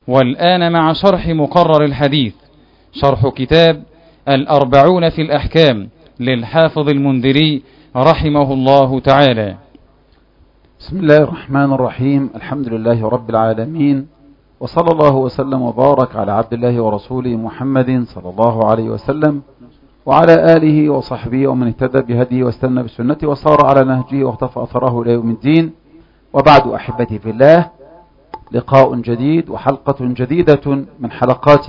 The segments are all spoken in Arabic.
والآن مع شرح مقرر الحديث، شرح كتاب الأربعون في الأحكام للحافظ المنذري رحمه الله تعالى. بسم الله الرحمن الرحيم. الحمد لله رب العالمين، وصلى الله وسلم وبارك على عبد الله ورسوله محمد صلى الله عليه وسلم وعلى آله وصحبه ومن اهتدى بهديه واستنى بسنته وصار على نهجه واختفى أثره إلى يوم الدين. وبعد، أحبتي في الله، لقاء جديد وحلقة جديدة من حلقات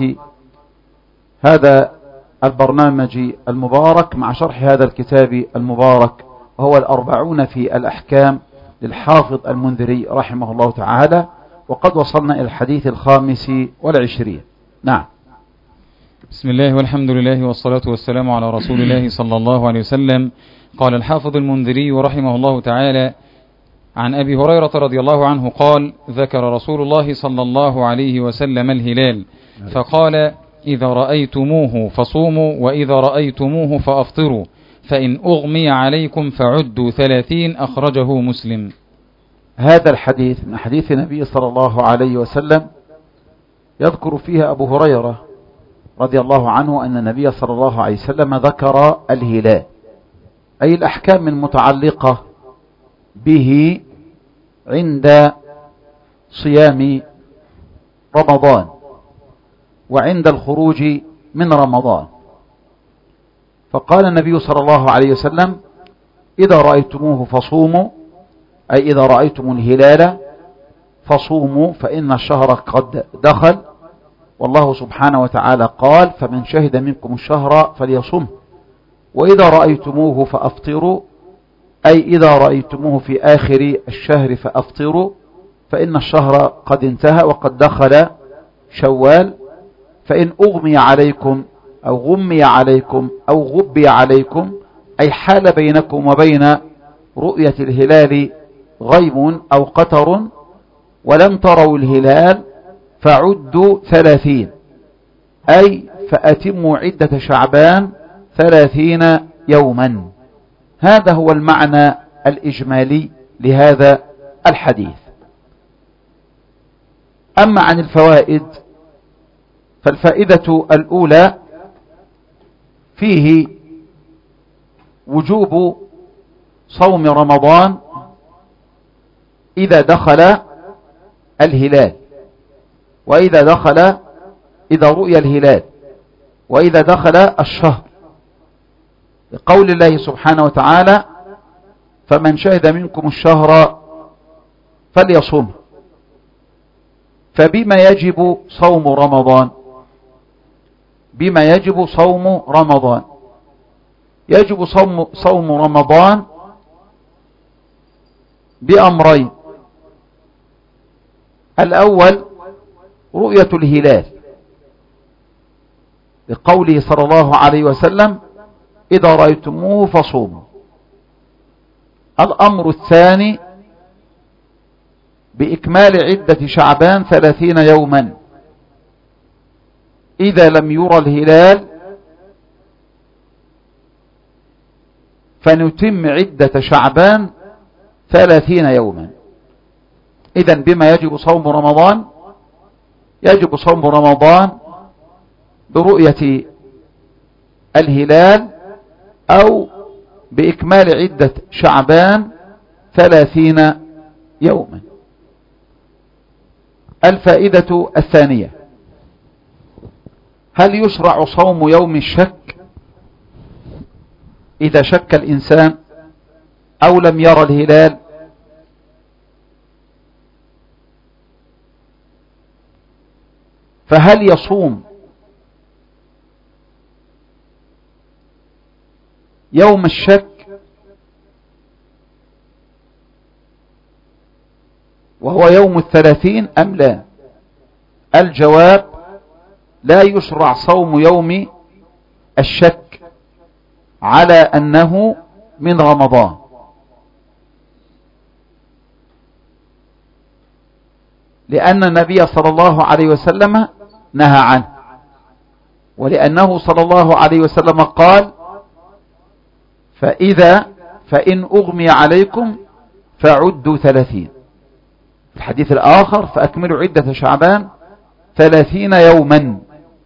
هذا البرنامج المبارك مع شرح هذا الكتاب المبارك، وهو الأربعون في الأحكام للحافظ المنذري رحمه الله تعالى. وقد وصلنا إلى الحديث 25. نعم. بسم الله والحمد لله والصلاة والسلام على رسول الله صلى الله عليه وسلم. قال الحافظ المنذري رحمه الله تعالى: عن أبي هريرة رضي الله عنه قال: ذكر رسول الله صلى الله عليه وسلم الهلال فقال: إذا رأيتموه فصوموا، وإذا رأيتموه فأفطروا، فإن أغمي عليكم فعدوا 30. أخرجه مسلم. هذا الحديث من حديث النبي صلى الله عليه وسلم، يذكر فيها أبو هريرة رضي الله عنه أن النبي صلى الله عليه وسلم ذكر الهلال، أي الأحكام المتعلقة به عند صيام رمضان وعند الخروج من رمضان. فقال النبي صلى الله عليه وسلم: إذا رأيتموه فصوموا، أي إذا رأيتم الهلال فصوموا، فإن الشهر قد دخل، والله سبحانه وتعالى قال: فمن شهد منكم الشهر فليصمه. وإذا رأيتموه فأفطروا، أي إذا رأيتموه في آخر الشهر فأفطروا، فإن الشهر قد انتهى وقد دخل شوال. فإن أغمي عليكم أو غمي عليكم أو غبي عليكم، أي حال بينكم وبين رؤية الهلال غيم أو قتر ولم تروا الهلال، فعدوا 30، أي فأتموا عدة شعبان 30 يوما. هذا هو المعنى الإجمالي لهذا الحديث. أما عن الفوائد، فالفائدة الأولى فيه وجوب صوم رمضان إذا دخل الهلال، إذا رؤي الهلال، وإذا دخل الشهر، لقول الله سبحانه وتعالى: فمن شهد منكم الشهر فليصوم. فبما يجب صوم رمضان؟ بما يجب صوم رمضان؟ يجب صوم رمضان بأمرين. الأول رؤية الهلال، لقوله صلى الله عليه وسلم: إذا رأيتموه فصوموا. الأمر الثاني بإكمال عدة شعبان 30 يوما. إذا لم يرى الهلال فنتم عدة شعبان 30 يوما. إذن بما يجب صوم رمضان؟ يجب صوم رمضان برؤية الهلال أو بإكمال عدة شعبان 30 يوما. الفائدة الثانية: هل يشرع صوم يوم الشك إذا شك الإنسان أو لم يرى الهلال؟ فهل يصوم يوم الشك وهو يوم 30 أم لا؟ الجواب: لا يشرع صوم يوم الشك على أنه من رمضان، لأن النبي صلى الله عليه وسلم نهى عنه، ولأنه صلى الله عليه وسلم قال: فإن أغمي عليكم فعدوا 30. الحديث الآخر: فأكملوا عدة شعبان 30 يوما.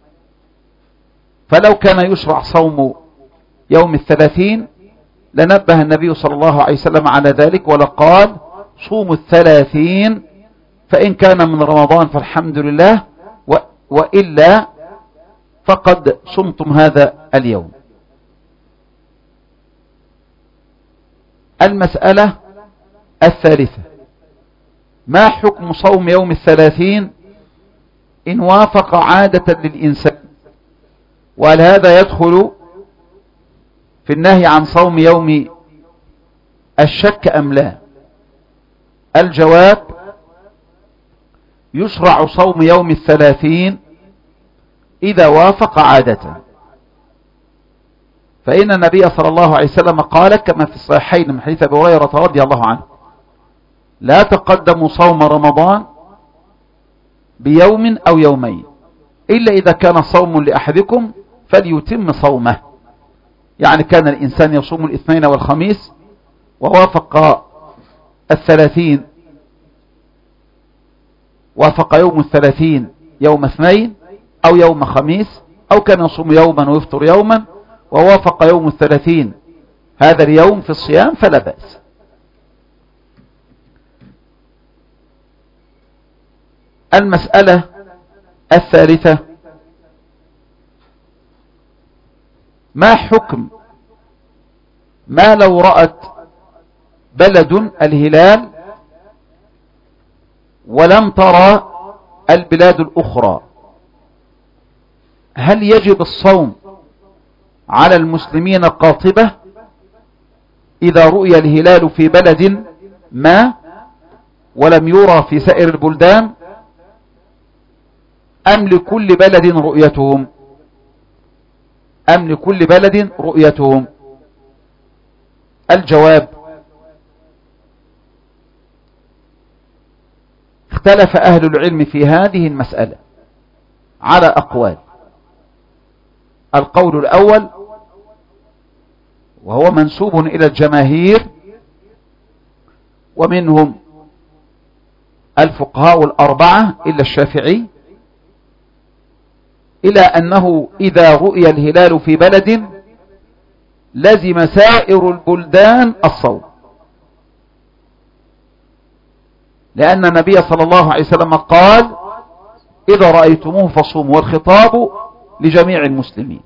فلو كان يشرع صوم يوم 30 لنبه النبي صلى الله عليه وسلم على ذلك ولقال صوموا 30، فإن كان من رمضان فالحمد لله، وإلا فقد صمتم هذا اليوم. المسألة الثالثة: ما حكم صوم يوم 30 إن وافق عادة للإنسان؟ وهل هذا يدخل في النهي عن صوم يوم الشك أم لا؟ الجواب: يشرع صوم يوم 30 إذا وافق عادة، فإن النبي صلى الله عليه وسلم قال كما في الصحيحين من حديث أبي هريرة رضي الله عنه: لا تقدموا صوم رمضان بيوم أو يومين، إلا إذا كان صوم لأحدكم فليتم صومه. يعني كان الإنسان يصوم الاثنين والخميس ووافق 30، وافق يوم 30 يوم اثنين أو يوم خميس، أو كان يصوم يوما ويفطر يوما ووافق يوم 30 هذا اليوم في الصيام فلا بأس. المسألة الثالثة: ما حكم ما لو رأت بلد الهلال ولم ترى البلاد الأخرى؟ هل يجب الصوم على المسلمين قاطبة إذا رؤي الهلال في بلد ما ولم يرى في سائر البلدان، أم لكل بلد رؤيتهم؟ الجواب: اختلف أهل العلم في هذه المسألة على أقوال. القول الأول وهو منسوب إلى الجماهير ومنهم الفقهاء الأربعة إلا الشافعي، إلى أنه إذا رؤي الهلال في بلد لزم سائر البلدان الصوم، لأن النبي صلى الله عليه وسلم قال: إذا رأيتموه فصوموا، والخطاب لجميع المسلمين.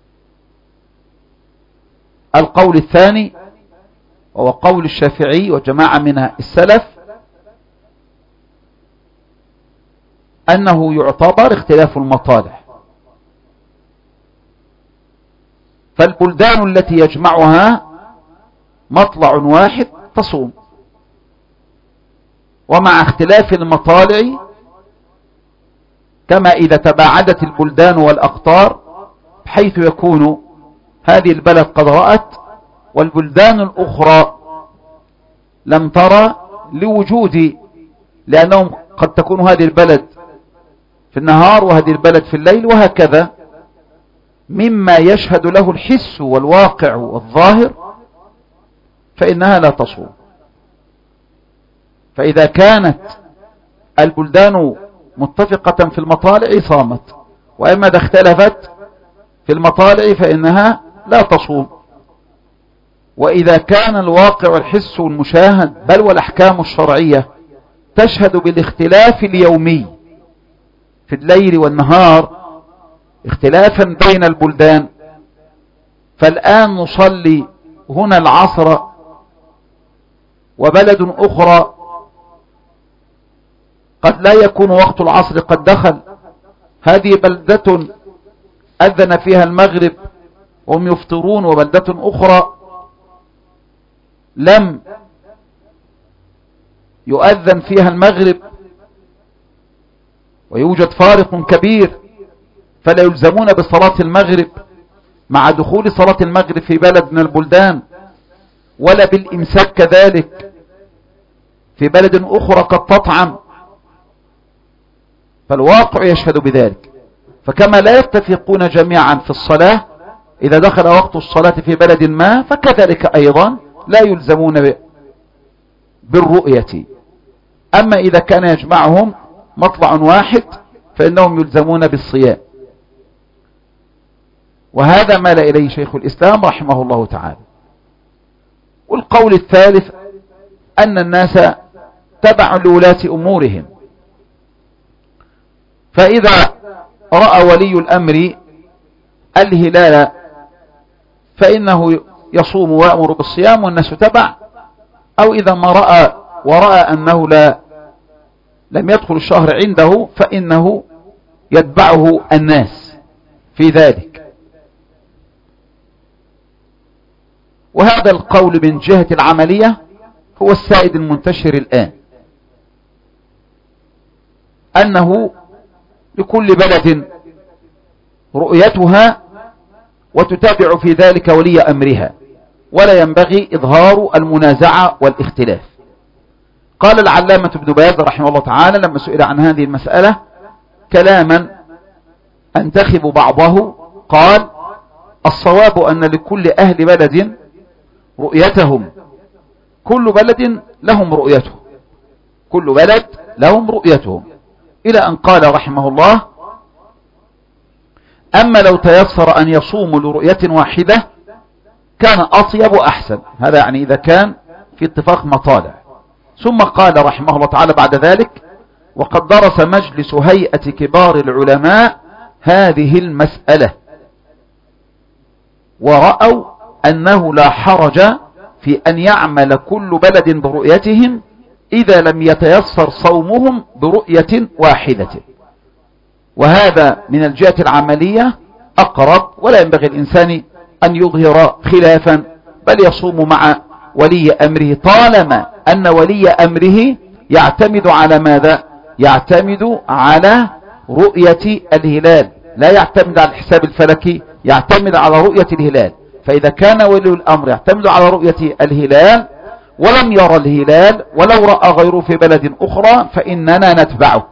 القول الثاني وهو قول الشافعي وجماعة من السلف أنه يعتبر اختلاف المطالع، فالبلدان التي يجمعها مطلع واحد تصوم، ومع اختلاف المطالع كما إذا تباعدت البلدان والأقطار بحيث يكون هذه البلد قد رأت والبلدان الأخرى لم ترى لوجود، لأنهم قد تكون هذه البلد في النهار وهذه البلد في الليل وهكذا، مما يشهد له الحس والواقع والظاهر، فإنها لا تصوم. فإذا كانت البلدان متفقة في المطالع صامت، وإما إذا اختلفت في المطالع فإنها لا تصوم. وإذا كان الواقع والحس والمشاهد بل والأحكام الشرعية تشهد بالاختلاف اليومي في الليل والنهار اختلافا بين البلدان، فالآن نصلي هنا العصر وبلد أخرى قد لا يكون وقت العصر قد دخل، هذه بلدة أذن فيها المغرب وهم يفطرون، وبلدة أخرى لم يؤذن فيها المغرب ويوجد فارق كبير، فلا يلزمون بصلاة المغرب مع دخول صلاة المغرب في بلد من البلدان، ولا بالإمساك كذلك في بلد أخرى قد تطعم، فالواقع يشهد بذلك. فكما لا يتفقون جميعا في الصلاة إذا دخل وقت الصلاة في بلد ما، فكذلك أيضا لا يلزمون بالرؤية. أما إذا كان يجمعهم مطلع واحد فإنهم يلزمون بالصيام. وهذا مال إليه شيخ الإسلام رحمه الله تعالى. والقول الثالث أن الناس تبع لولاة أمورهم، فإذا رأى ولي الأمر الهلال فإنه يصوم ويأمر بالصيام والناس تبع، أو إذا ما رأى ورأى أنه لم يدخل الشهر عنده فإنه يتبعه الناس في ذلك. وهذا القول من جهة العملية هو السائد المنتشر الآن، أنه لكل بلد رؤيتها وتتابع في ذلك ولي أمرها، ولا ينبغي إظهار المنازعة والاختلاف. قال العلامة ابن باز رحمه الله تعالى لما سئل عن هذه المسألة كلاما أنتخب بعضه، قال: الصواب أن لكل أهل بلد رؤيتهم، كل بلد لهم رؤيته، كل بلد لهم رؤيتهم، إلى أن قال رحمه الله: أما لو تيسر أن يصوموا لرؤية واحدة كان أطيب وأحسن. هذا يعني إذا كان في اتفاق مطالع. ثم قال رحمه الله تعالى بعد ذلك: وقد درس مجلس هيئة كبار العلماء هذه المسألة ورأوا أنه لا حرج في أن يعمل كل بلد برؤيتهم إذا لم يتيسر صومهم برؤية واحدة. وهذا من الجهة العملية أقرب، ولا ينبغي الإنسان أن يظهر خلافا، بل يصوم مع ولي أمره طالما أن ولي أمره يعتمد على ماذا؟ يعتمد على رؤية الهلال، لا يعتمد على الحساب الفلكي، يعتمد على رؤية الهلال. فإذا كان ولي الأمر يعتمد على رؤية الهلال ولم يرى الهلال ولو رأى غيره في بلد أخرى فإننا نتبعه.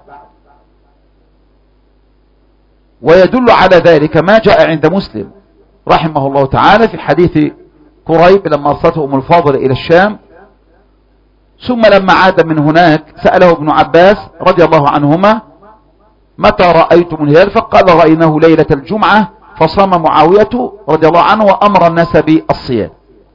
ويدل على ذلك ما جاء عند مسلم رحمه الله تعالى في حديث قريب لما أرسلته أم الفاضل إلى الشام، ثم لما عاد من هناك سأله ابن عباس رضي الله عنهما: متى رأيتم الهلال؟ فقال: رأيناه ليلة الجمعة، فصام معاوية رضي الله عنه وأمر الناس بالصيام.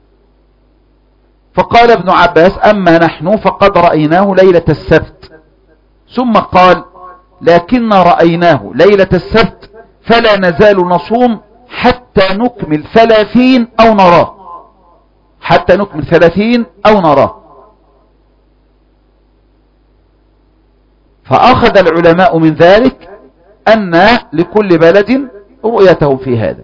فقال ابن عباس: أما نحن فقد رأيناه ليلة السبت. ثم قال: لكن رأيناه ليلة السبت فلا نزال نصوم حتى نكمل 30 أو نراه، حتى نكمل 30 أو نراه. فأخذ العلماء من ذلك أن لكل بلد رؤيته في هذا،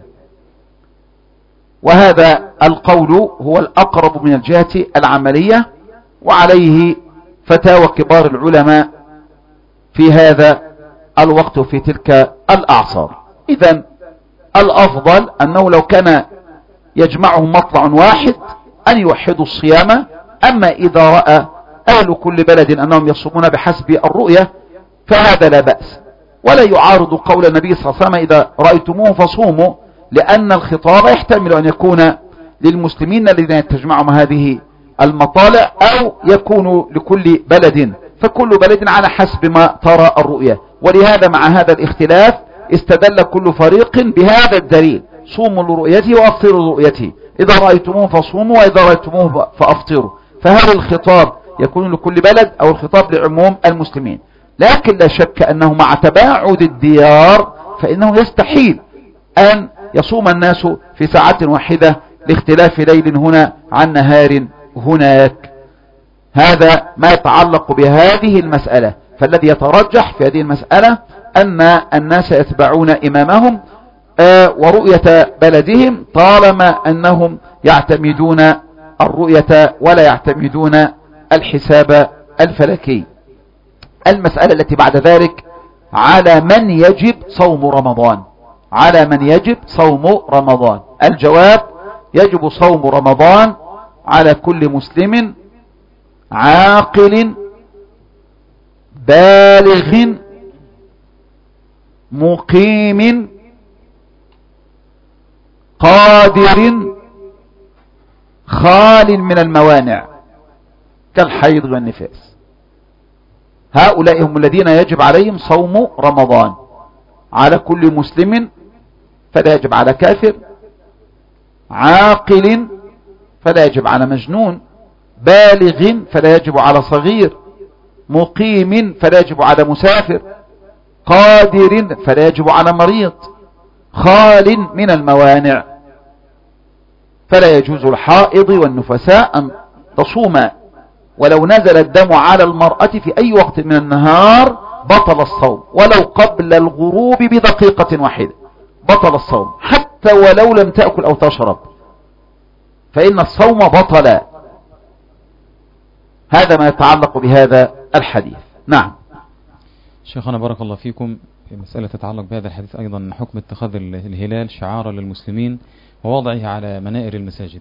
وهذا القول هو الأقرب من الجهة العملية، وعليه فتاوى كبار العلماء في هذا الوقت في تلك الأعصار. إذن الأفضل أنه لو كان يجمعهم مطلع واحد أن يوحدوا الصيام. أما إذا رأى أهل كل بلد أنهم يصومون بحسب الرؤية فهذا لا بأس، ولا يعارض قول النبي صلى الله عليه وسلم: إذا رأيتموه فصوموا، لأن الخطاب يحتمل أن يكون للمسلمين الذين تجمعهم هذه المطالع، أو يكون لكل بلد، فكل بلد على حسب ما ترى الرؤية. ولهذا مع هذا الاختلاف استدل كل فريق بهذا الدليل: صوموا لرؤيته وأفطروا لرؤيته، إذا رأيتموه فصوموا وإذا رأيتموه فأفطروا. فهل الخطاب يكون لكل بلد أو الخطاب لعموم المسلمين؟ لكن لا شك أنه مع تباعد الديار فإنه يستحيل أن يصوم الناس في ساعة واحدة لاختلاف ليل هنا عن نهار هناك. هذا ما يتعلق بهذه المسألة. فالذي يترجح في هذه المسألة أن الناس يتبعون إمامهم ورؤية بلدهم طالما أنهم يعتمدون الرؤية ولا يعتمدون الحساب الفلكي. المسألة التي بعد ذلك: على من يجب صوم رمضان؟ على من يجب صوم رمضان؟ الجواب: يجب صوم رمضان على كل مسلم عاقل بالغ مقيم قادر خال من الموانع كالحيض والنفاس. هؤلاء هم الذين يجب عليهم صوم رمضان على كل مسلم، فلا يجب على كافر، عاقل فلا يجب على مجنون، بالغ فلا يجب على صغير، مقيم فلا يجب على مسافر، قادر فلا يجب على مريض، خال من الموانع، فلا يجوز الحائض والنفساء أن تصوما، ولو نزل الدم على المرأة في أي وقت من النهار بطل الصوم، ولو قبل الغروب بدقيقة واحدة بطل الصوم، حتى ولو لم تأكل أو تشرب فإن الصوم بطل. هذا ما يتعلق بهذا الحديث. نعم. شيخنا بارك الله فيكم، مسألة تتعلق بهذا الحديث أيضا حكم اتخاذ الهلال شعارا للمسلمين ووضعه على منائر المساجد.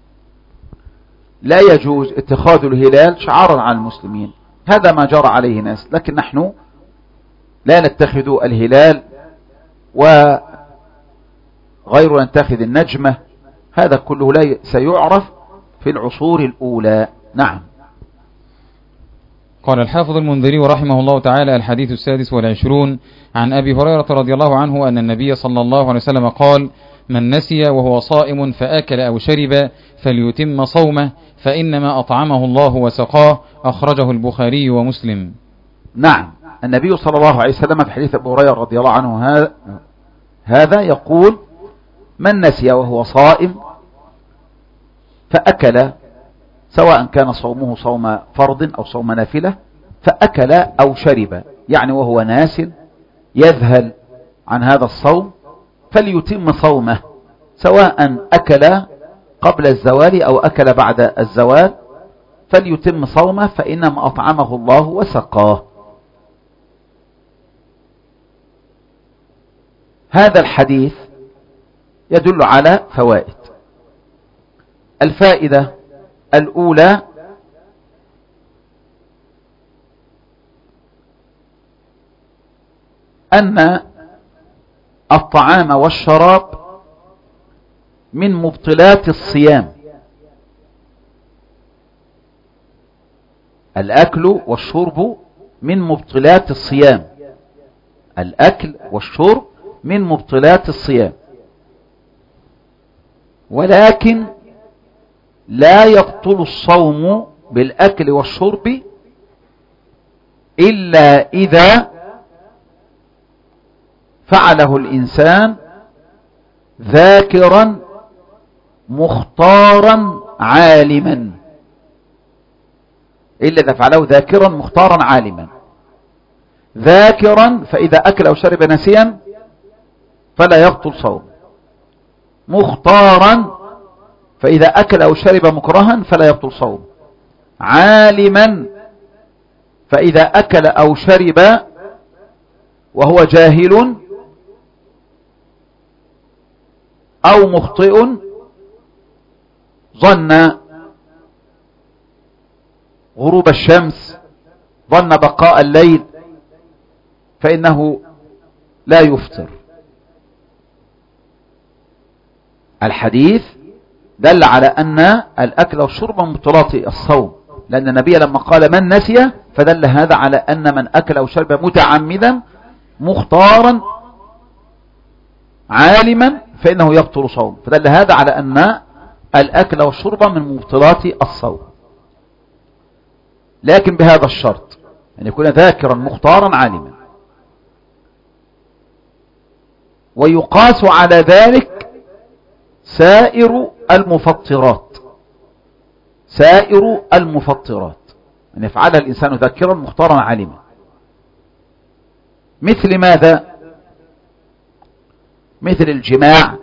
لا يجوز اتخاذ الهلال شعارا على المسلمين، هذا ما جرى عليه ناس، لكن نحن لا نتخذ الهلال وغير نتخذ النجمة، هذا كله لا سيعرف في العصور الأولى. نعم. قال الحافظ المنذري رحمه الله تعالى: الحديث 26 عن أبي هريرة رضي الله عنه أن النبي صلى الله عليه وسلم قال: من نسي وهو صائم فأكل أو شرب فليتم صومه فإنما أطعمه الله وسقاه، أخرجه البخاري ومسلم. نعم. النبي صلى الله عليه وسلم في حديث أبي هريرة رضي الله عنه هذا يقول: من نسي وهو صائم فأكل، سواء كان صومه صوم فرض أو صوم نافلة، فأكل أو شرب، يعني وهو ناس يذهل عن هذا الصوم، فليتم صومه، سواء أكل قبل الزوال أو أكل بعد الزوال، فليتم صومه فإنما أطعمه الله وسقاه. هذا الحديث يدل على فوائد. الفائدة الأولى: أن الطعام والشراب من مبطلات الصيام، الأكل والشرب من مبطلات الصيام، الأكل والشرب من مبطلات الصيام، ولكن لا يبطل الصوم بالأكل والشرب إلا إذا فعله الإنسان ذاكرا مختارا عالما، إلا إذا فعله ذاكرا مختارا عالما. ذاكرا فإذا أكل أو شرب نسيا فلا يبطل صوم، مختارا فإذا أكل أو شرب مكرها فلا يبطل صوم، عالما فإذا أكل أو شرب وهو جاهل أو مخطئ ظن غروب الشمس، ظن بقاء الليل، فإنه لا يفطر. الحديث دل على أن الأكل والشرب من مبطلات الصوم، لأن النبي لما قال من نسي فدل هذا على أن من أكل أو شرب متعمدا مختارا عالما فإنه يبطل صوم، فدل هذا على أن الأكل والشرب من مبطلات الصوم، لكن بهذا الشرط أن يكون ذاكرا مختارا عالما. ويقاس على ذلك سائر المفطرات، سائر المفطرات أن يفعلها الإنسان ذاكرا مختارا عالما. مثل ماذا؟ مثل الجماع،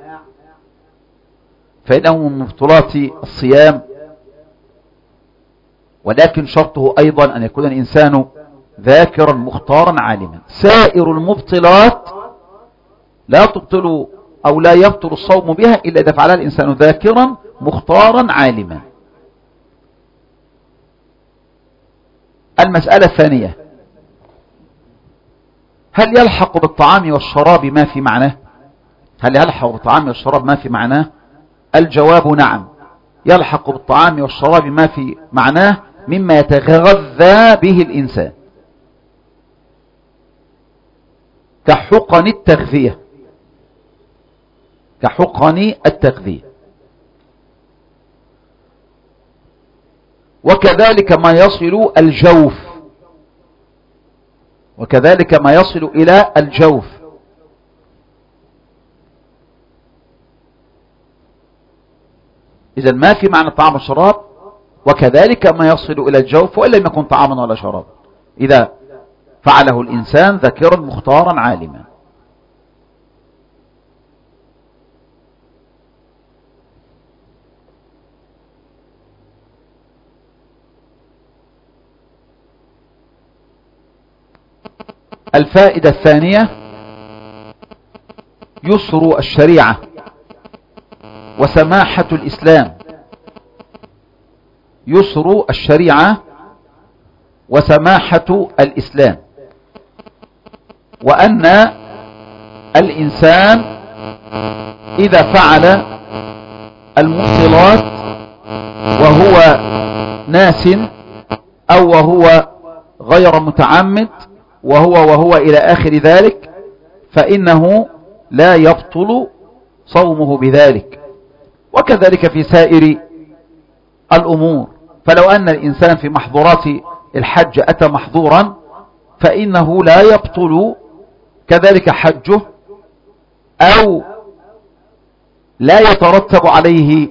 فإنه من مبطلات الصيام، ولكن شرطه أيضا أن يكون الإنسان ذاكرا مختارا عالما. سائر المبطلات لا تبطل أو لا يبطل الصوم بها إلا إذا فعلها الإنسان ذاكرا مختارا عالما. المسألة الثانية: هل يلحق بالطعام والشراب ما في معناه؟ هل يلحق بالطعام والشراب ما في معناه؟ الجواب نعم، يلحق بالطعام والشراب ما في معناه مما يتغذى به الإنسان، كحقن التغذية، كحقن التغذية. وكذلك ما يصل الجوف، وكذلك ما يصل إلى الجوف. إذن ما في معنى طعام الشراب، وكذلك ما يصل إلى الجوف وإن لم يكن طعاما ولا شراب، إذا فعله الإنسان ذاكرا مختارا عالما. الفائدة الثانية: يسر الشريعة وسماحة الإسلام. يسر الشريعة وسماحة الإسلام، وأن الإنسان إذا فعل المبطلات وهو ناس أو وهو غير متعمد وهو إلى آخر ذلك، فإنه لا يبطل صومه بذلك. وكذلك في سائر الأمور، فلو أن الإنسان في محظورات الحج أتى محظورا فإنه لا يبطل كذلك حجه، أو لا يترتب عليه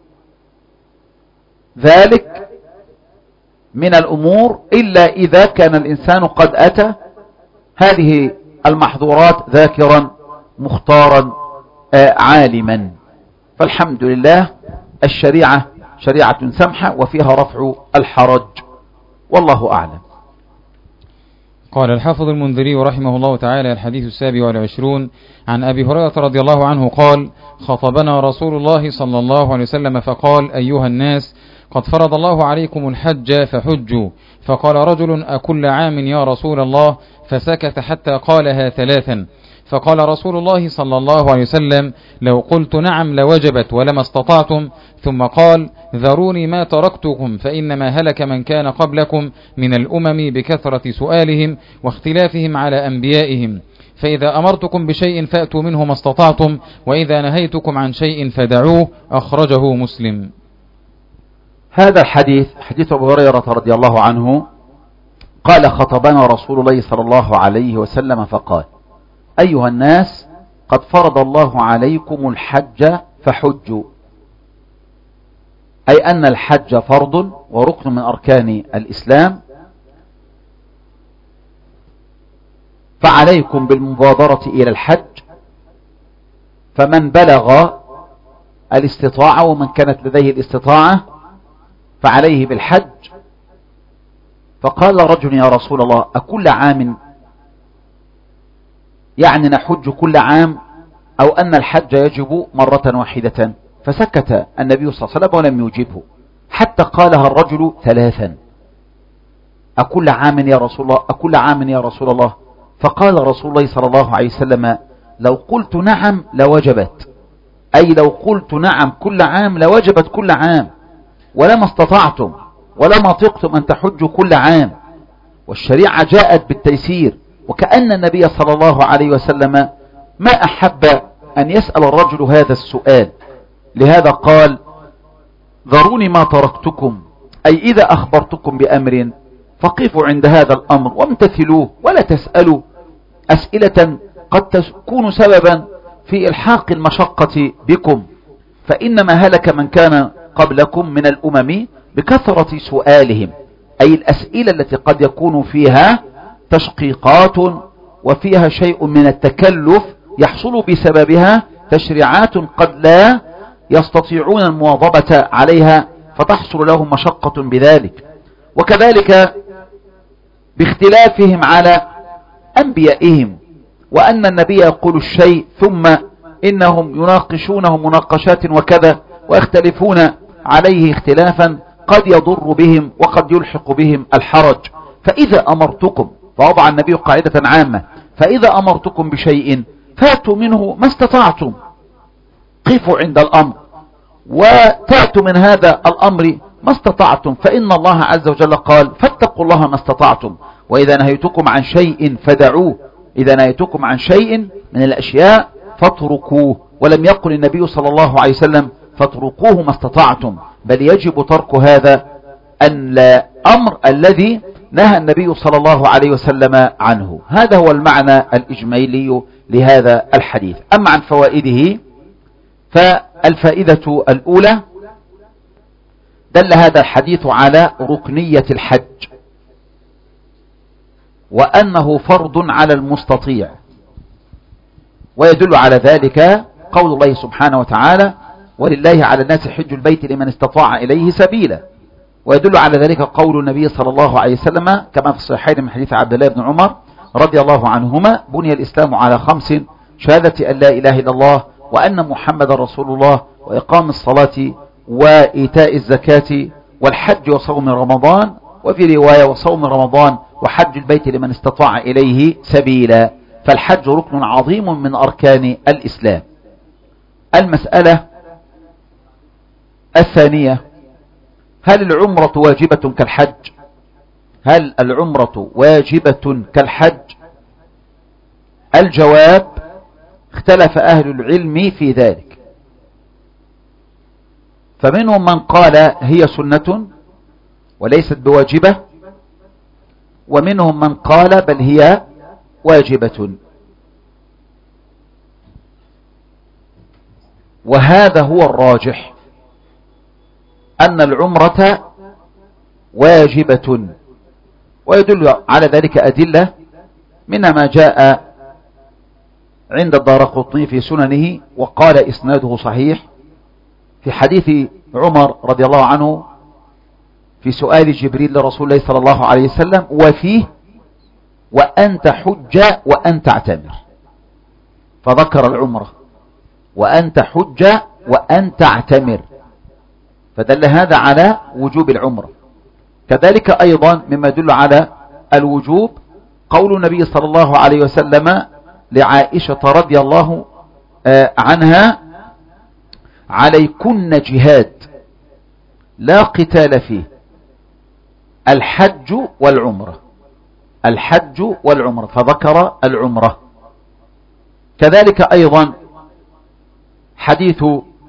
ذلك من الأمور إلا إذا كان الإنسان قد أتى هذه المحظورات ذاكرا مختارا عالما. فالحمد لله الشريعة شريعة سمحة وفيها رفع الحرج، والله أعلم. قال الحافظ المنذري رحمه الله تعالى: الحديث 27 عن أبي هريرة رضي الله عنه قال: خطبنا رسول الله صلى الله عليه وسلم فقال: أيها الناس، قد فرض الله عليكم الحج فحجوا. فقال رجل: أكل عام يا رسول الله؟ فسكت حتى قالها 3. فقال رسول الله صلى الله عليه وسلم: لو قلت نعم لوجبت ولما استطعتم. ثم قال: ذروني ما تركتكم، فإنما هلك من كان قبلكم من الأمم بكثرة سؤالهم واختلافهم على أنبيائهم، فإذا أمرتكم بشيء فأتوا منه ما استطعتم، وإذا نهيتكم عن شيء فدعوه. أخرجه مسلم. هذا الحديث حديث أبو هريرة رضي الله عنه قال: خطبنا رسول الله صلى الله عليه وسلم فقال: أيها الناس، قد فرض الله عليكم الحج فحجوا، أي أن الحج فرض وركن من أركان الإسلام، فعليكم بالمبادرة إلى الحج. فمن بلغ الاستطاعة ومن كانت لديه الاستطاعة فعليه بالحج. فقال رجل: يا رسول الله، أكل عام؟ يعني نحج كل عام، أو أن الحج يجب مرة واحدة؟ فسكت النبي صلى الله عليه وسلم ولم يجيبه حتى قالها الرجل 3: أكل عام يا رسول الله؟ أكل عام يا رسول الله؟ فقال رسول الله صلى الله عليه وسلم: لو قلت نعم لوجبت، أي لو قلت نعم كل عام لوجبت كل عام، ولما استطعتم ولما طقتم أن تحجوا كل عام. والشريعة جاءت بالتيسير، وكأن النبي صلى الله عليه وسلم ما أحب أن يسأل الرجل هذا السؤال، لهذا قال: ذروني ما تركتكم، أي إذا أخبرتكم بأمر فقفوا عند هذا الأمر وامتثلوه، ولا تسألوا أسئلة قد تكون سببا في إلحاق المشقة بكم، فإنما هلك من كان قبلكم من الأمم بكثرة سؤالهم، أي الأسئلة التي قد يكون فيها تشقيقات وفيها شيء من التكلف يحصل بسببها تشريعات قد لا يستطيعون المواظبة عليها فتحصل لهم مشقة بذلك. وكذلك باختلافهم على أنبيائهم، وأن النبي يقول الشيء ثم إنهم يناقشونه مناقشات وكذا ويختلفون عليه اختلافا قد يضر بهم وقد يلحق بهم الحرج. فإذا أمرتكم، فوضع النبي قاعدة عامة: فإذا أمرتكم بشيء فاتوا منه ما استطعتم، قفوا عند الأمر وتأتوا من هذا الأمر ما استطعتم، فإن الله عز وجل قال: فاتقوا الله ما استطعتم، وإذا نهيتكم عن شيء فدعوه. إذا نهيتكم عن شيء من الأشياء فاتركوه، ولم يقل النبي صلى الله عليه وسلم فاتركوه ما استطعتم، بل يجب ترك هذا الأمر الذي نهى النبي صلى الله عليه وسلم عنه. هذا هو المعنى الإجمالي لهذا الحديث. أما عن فوائده، فالفائدة الأولى: دل هذا الحديث على ركنية الحج، وأنه فرض على المستطيع، ويدل على ذلك قول الله سبحانه وتعالى: ولله على الناس حج البيت لمن استطاع إليه سبيلا. ويدل على ذلك قول النبي صلى الله عليه وسلم كما في الصحيحين من حديث عبد الله بن عمر رضي الله عنهما: بني الإسلام على 5: شهادة أن لا إله إلا الله وأن محمد رسول الله، وإقام الصلاة، وإيتاء الزكاة، والحج وصوم رمضان، وفي رواية وصوم رمضان وحج البيت لمن استطاع إليه سبيلا. فالحج ركن عظيم من أركان الإسلام. المسألة الثانية: هل العمرة واجبة كالحج؟ هل العمرة واجبة كالحج؟ الجواب: اختلف أهل العلم في ذلك، فمنهم من قال هي سنة وليست بواجبة، ومنهم من قال بل هي واجبة. وهذا هو الراجح، أن العمرة واجبة، ويدل على ذلك أدلة، منها ما جاء عند الدارقطني في سننه وقال إسناده صحيح في حديث عمر رضي الله عنه في سؤال جبريل لرسول الله صلى الله عليه وسلم، وفيه: وأن تحج وأن تعتمر، فذكر العمرة، وأن تحج وأن تعتمر، فدل هذا على وجوب العمرة. كذلك أيضا مما يدل على الوجوب قول النبي صلى الله عليه وسلم لعائشة رضي الله عنها: عليكن جهاد لا قتال فيه، الحج والعمرة، الحج والعمرة، فذكر العمرة. كذلك أيضا حديث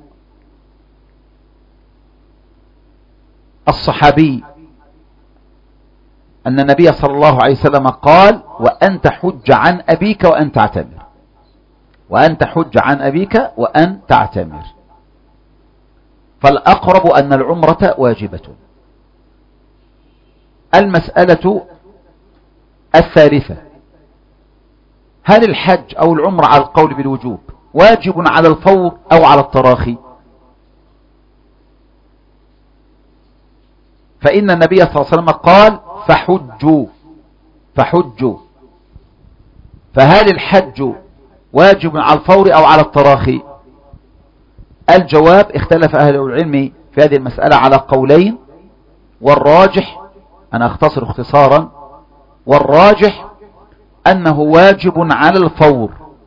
الصحابي أن النبي صلى الله عليه وسلم قال: وأن تحج عن أبيك وأن تعتمر، وأن تحج عن أبيك وأن تعتمر. فالأقرب أن العمرة واجبة. المسألة الثالثة: هل الحج أو العمرة على القول بالوجوب واجب على الفور أو على التراخي؟ فإن النبي صلى الله عليه وسلم قال: فحجوا. فهل الحج واجب على الفور أو على التراخي؟ الجواب: اختلف أهل العلم في هذه المسألة على قولين، والراجح، أنا أختصر اختصارا، والراجح أنه واجب على الفور،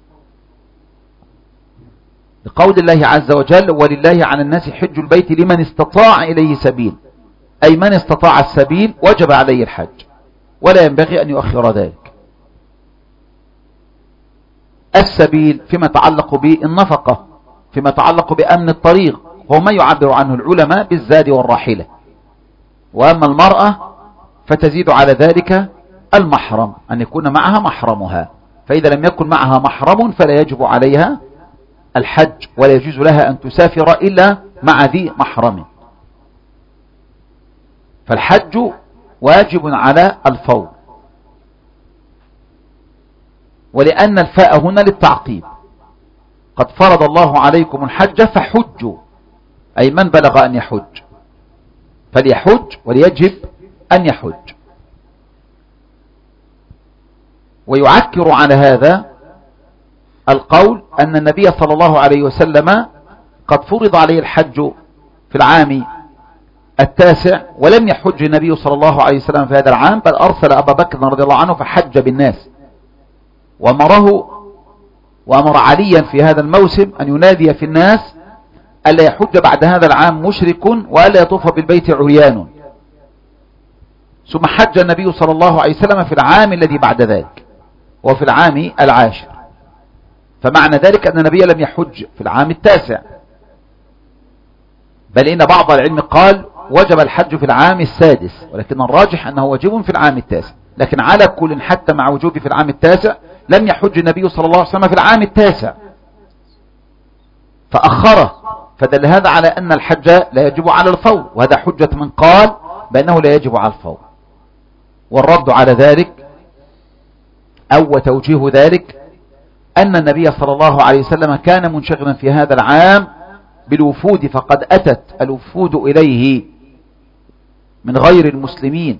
لقول الله عز وجل: ولله على الناس حج البيت لمن استطاع إليه سبيل، أي من استطاع السبيل وجب عليه الحج، ولا ينبغي أن يؤخر ذلك. السبيل فيما يتعلق بالنفقة، فيما يتعلق بأمن الطريق، هو ما يعبر عنه العلماء بالزاد والراحلة. وأما المرأة فتزيد على ذلك المحرم، أن يكون معها محرمها، فإذا لم يكن معها محرم فلا يجب عليها الحج، ولا يجوز لها أن تسافر إلا مع ذي محرم. فالحج واجب على الفور، ولأن الفاء هنا للتعقيب: قد فرض الله عليكم الحج فحجوا، أي من بلغ أن يحج فليحج وليجب أن يحج. ويعكر على هذا القول أن النبي صلى الله عليه وسلم قد فرض عليه الحج في العام 9، ولم يحج النبي صلى الله عليه وسلم في هذا العام، بل أرسل أبا بكر رضي الله عنه فحج بالناس، وأمر عليا في هذا الموسم أن ينادي في الناس ألا يحج بعد هذا العام مشرك وألا يطوف بالبيت عريان. ثم حج النبي صلى الله عليه وسلم في العام الذي بعد ذلك، وفي العام العاشر، فمعنى ذلك أن النبي لم يحج في العام التاسع، بل إن بعض العلم قال وجب الحج في العام السادس، ولكن الراجح أنه واجب في العام التاسع. لكن على كل حتى مع وجوبه في العام التاسع لم يحج النبي صلى الله عليه وسلم في العام التاسع فأخره، فدل هذا على أن الحج لا يجب على الفور، وهذا حجة من قال بأنه لا يجب على الفور. والرد على ذلك أو وتوجيه ذلك أن النبي صلى الله عليه وسلم كان منشغلا في هذا العام بالوفود، فقد أتت الوفود إليه من غير المسلمين،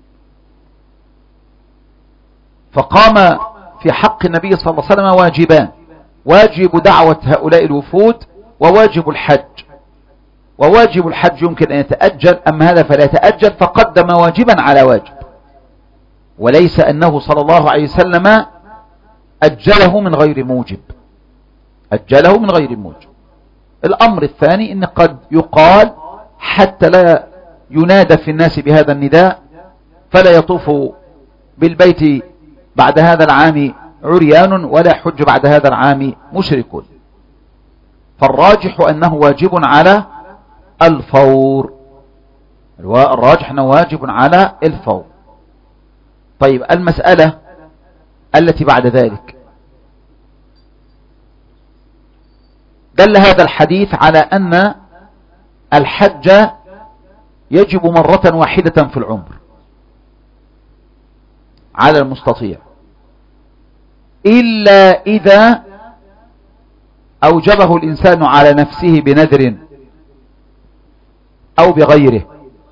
فقام في حق النبي صلى الله عليه وسلم واجبان: واجب دعوة هؤلاء الوفود، وواجب الحج. وواجب الحج يمكن أن يتأجل، أما هذا فلا يتأجل، فقدم واجبا على واجب، وليس أنه صلى الله عليه وسلم أجله من غير موجب، أجله من غير موجب. الأمر الثاني إن قد يقال حتى لا ينادى في الناس بهذا النداء فلا يطوف بالبيت بعد هذا العام عريان ولا يحج بعد هذا العام مشرك، فالراجح أنه واجب على الفور، الراجح أنه واجب على الفور. طيب المسألة التي بعد ذلك، دل هذا الحديث على أن الحج يجب مرة واحدة في العمر على المستطيع، إلا إذا أوجبه الإنسان على نفسه بنذر أو بغيره.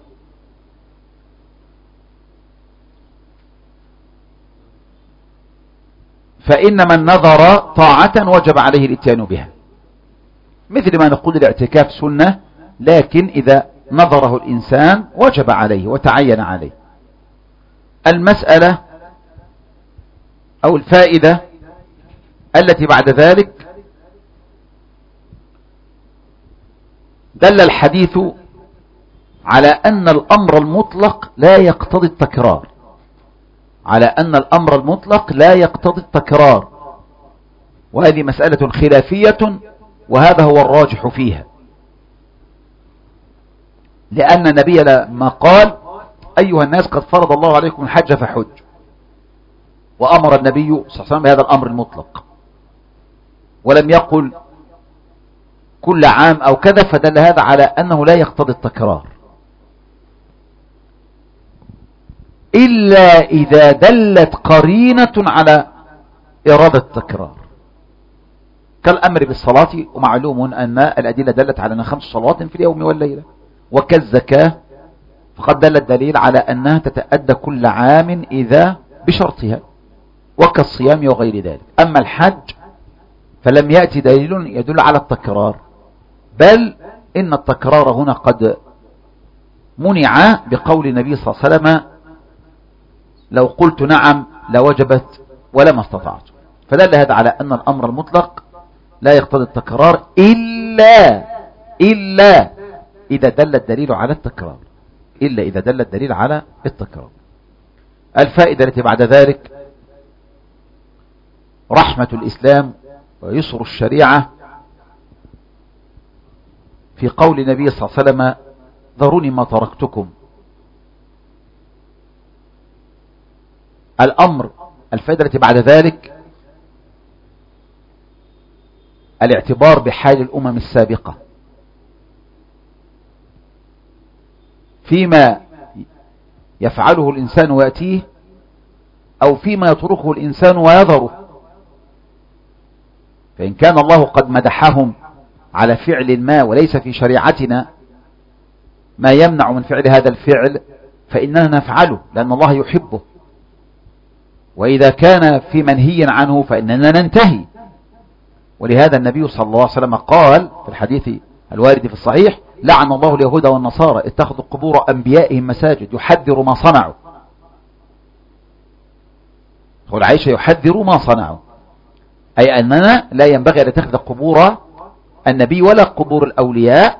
فإن من نذر طاعة وجب عليه الاتيان بها، مثل ما نقول الاعتكاف سنة، لكن إذا نظره الإنسان وجب عليه وتعين عليه. المسألة أو الفائدة التي بعد ذلك، دل الحديث على أن الأمر المطلق لا يقتضي التكرار، على أن الأمر المطلق لا يقتضي التكرار، وهذه مسألة خلافية، وهذا هو الراجح فيها، لأن النبي لما قال أيها الناس قد فرض الله عليكم الحج فحج، وأمر النبي صلى الله عليه وسلم بهذا الأمر المطلق، ولم يقل كل عام أو كذا، فدل هذا على أنه لا يقتضي التكرار، إلا إذا دلت قرينة على إرادة التكرار، كالأمر بالصلاة، ومعلوم أن الأدلة دلت على أن 5 صلوات في اليوم والليلة، وكالزكاة فقد دل الدليل على أنها تتأدى كل عام إذا بشرطها، وكالصيام وغير ذلك. أما الحج فلم يأتي دليل يدل على التكرار، بل إن التكرار هنا قد منع بقول النبي صلى الله عليه وسلم لو قلت نعم لوجبت ولما استطعت، فدل هذا على أن الأمر المطلق لا يقتضي التكرار إلا إذا دل الدليل على التكرار، إلا إذا دل الدليل على التكرار. الفائدة التي بعد ذلك رحمة الإسلام ويسر الشريعة في قول النبي صلى الله عليه وسلم ذروني ما تركتكم. الأمر الفائدة التي بعد ذلك الاعتبار بحال الأمم السابقة فيما يفعله الإنسان ويأتيه، أو فيما يتركه الإنسان ويذره. فإن كان الله قد مدحهم على فعل ما وليس في شريعتنا ما يمنع من فعل هذا الفعل، فإننا نفعله لأن الله يحبه، وإذا كان في منهي عنه فإننا ننتهي. ولهذا النبي صلى الله عليه وسلم قال في الحديث الوارد في الصحيح لعن الله اليهود والنصارى اتخذوا قبور أنبيائهم مساجد، يحذر ما صنعوا. قول عائشة يحذر ما صنعوا، أي أننا لا ينبغي أن نتخذ قبور النبي ولا قبور الأولياء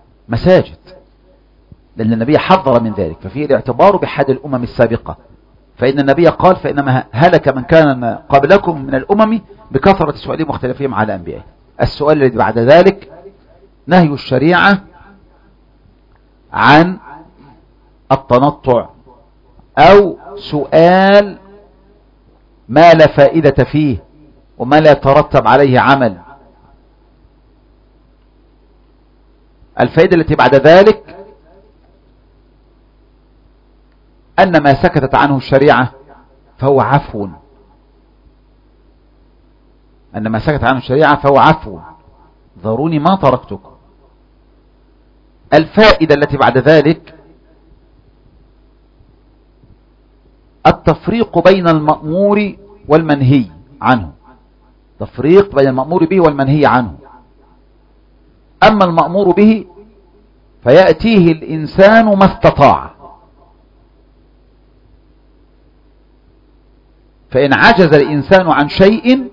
مساجد، لأن النبي حذر من ذلك. ففيه الاعتبار بحال الأمم السابقة، فإن النبي قال فإنما هلك من كان قبلكم من الأمم بكثرة سؤالهم واختلافهم على أنبيائهم. السؤال الذي بعد ذلك نهي الشريعة عن التنطع أو سؤال ما لا فائدة فيه وما لا يترتب عليه عمل. الفائدة التي بعد ذلك أن ما سكتت عنه الشريعة فهو عفو، أن ما سكت عنه الشريعة فهو عفو، ذروني ما تركتكم. الفائدة التي بعد ذلك التفريق بين المأمور والمنهي عنه، تفريق بين المأمور به والمنهي عنه. أما المأمور به فيأتيه الإنسان ما استطاع، فإن عجز الإنسان عن شيء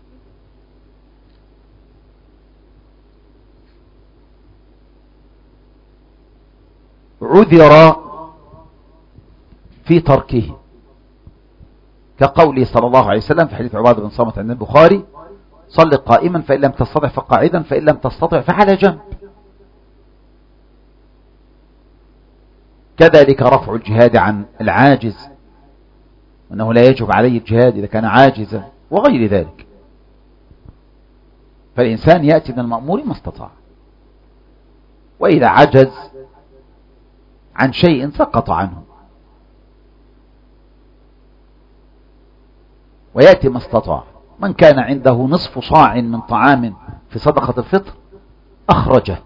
عذر في تركه، كقوله صلى الله عليه وسلم في حديث عبادة بن صامت عند البخاري: صل قائما فإن لم تستطع فقاعدا فإن لم تستطع فعلى جنب. كذلك رفع الجهاد عن العاجز، وأنه لا يجب عليه الجهاد إذا كان عاجزا وغير ذلك. فالإنسان يأتي من المأمور ما استطاع، وإذا عجز عن شيء سقط عنه، ويأتي ما استطاع. من كان عنده نصف صاع من طعام في صدقة الفطر أخرجه،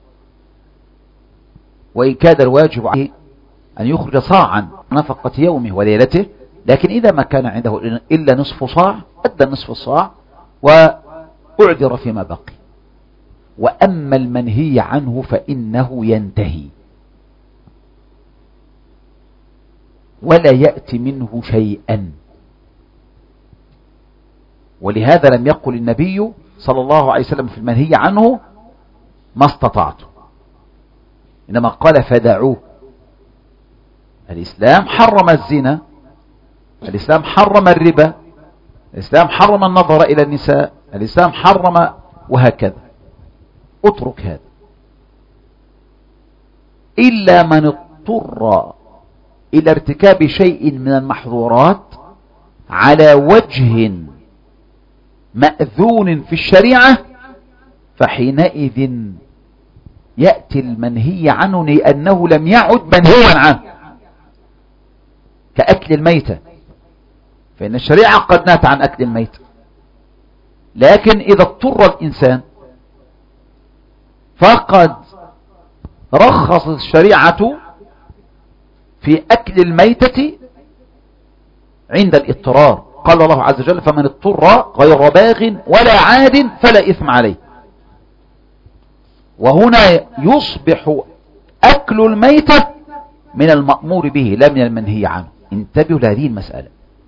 وإن كاد الواجب عليه أن يخرج صاعا نفقة يومه وليلته، لكن إذا ما كان عنده إلا نصف صاع أدى نصف الصاع وأعذر فيما بقي. وأما المنهي عنه فإنه ينتهي ولا يأتي منه شيئا، ولهذا لم يقل النبي صلى الله عليه وسلم في المنهي عنه ما استطعت، إنما قال فدعوه. الإسلام حرم الزنا، الإسلام حرم الربا، الإسلام حرم النظر إلى النساء، الإسلام حرم، وهكذا. اترك هذا، إلا من اضطر إلى ارتكاب شيء من المحظورات على وجه مأذون في الشريعة، فحينئذ يأتي المنهي عنه لأنه لم يعد منهيا عنه، كأكل الميتة، فإن الشريعة قد نهت عن أكل الميتة، لكن إذا اضطر الإنسان فقد رخصت الشريعة في أكل الميتة عند الاضطرار. قال الله عز وجل: فمن اضطر غير باغ ولا عاد فلا إثم عليه. وهنا يصبح أكل الميتة من المأمور به لا من المنهي عنه. انتبهوا لهذه المسألة.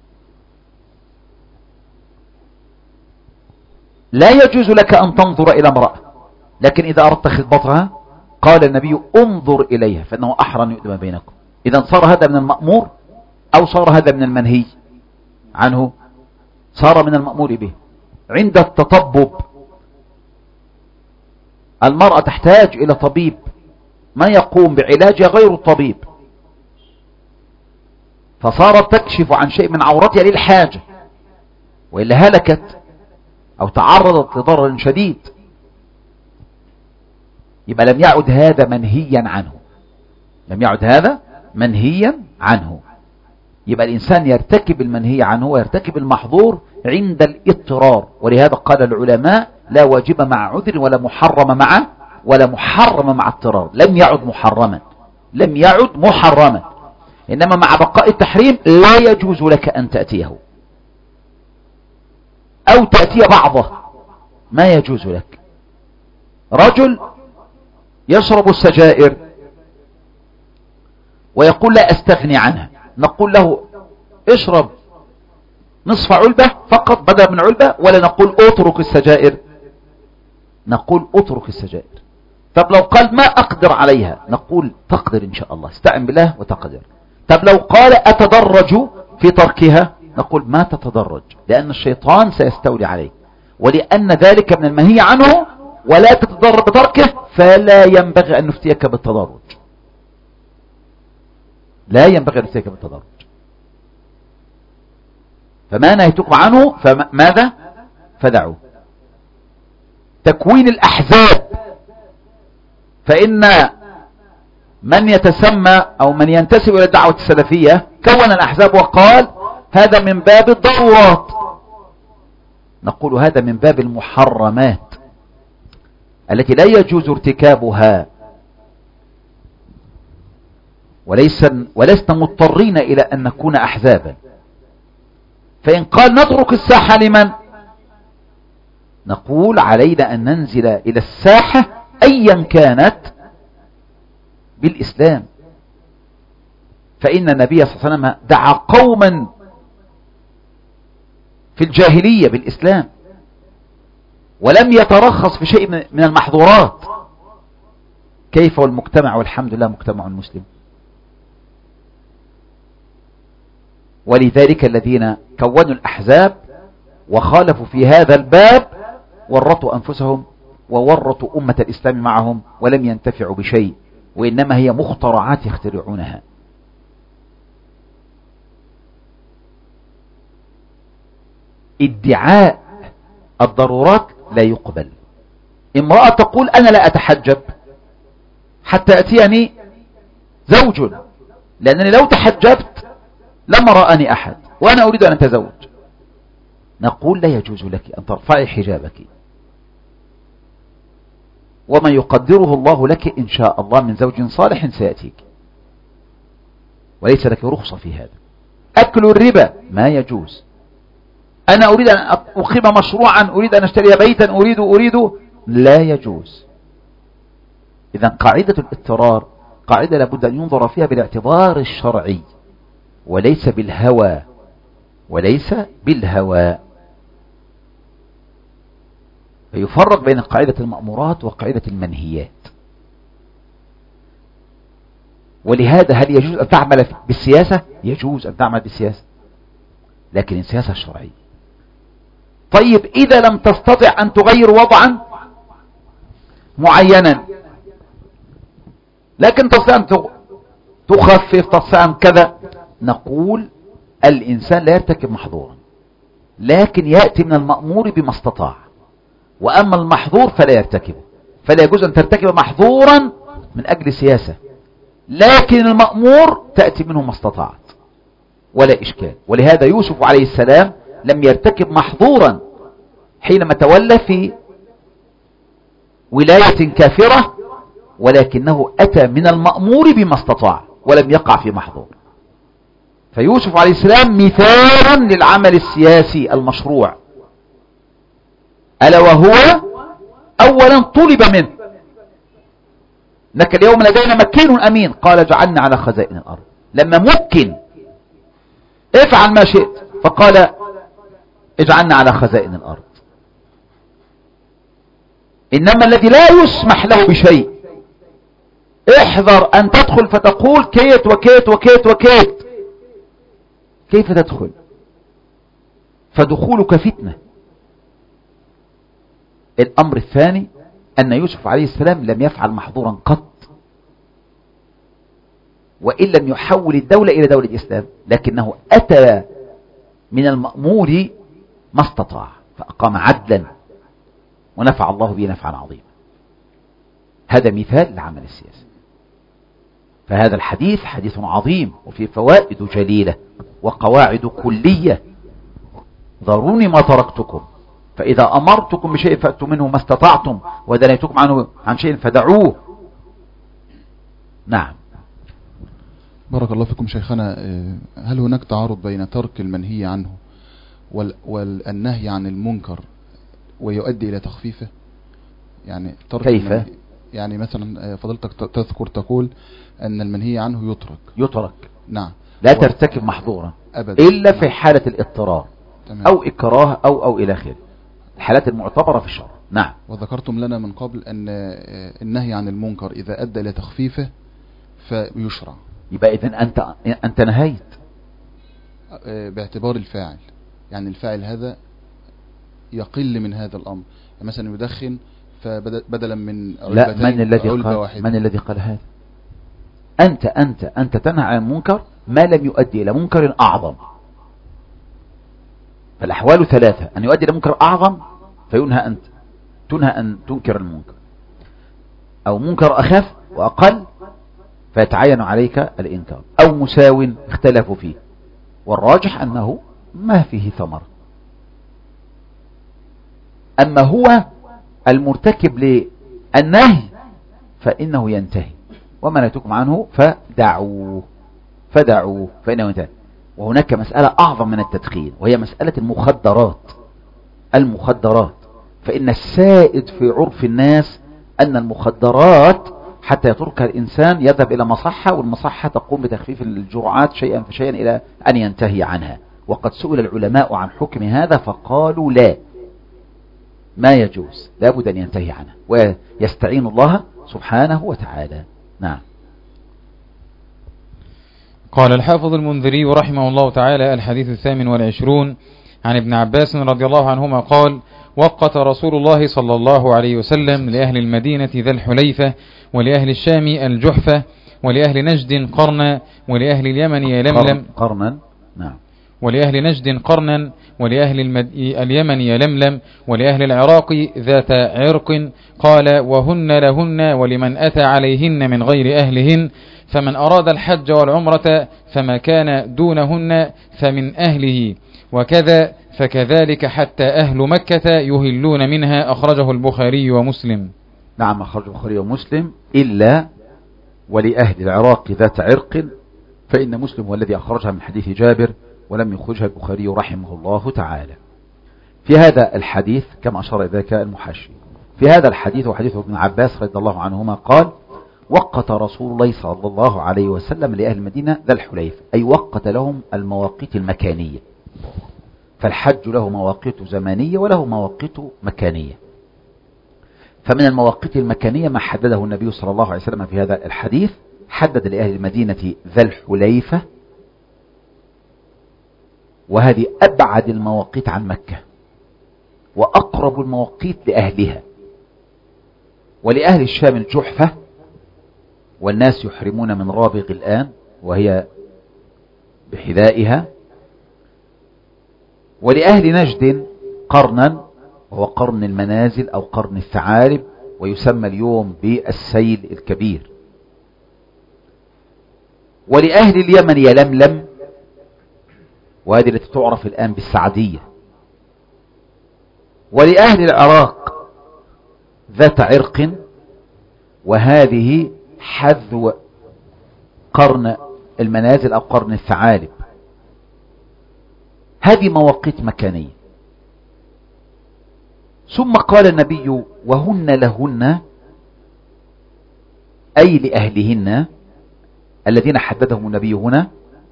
لا يجوز لك أن تنظر إلى امرأة، لكن إذا أردت خطبتها قال النبي: انظر إليها فإنه أحرى أن يؤدم بينكم. إذا صار هذا من المأمور أو صار هذا من المنهي عنه؟ صار من المأمور به. عند التطبب المرأة تحتاج إلى طبيب، ما يقوم بعلاجها غير الطبيب، فصارت تكشف عن شيء من عورتها للحاجة، وإلا هلكت أو تعرضت لضرر شديد. يبقى لم يعد هذا منهيا عنه، لم يعد هذا منهيا عنه. يبقى الإنسان يرتكب المنهي عنه ويرتكب المحظور عند الاضطرار. ولهذا قال العلماء: لا واجب مع عذر ولا محرم مع اضطرار. لم يعد محرما، لم يعد محرما، إنما مع بقاء التحريم لا يجوز لك أن تأتيه أو تأتي بعضه، ما يجوز لك. رجل يشرب السجائر ويقول: لا أستغني عنها، نقول له: اشرب نصف علبة فقط بدلا من علبة، ولا نقول اترك السجائر؟ نقول اترك السجائر. طب لو قال ما أقدر عليها، نقول تقدر إن شاء الله، استعن بالله وتقدر. طب لو قال أتدرج، في تركها؟ نقول ما تتدرج، لأن الشيطان سيستولي عليك، ولأن ذلك من المنهي عنه ولا تتضرر بتركه، فلا ينبغي أن نفتيك بالتدرج، لا ينبغي أن نفتيك بالتدرج. فما نهيتكم عنه فماذا؟ فدعوه. تكوين الأحزاب، فإن من يتسمى أو من ينتسب إلى الدعوة السلفية كون الأحزاب وقال هذا من باب الضرورات، نقول هذا من باب المحرمات التي لا يجوز ارتكابها، ولسنا مضطرين إلى أن نكون أحزابا. فإن قال نترك الساحة لمن؟ نقول علينا أن ننزل إلى الساحة أيا كانت بالإسلام، فإن النبي صلى الله عليه وسلم دعا قوما في الجاهلية بالإسلام ولم يترخص في شيء من المحظورات، كيف والمجتمع والحمد لله مجتمع مسلم؟ ولذلك الذين كونوا الأحزاب وخالفوا في هذا الباب ورطوا أنفسهم وورطوا أمة الإسلام معهم ولم ينتفعوا بشيء، وإنما هي مخترعات يخترعونها. ادعاء الضرورات لا يقبل. امرأة تقول أنا لا أتحجب حتى أتيني زوج، لأنني لو تحجبت لما رآني أحد وأنا أريد أن أتزوج. نقول لا يجوز لك أن ترفعي حجابك، وما يقدره الله لك إن شاء الله من زوج صالح سيأتيك، وليس لك رخصة في هذا. أكل الربا ما يجوز. أنا أريد أن أقيم مشروعا، أريد أن أشتري بيتا، أريد لا يجوز. إذن قاعدة الاضطرار قاعدة لابد أن ينظر فيها بالاعتبار الشرعي وليس بالهوى، وليس بالهوى. فيفرق بين قاعدة المأمورات وقاعدة المنهيات. ولهذا هل يجوز أن تعمل بالسياسة؟ يجوز أن تعمل بالسياسة، لكن السياسة الشرعية. طيب إذا لم تستطع أن تغير وضعا معينا، لكن تستطيع أن تخفف، تستطيع أن كذا، نقول الإنسان لا يرتكب محظورا، لكن يأتي من المأمور بما استطاع، وأما المحظور فلا يرتكبه. فلا يجوز أن ترتكب محظورا من أجل سياسة، لكن المأمور تأتي منه ما استطاعت ولا إشكال. ولهذا يوسف عليه السلام لم يرتكب محظورا حينما تولى في ولاية كافرة، ولكنه أتى من المأمور بما استطاع ولم يقع في محظور. فيوسف عليه السلام مثال للعمل السياسي المشروع، ألا وهو أولا طلب منه إنك اليوم لدينا مكين أمين، قال اجعلنا على خزائن الأرض. لما مكن افعل ما شئت، فقال اجعلنا على خزائن الأرض. إنما الذي لا يسمح له بشيء، احذر أن تدخل فتقول كيت وكيت وكيت وكيت، كيف تدخل؟ فدخولك فتنة. الأمر الثاني أن يوسف عليه السلام لم يفعل محظورا قط، وإن لم يحول الدولة إلى دولة إسلام، لكنه أتى من المأمور ما استطاع، فأقام عدلا ونفع الله به نفعا عظيما. هذا مثال لعمل السياسة. فهذا الحديث حديث عظيم وفيه فوائد جليلة وقواعد كلية. ذروني ما تركتكم، فإذا أمرتكم بشيء فأتوا منه ما استطعتم، وإذا نهيتكم عنه عن شيء فدعوه. نعم. بارك الله فيكم شيخنا. هل هناك تعارض بين ترك المنهي عنه والنهي عن المنكر ويؤدي إلى تخفيفه؟ يعني ترك كيف؟ يعني مثلا فضلتك تذكر تقول أن المنهي عنه يترك. نعم. لا ترتكب محظورا أبدا إلا في حالة الاضطرار أو إكراه أو إلى آخره، الحالات المعتبرة في الشرع. نعم. وذكرتم لنا من قبل أن النهي عن المنكر إذا أدى إلى تخفيفه فيشرع. يبقى إذن أنت نهيت. باعتبار الفاعل، يعني الفاعل هذا يقل من هذا الأمر، يعني مثلا يدخن فبدلا من لا، من الذي قال هذا؟ أنت تنهى عن المنكر ما لم يؤدي إلى منكر أعظم. فالأحوال ثلاثة: أن يؤدي إلى منكر أعظم فينهى تنهى أن تنكر المنكر، أو منكر أخف وأقل فيتعين عليك الإنكار، أو مساو اختلفوا فيه، والراجح أنه ما فيه ثمر. أما هو المرتكب للنهي فإنه ينتهي، وما نهيتكم عنه فدعوه فإنه ينتهي. وهناك مسألة أعظم من التدخين، وهي مسألة المخدرات. فإن السائد في عرف الناس أن المخدرات حتى يتركها الإنسان يذهب إلى مصحة، والمصحة تقوم بتخفيف الجرعات شيئا فشيئا إلى أن ينتهي عنها. وقد سئل العلماء عن حكم هذا فقالوا لا، ما يجوز، لابد أن ينتهي عنها ويستعين الله سبحانه وتعالى. نعم. قال الحافظ المنذري رحمه الله تعالى: الحديث 28 عن ابن عباس رضي الله عنهما قال: وقت رسول الله صلى الله عليه وسلم لأهل المدينة ذا الحليفة، ولأهل الشام الجحفة، ولأهل نجد قرنا، ولأهل اليمن يلملم قرنا. نعم. ولأهل نجد قرنا، ولأهل اليمن يلملم، ولأهل العراق ذات عرق. قال: وهن لهن ولمن أتى عليهن من غير أهلهن، فمن أراد الحج والعمرة فما كان دونهن فمن أهله، وكذا فكذلك حتى أهل مكة يهلون منها. أخرجه البخاري ومسلم. نعم، أخرجه البخاري ومسلم، إلا ولأهل العراق ذات عرق، فإن مسلم هو الذي أخرجها من حديث جابر، ولم يخرجها البخاري رحمه الله تعالى. في هذا الحديث كما أشار ذاك المحشي، في هذا الحديث وحديث ابن عباس رضي الله عنهما قال: وقت رسول الله صلى الله عليه وسلم لأهل المدينة ذا الحليفة، أي وقت لهم المواقيت المكانية. فالحج له مواقيت زمانية وله مواقيت مكانية. فمن المواقيت المكانية ما حدده النبي صلى الله عليه وسلم في هذا الحديث، حدد لأهل المدينة ذا الحليفة، وهذه أبعد المواقيت عن مكة وأقرب المواقيت لأهلها. ولأهل الشام الجحفة، والناس يحرمون من رابغ الآن وهي بحذائها. ولأهل نجد قرنا، وهو قرن المنازل أو قرن الثعالب، ويسمى اليوم بالسيل الكبير. ولأهل اليمن يلملم، وهذه التي تعرف الآن بالسعدية. ولأهل العراق ذات عرق، وهذه حذو قرن المنازل أو قرن الثعالب. هذه مواقيت مكانية. ثم قال النبي: وهن لهن، أي لأهلهن الذين حددهم النبي هنا،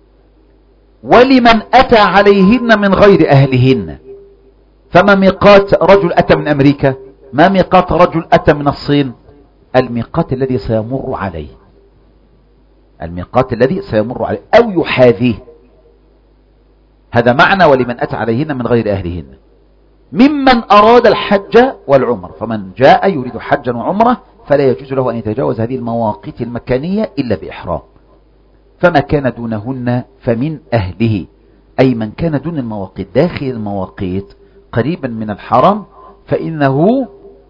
ولمن أتى عليهن من غير أهلهن. فما ميقات رجل أتى من أمريكا؟ ما ميقات رجل أتى من الصين؟ الميقات الذي سيمر عليه، الميقات الذي سيمر عليه أو يحاذيه. هذا معنى ولمن أتى عليهن من غير أهلهن، ممن أراد الحج والعمر. فمن جاء يريد حجا وعمرة فلا يجوز له أن يتجاوز هذه المواقيت المكانية إلا بإحرام. فما كان دونهن فمن أهله، أي من كان دون المواقيت داخل المواقيت قريبا من الحرم، فإنه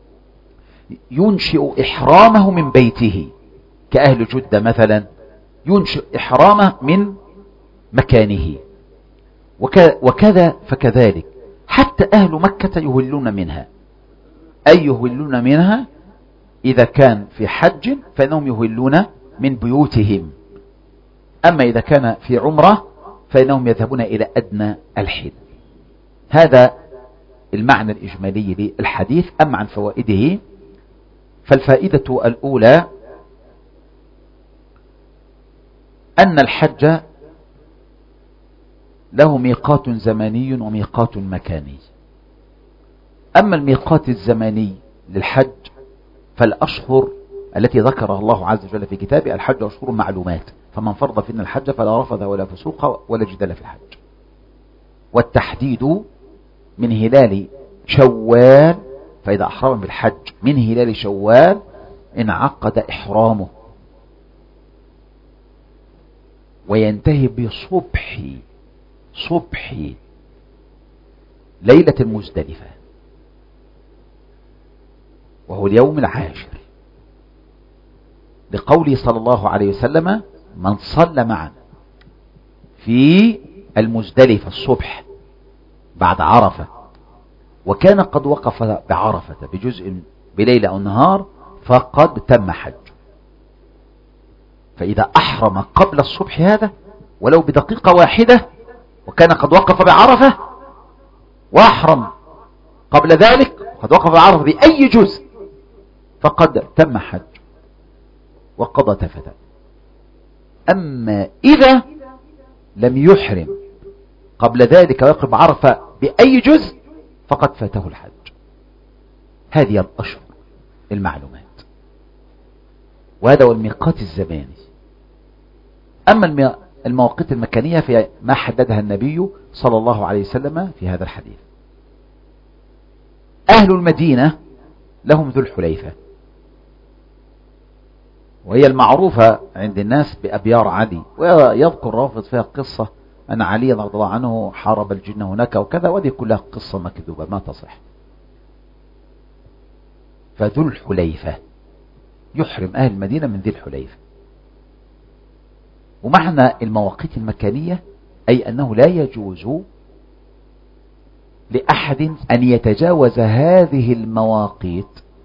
ينشئ إحرامه من بيته، كأهل جدة مثلا ينشئ إحرامه من مكانه، وكذا فكذلك حتى أهل مكة يهلون منها، أي يهلون منها إذا كان في حج فإنهم يهلون من بيوتهم، أما إذا كان في عمرة فإنهم يذهبون إلى أدنى الحل. هذا المعنى الإجمالي للحديث. أما عن فوائده، فالفائدة الأولى أن الحج له ميقات زماني وميقات مكاني. أما الميقات الزماني للحج فالأشهر التي ذكرها الله عز وجل في كتابه: الحج أشهر معلومات، فمن فرض فينا الحج فلا رفث ولا فسوق ولا جدال في الحج. والتحديد من هلال شوال، فإذا أحرم بالحج من هلال شوال انعقد إحرامه، وينتهي بصبح ليلة المزدلفة، وهو اليوم العاشر، لقوله صلى الله عليه وسلم: من صلى معنا في المزدلفة الصبح بعد عرفة وكان قد وقف بعرفة بجزء بليلة أو نهار فقد تم حج. فإذا أحرم قبل الصبح هذا ولو بدقيقة واحدة وكان قد وقف بعرفة، وأحرم قبل ذلك قد وقف بعرفة بأي جزء، فقد تم حج وقضى تفتا. أما إذا لم يحرم قبل ذلك ويقف بعرفة بأي جزء فقد فاته الحج. هذه الأشهر المعلومات، وهذا هو الميقات الزماني. أما المواقيت المكانية في ما حددها النبي صلى الله عليه وسلم في هذا الحديث. أهل المدينة لهم ذو الحليفة، وهي المعروفة عند الناس بأبيار عدي، ويذكر رافض فيها قصة أن علي رضي الله عنه حارب الجن هناك وكذا، وهذه كلها قصة مكذوبة ما تصح. فذو الحليفة يحرم أهل المدينة من ذي الحليفة. ومعنى المواقيت المكانية أي أنه لا يجوز لأحد أن يتجاوز هذه المواقيت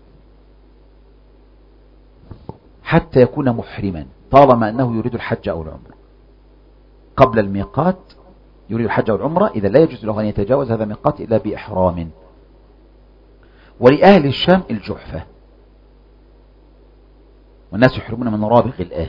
حتى يكون محرما، طالما أنه يريد الحج أو العمرة. قبل الميقات يريد الحج أو العمرة، إذا لا يجوز له أن يتجاوز هذا الميقات إلا بإحرام. ولأهل الشام الجحفة، والناس يحرمون من رابغ الآن.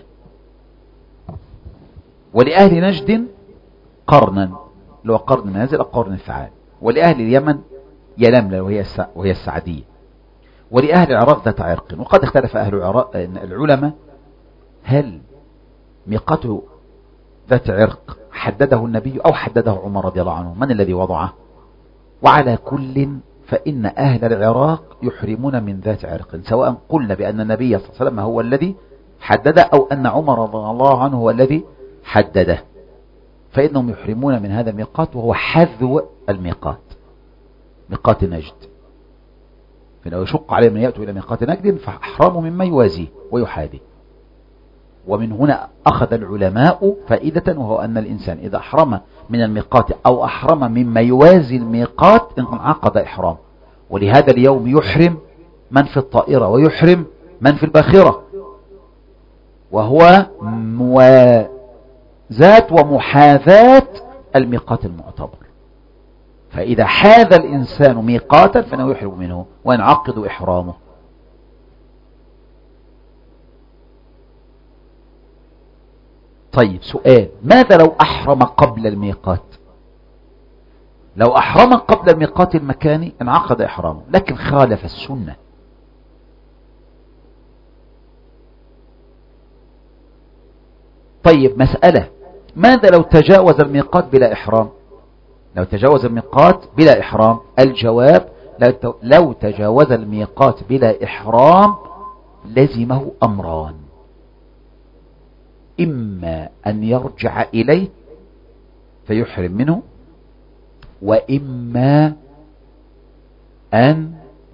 ولأهل نجد قرنا، اللي هو قرن منازل أو قرن الفعال. ولأهل اليمن يلملة وهي السعدية. ولأهل العراق ذات عرق. وقد اختلف أهل العلماء هل ميقات ذات عرق حدده النبي أو حدده عمر رضي الله عنه، من الذي وضعه؟ وعلى كل فإن أهل العراق يحرمون من ذات عرق، سواء قلنا بأن النبي صلى الله عليه وسلم هو الذي حدده أو أن عمر رضي الله عنه هو الذي حدده، فإنهم يحرمون من هذا الميقات، وهو حذو الميقات، ميقات نجد. فلو يشق عليهم أن يأتوا إلى ميقات نجد فأحرموا مما يوازيه ويحاذيه. ومن هنا أخذ العلماء فائدة، وهو أن الإنسان إذا أحرم من الميقات أو أحرم مما يوازي الميقات انعقد إحرام. ولهذا اليوم يحرم من في الطائرة ويحرم من في الباخرة، وهو موازاة ومحاذاة الميقات المعتبر. فإذا حاذ الإنسان ميقاتا فإنه يحرم منه وينعقد إحرامه. طيب سؤال: ماذا لو أحرم قبل الميقات؟ لو أحرم قبل الميقات المكاني انعقد إحرامه، لكن خالف السنة. طيب مسألة: ماذا لو تجاوز الميقات بلا إحرام؟ لو تجاوز الميقات بلا إحرام، الجواب: لو تجاوز الميقات بلا إحرام لزمه أمران: إما أن يرجع إليه فيحرم منه، وإما أن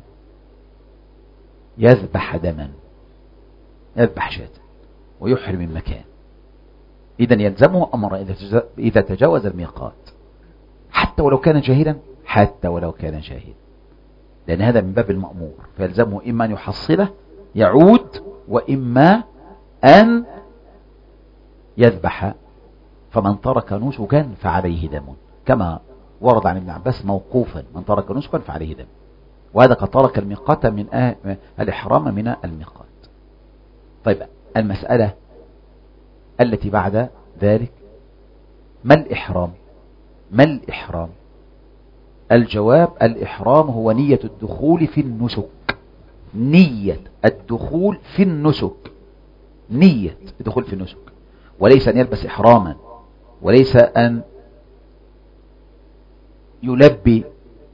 يذبح دما، يذبح شاة ويحرم المكان. إذن يلزمه أمر إذا تجاوز الميقات، حتى ولو كان جاهلا، حتى ولو كان جاهلا، لأن هذا من باب المأمور، فيلزمه إما أن يحصله يعود، وإما أن يذبح. فمن ترك نسكا فعليه دم، كما ورد عن ابن عباس موقوفا: من ترك نسكا فعليه دم. وهذا قد ترك الميقات من الإحرام من الميقات. طيب المسألة التي بعد ذلك: ما الإحرام؟ ما الإحرام؟ الجواب: الإحرام هو نية الدخول في النسك، نية الدخول في النسك، نية الدخول في النسك، وليس أن يلبس إحراما، وليس أن يلبي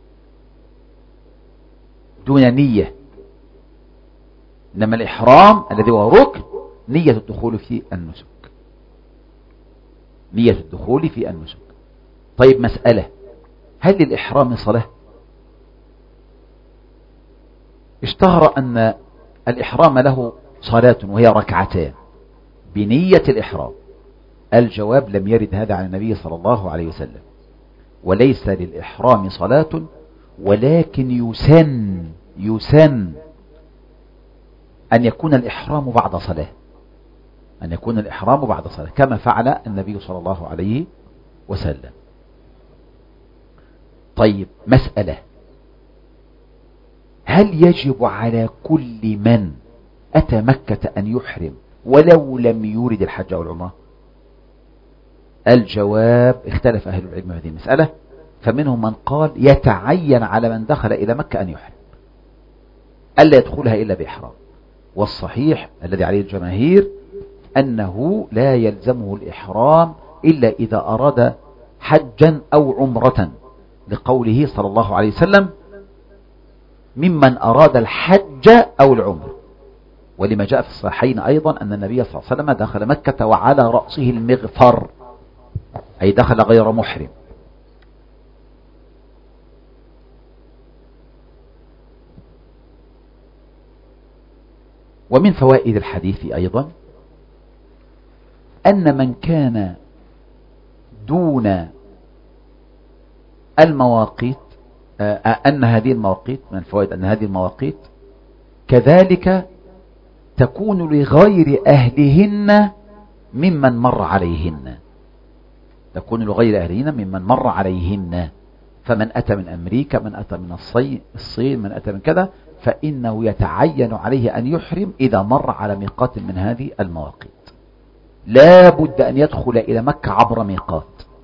دون نية، إنما الإحرام الذي هو ركن نية الدخول في النسك، نية الدخول في النسك. طيب مسألة، هل للإحرام صلاة؟ اشتهر أن الإحرام له صلاة وهي ركعتان بنية الإحرام. الجواب لم يرد هذا عن النبي صلى الله عليه وسلم، وليس للإحرام صلاة، ولكن يسن أن يكون الإحرام بعد صلاة، أن يكون الإحرام بعد صلاة كما فعل النبي صلى الله عليه وسلم. طيب مسألة، هل يجب على كل من أتى مكة أن يحرم ولو لم يرد الحج أو العمرة؟ الجواب اختلف أهل العلم في هذه المسألة، فمنهم من قال يتعين على من دخل إلى مكة أن يحرم ألا يدخلها إلا بإحرام، والصحيح الذي عليه الجماهير أنه لا يلزمه الإحرام إلا إذا أراد حجا أو عمرة، لقوله صلى الله عليه وسلم ممن أراد الحج أو العمر، ولما جاء في الصحيحين أيضا أن النبي صلى الله عليه وسلم دخل مكة وعلى رأسه المغفر، أي دخل غير محرم. ومن فوائد الحديث أيضا أن من كان دون المواقيت، أن هذه المواقيت من الفوائد أن هذه المواقيت كذلك تكون لغير أهلهن ممن مر عليهن، تكون لغير أهلهن ممن مر عليهن، فمن أتى من أمريكا، من أتى من الصين، من أتى من كذا، فإنه يتعين عليه أن يحرم إذا مر على ميقات من هذه المواقيت، لا بد أن يدخل إلى مكة عبر ميقات.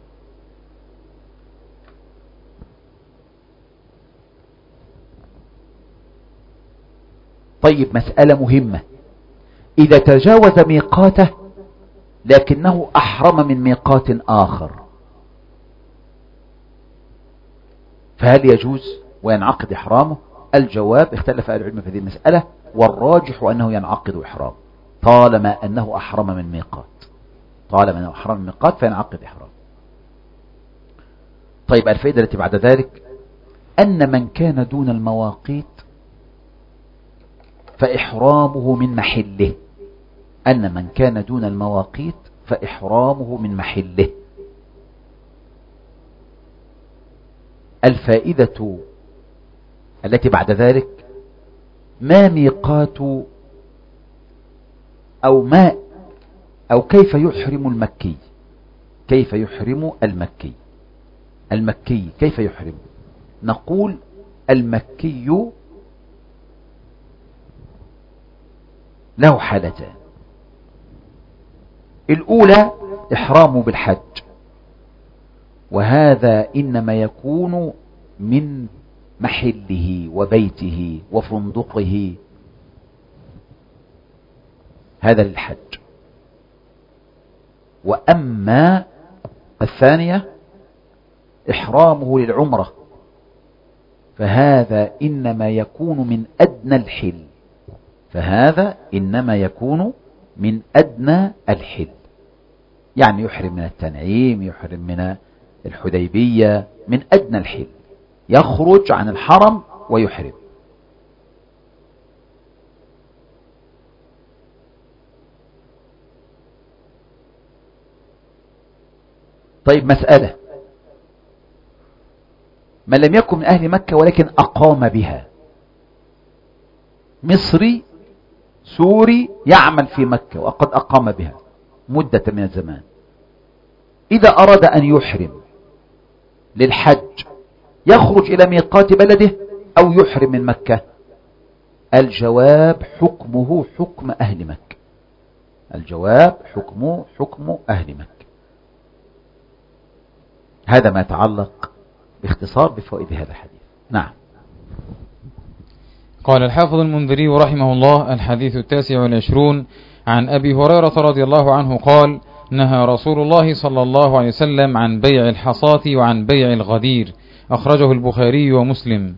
طيب مسألة مهمة، إذا تجاوز ميقاته لكنه أحرم من ميقات آخر، فهل يجوز وينعقد إحرامه؟ الجواب اختلف أهل العلم في هذه المسألة، والراجح أنه ينعقد إحرام طالما أنه أحرم من ميقات، طالما أنه أحرم من ميقات فينعقد إحرام. طيب الفائدة التي بعد ذلك أن من كان دون المواقيت فإحرامه من محله، أن من كان دون المواقيت فإحرامه من محله. الفائدة التي بعد ذلك ما ميقات أو كيف يحرم المكي، كيف يحرم المكي كيف يحرم؟ نقول المكي له حالتان، الأولى إحرامه بالحج، وهذا إنما يكون من محله وبيته وفندقه، هذا للحج. وأما الثانية إحرامه للعمرة، فهذا إنما يكون من أدنى الحل، فهذا إنما يكون من أدنى الحل، يعني يحرم من التنعيم، يحرم من الحديبية، من أدنى الحل، يخرج عن الحرم ويحرم. طيب مسألة، من لم يكن من أهل مكة ولكن أقام بها، مصري سوري يعمل في مكة وقد أقام بها مدة من الزمان، إذا أراد أن يحرم للحج يخرج إلى ميقات بلده أو يحرم من مكة؟ الجواب حكمه حكم أهل مكة، الجواب حكمه حكم أهل مكة. هذا ما يتعلق باختصار بفوائد هذا الحديث. نعم. قال الحافظ المنذري رحمه الله: الحديث 29 عن أبي هريرة رضي الله عنه قال: نهى رسول الله صلى الله عليه وسلم عن بيع الحصاة وعن بيع الغدير أخرجه البخاري ومسلم.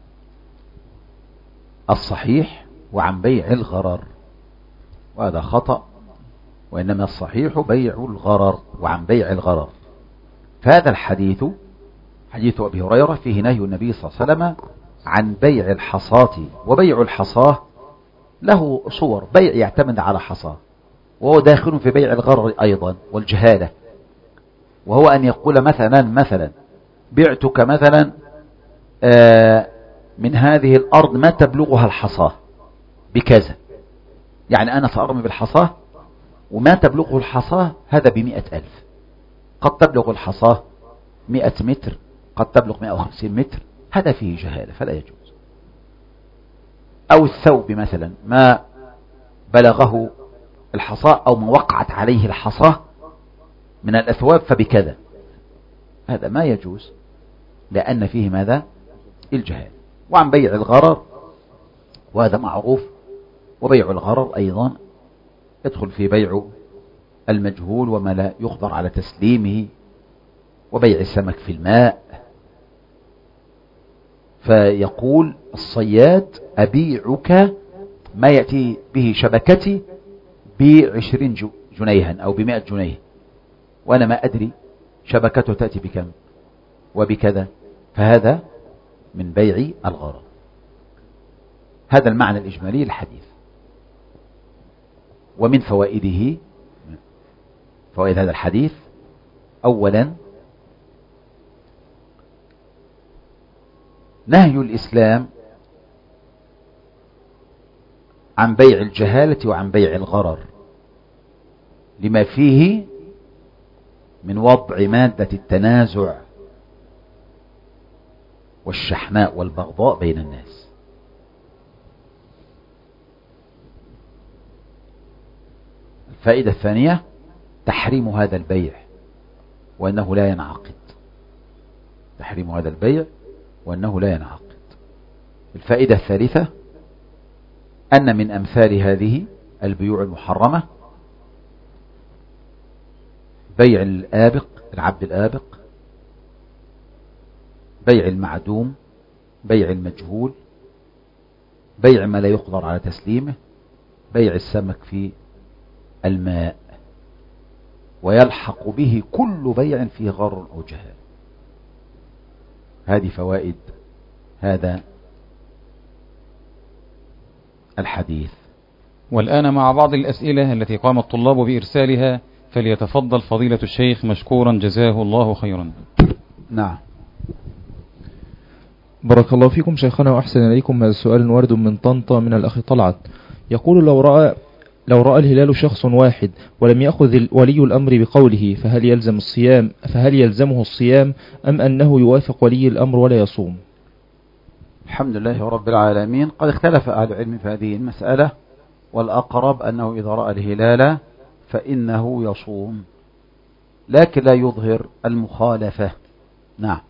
الصحيح وعن بيع الغرر، وهذا خطأ، وإنما الصحيح بيع الغرر وعن بيع الغرر. فهذا الحديث حديث أبي هريرة فيه نهي النبي صلى الله عليه وسلم عن بيع الحصاة. وبيع الحصاة له صور: بيع يعتمد على حصاة، وهو داخل في بيع الغرر أيضا والجهالة، وهو أن يقول مثلا بعتك مثلا من هذه الأرض ما تبلغها الحصاة بكذا، يعني أنا سأرمي بالحصاة وما تبلغه الحصاة هذا ب100,000. قد تبلغ الحصاة 100 متر، قد تبلغ 150 متر، هذا فيه جهالة فلا يجوز. أو الثوب مثلا ما بلغه الحصاة أو ما وقعت عليه الحصاة من الأثواب فبكذا، هذا ما يجوز لأن فيه ماذا؟ الجهال. وعن بيع الغرر وهذا معروف. وبيع الغرر أيضا يدخل في بيع المجهول وما لا يقدر على تسليمه، وبيع السمك في الماء. فيقول الصياد: أبيعك ما يأتي به شبكتي ب20 جنيها أو ب100 جنيه، وأنا ما أدري شبكته تأتي بكم وبكذا، فهذا من بيع الغرر. هذا المعنى الإجمالي للحديث. ومن فوائد هذا الحديث: أولا نهي الإسلام عن بيع الجهالة وعن بيع الغرر، لما فيه من وضع مادة التنازع والشحناء والبغضاء بين الناس. الفائدة الثانية: تحريم هذا البيع وأنه لا ينعقد. تحريم هذا البيع وأنه لا ينعقد. الفائدة الثالثة: أن من أمثال هذه البيوع المحرمة بيع الآبق، العبد الآبق، بيع المعدوم، بيع المجهول، بيع ما لا يقدر على تسليمه، بيع السمك في الماء، ويلحق به كل بيع فيه غرر أو جهال. هذه فوائد هذا الحديث. والآن مع بعض الأسئلة التي قام الطلاب بإرسالها، فليتفضل فضيلة الشيخ مشكورا جزاه الله خيرا. نعم. بارك الله فيكم شيخنا وأحسن إليكم. هذا السؤال وارد من طنطا من الأخ طلعت، يقول: لو رأى الهلال شخص واحد ولم يأخذ ولي الأمر بقوله فهل يلزمه الصيام أم أنه يوافق ولي الأمر ولا يصوم؟ الحمد لله رب العالمين. قد اختلف أهل العلم في هذه المسألة، والأقرب أنه إذا رأى الهلال فإنه يصوم، لكن لا يظهر المخالفة. نعم.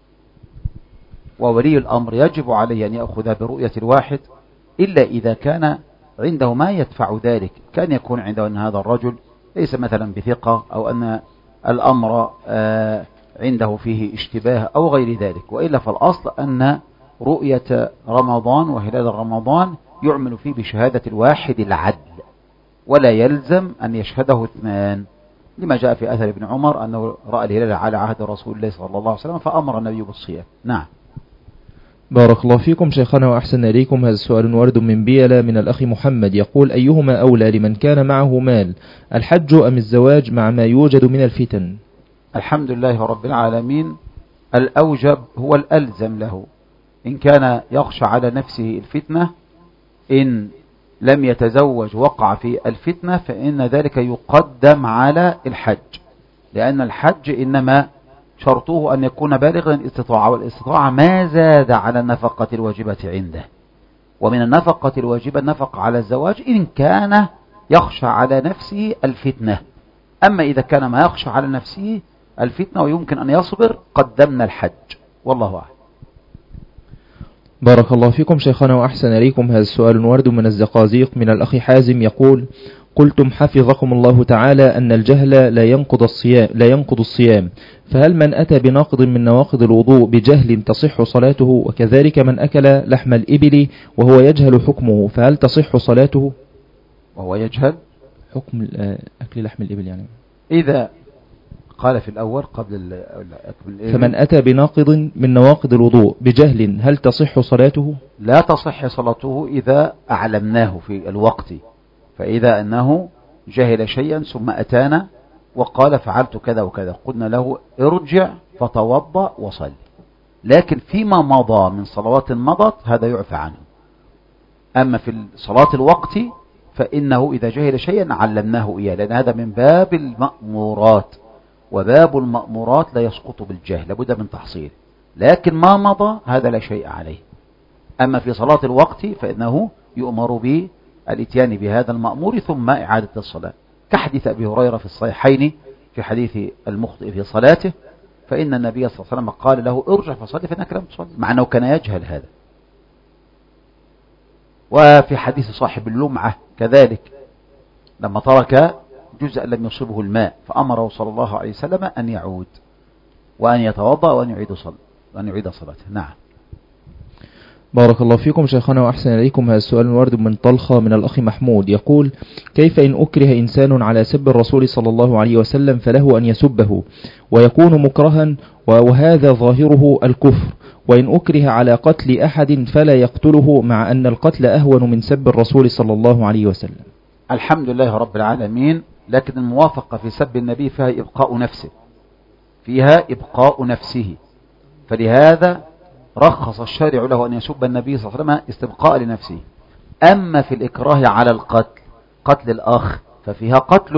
وولي الأمر يجب عليه أن يأخذ برؤية الواحد إلا إذا كان عنده ما يدفع ذلك، كان يكون عنده أن هذا الرجل ليس مثلا بثقة، أو أن الأمر عنده فيه اشتباه أو غير ذلك. وإلا فالأصل أن رؤية رمضان وهلال رمضان يعمل فيه بشهادة الواحد العدل، ولا يلزم أن يشهده اثنان، لما جاء في أثر ابن عمر أنه رأى الهلال على عهد رسول الله صلى الله عليه وسلم فأمر النبي بالصيام. نعم. بارك الله فيكم شيخنا وأحسن إليكم. هذا السؤال وارد من بيلا من الأخ محمد، يقول: أيهما أولى لمن كان معه مال، الحج أم الزواج مع ما يوجد من الفتن؟ الحمد لله رب العالمين. الأوجب هو الألزم له، إن كان يخشى على نفسه الفتنة، إن لم يتزوج وقع في الفتنة، فإن ذلك يقدم على الحج، لأن الحج إنما شرطه أن يكون بالغا الاستطاعة، والاستطاعة ما زاد على النفقة الواجبة عنده. ومن النفقة الواجبة النفقة على الزواج إن كان يخشى على نفسه الفتنة. أما إذا كان ما يخشى على نفسه الفتنة ويمكن أن يصبر قدمنا الحج، والله أعلم. بارك الله فيكم شيخنا وأحسن إليكم. هذا السؤال وارد من الزقازيق من الأخ حازم، يقول: قلتم حفظكم الله تعالى أن الجهل لا ينقض الصيام، فهل من أتى بناقض من نواقض الوضوء بجهل تصح صلاته، وكذلك من أكل لحم الإبل وهو يجهل حكمه فهل تصح صلاته؟ وهو يجهل حكم أكل لحم الإبل يعني إذا قال في الأول قبل فمن أتى بناقض من نواقض الوضوء بجهل هل تصح صلاته؟ لا تصح صلاته إذا أعلمناه في الوقت، فإذا أنه جهل شيئا ثم أتانا وقال فعلت كذا وكذا قلنا له ارجع فتوضأ وصل، لكن فيما مضى من صلوات مضت هذا يعفى عنه. أما في صلاة الوقت فإنه إذا جهل شيئا علمناه إياه، لأن هذا من باب المأمورات، وباب المأمورات لا يسقط بالجهل، لابد من تحصيل، لكن ما مضى هذا لا شيء عليه. أما في صلاة الوقت فإنه يؤمر بالاتيان بهذا المأمور ثم إعادة الصلاة، كحديث أبي هريرة في الصحيحين في حديث المخطئ في صلاته، فإن النبي صلى الله عليه وسلم قال له ارجع فصلي فإنك لم تصلي، مع أنه كان يجهل هذا. وفي حديث صاحب اللمعة كذلك لما ترك جزء لم يصبه الماء فأمره صلى الله عليه وسلم أن يعود وأن يتوضأ وأن يعيد صلاته. نعم. بارك الله فيكم شيخنا وأحسن إليكم. هذا السؤال وارد من طلخة من الأخ محمود، يقول: كيف إن أكره إنسان على سب الرسول صلى الله عليه وسلم فله أن يسبه ويكون مكرها وهذا ظاهره الكفر، وإن أكره على قتل أحد فلا يقتله مع أن القتل أهون من سب الرسول صلى الله عليه وسلم؟ الحمد لله رب العالمين. لكن الموافقة في سب النبي فيها إبقاء نفسه، فلهذا رخص الشارع له أن يسب النبي صلى الله عليه وسلم استبقاء لنفسه. أما في الإكراه على قتل الأخ ففيها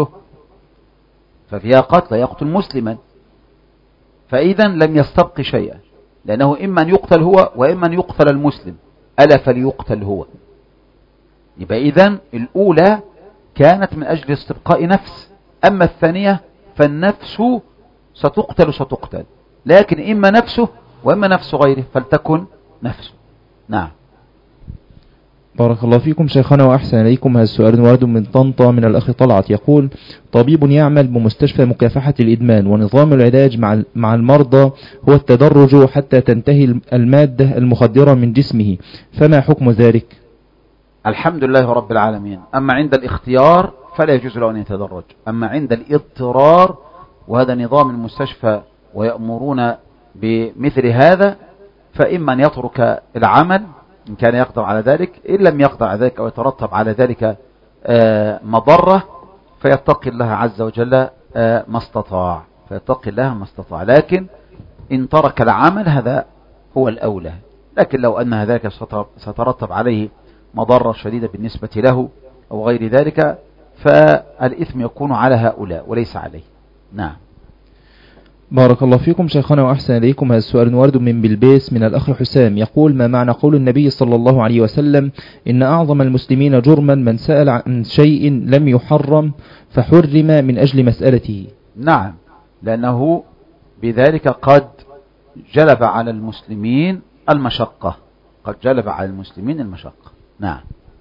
قتل يقتل مسلما، فإذا لم يستبق شيئا، لأنه إما أن يقتل هو وإما أن يقتل المسلم، ألا فليقتل هو. يبقى إذن الأولى كانت من أجل استبقاء نفس، أما الثانية فالنفس ستقتل، لكن إما نفسه وإما نفس غيره فلتكن نفسه. نعم. بارك الله فيكم شيخنا وأحسن إليكم. هذا السؤال وارد من طنطا من الأخ طلعت، يقول: طبيب يعمل بمستشفى مكافحة الإدمان ونظام العلاج مع المرضى هو التدرج حتى تنتهي المادة المخدرة من جسمه، فما حكم ذلك؟ الحمد لله رب العالمين. أما عند الاختيار فلا يجوز له أن يتدرج، أما عند الاضطرار وهذا نظام المستشفى ويأمرون بمثل هذا، فإما أن يترك العمل إن كان يقدر على ذلك، إن لم يقدر على ذلك أو يترتب على ذلك مضرة فيتقي الله عز وجل ما استطاع، لكن إن ترك العمل هذا هو الأولى. لكن لو أن ذلك سترتب عليه مضرة شديدة بالنسبة له أو غير ذلك فالإثم يكون على هؤلاء وليس عليه. نعم. بارك الله فيكم شيخنا وأحسن إليكم. هذا السؤال وارد من بلبيس من الأخ حسام، يقول: ما معنى قول النبي صلى الله عليه وسلم: إن أعظم المسلمين جرما من سأل عن شيء لم يحرم فحرم من أجل مسألته؟ نعم، لأنه بذلك قد جلب على المسلمين المشقة. نعم.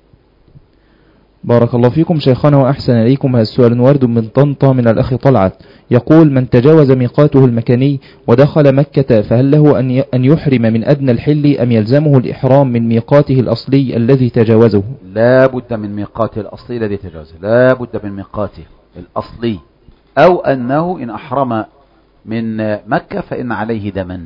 بارك الله فيكم شيخنا وأحسن إليكم. هذا السؤال وارد من طنطا من الأخ طلعت، يقول: من تجاوز ميقاته المكاني ودخل مكة فهل له أن يحرم من أدنى الحل أم يلزمه الإحرام من ميقاته الأصلي الذي تجاوزه؟ لا بد من ميقاته الأصلي الذي تجاوزه، لا بد من ميقاته الأصلي، أو أنه إن أحرم من مكة فإن عليه دما.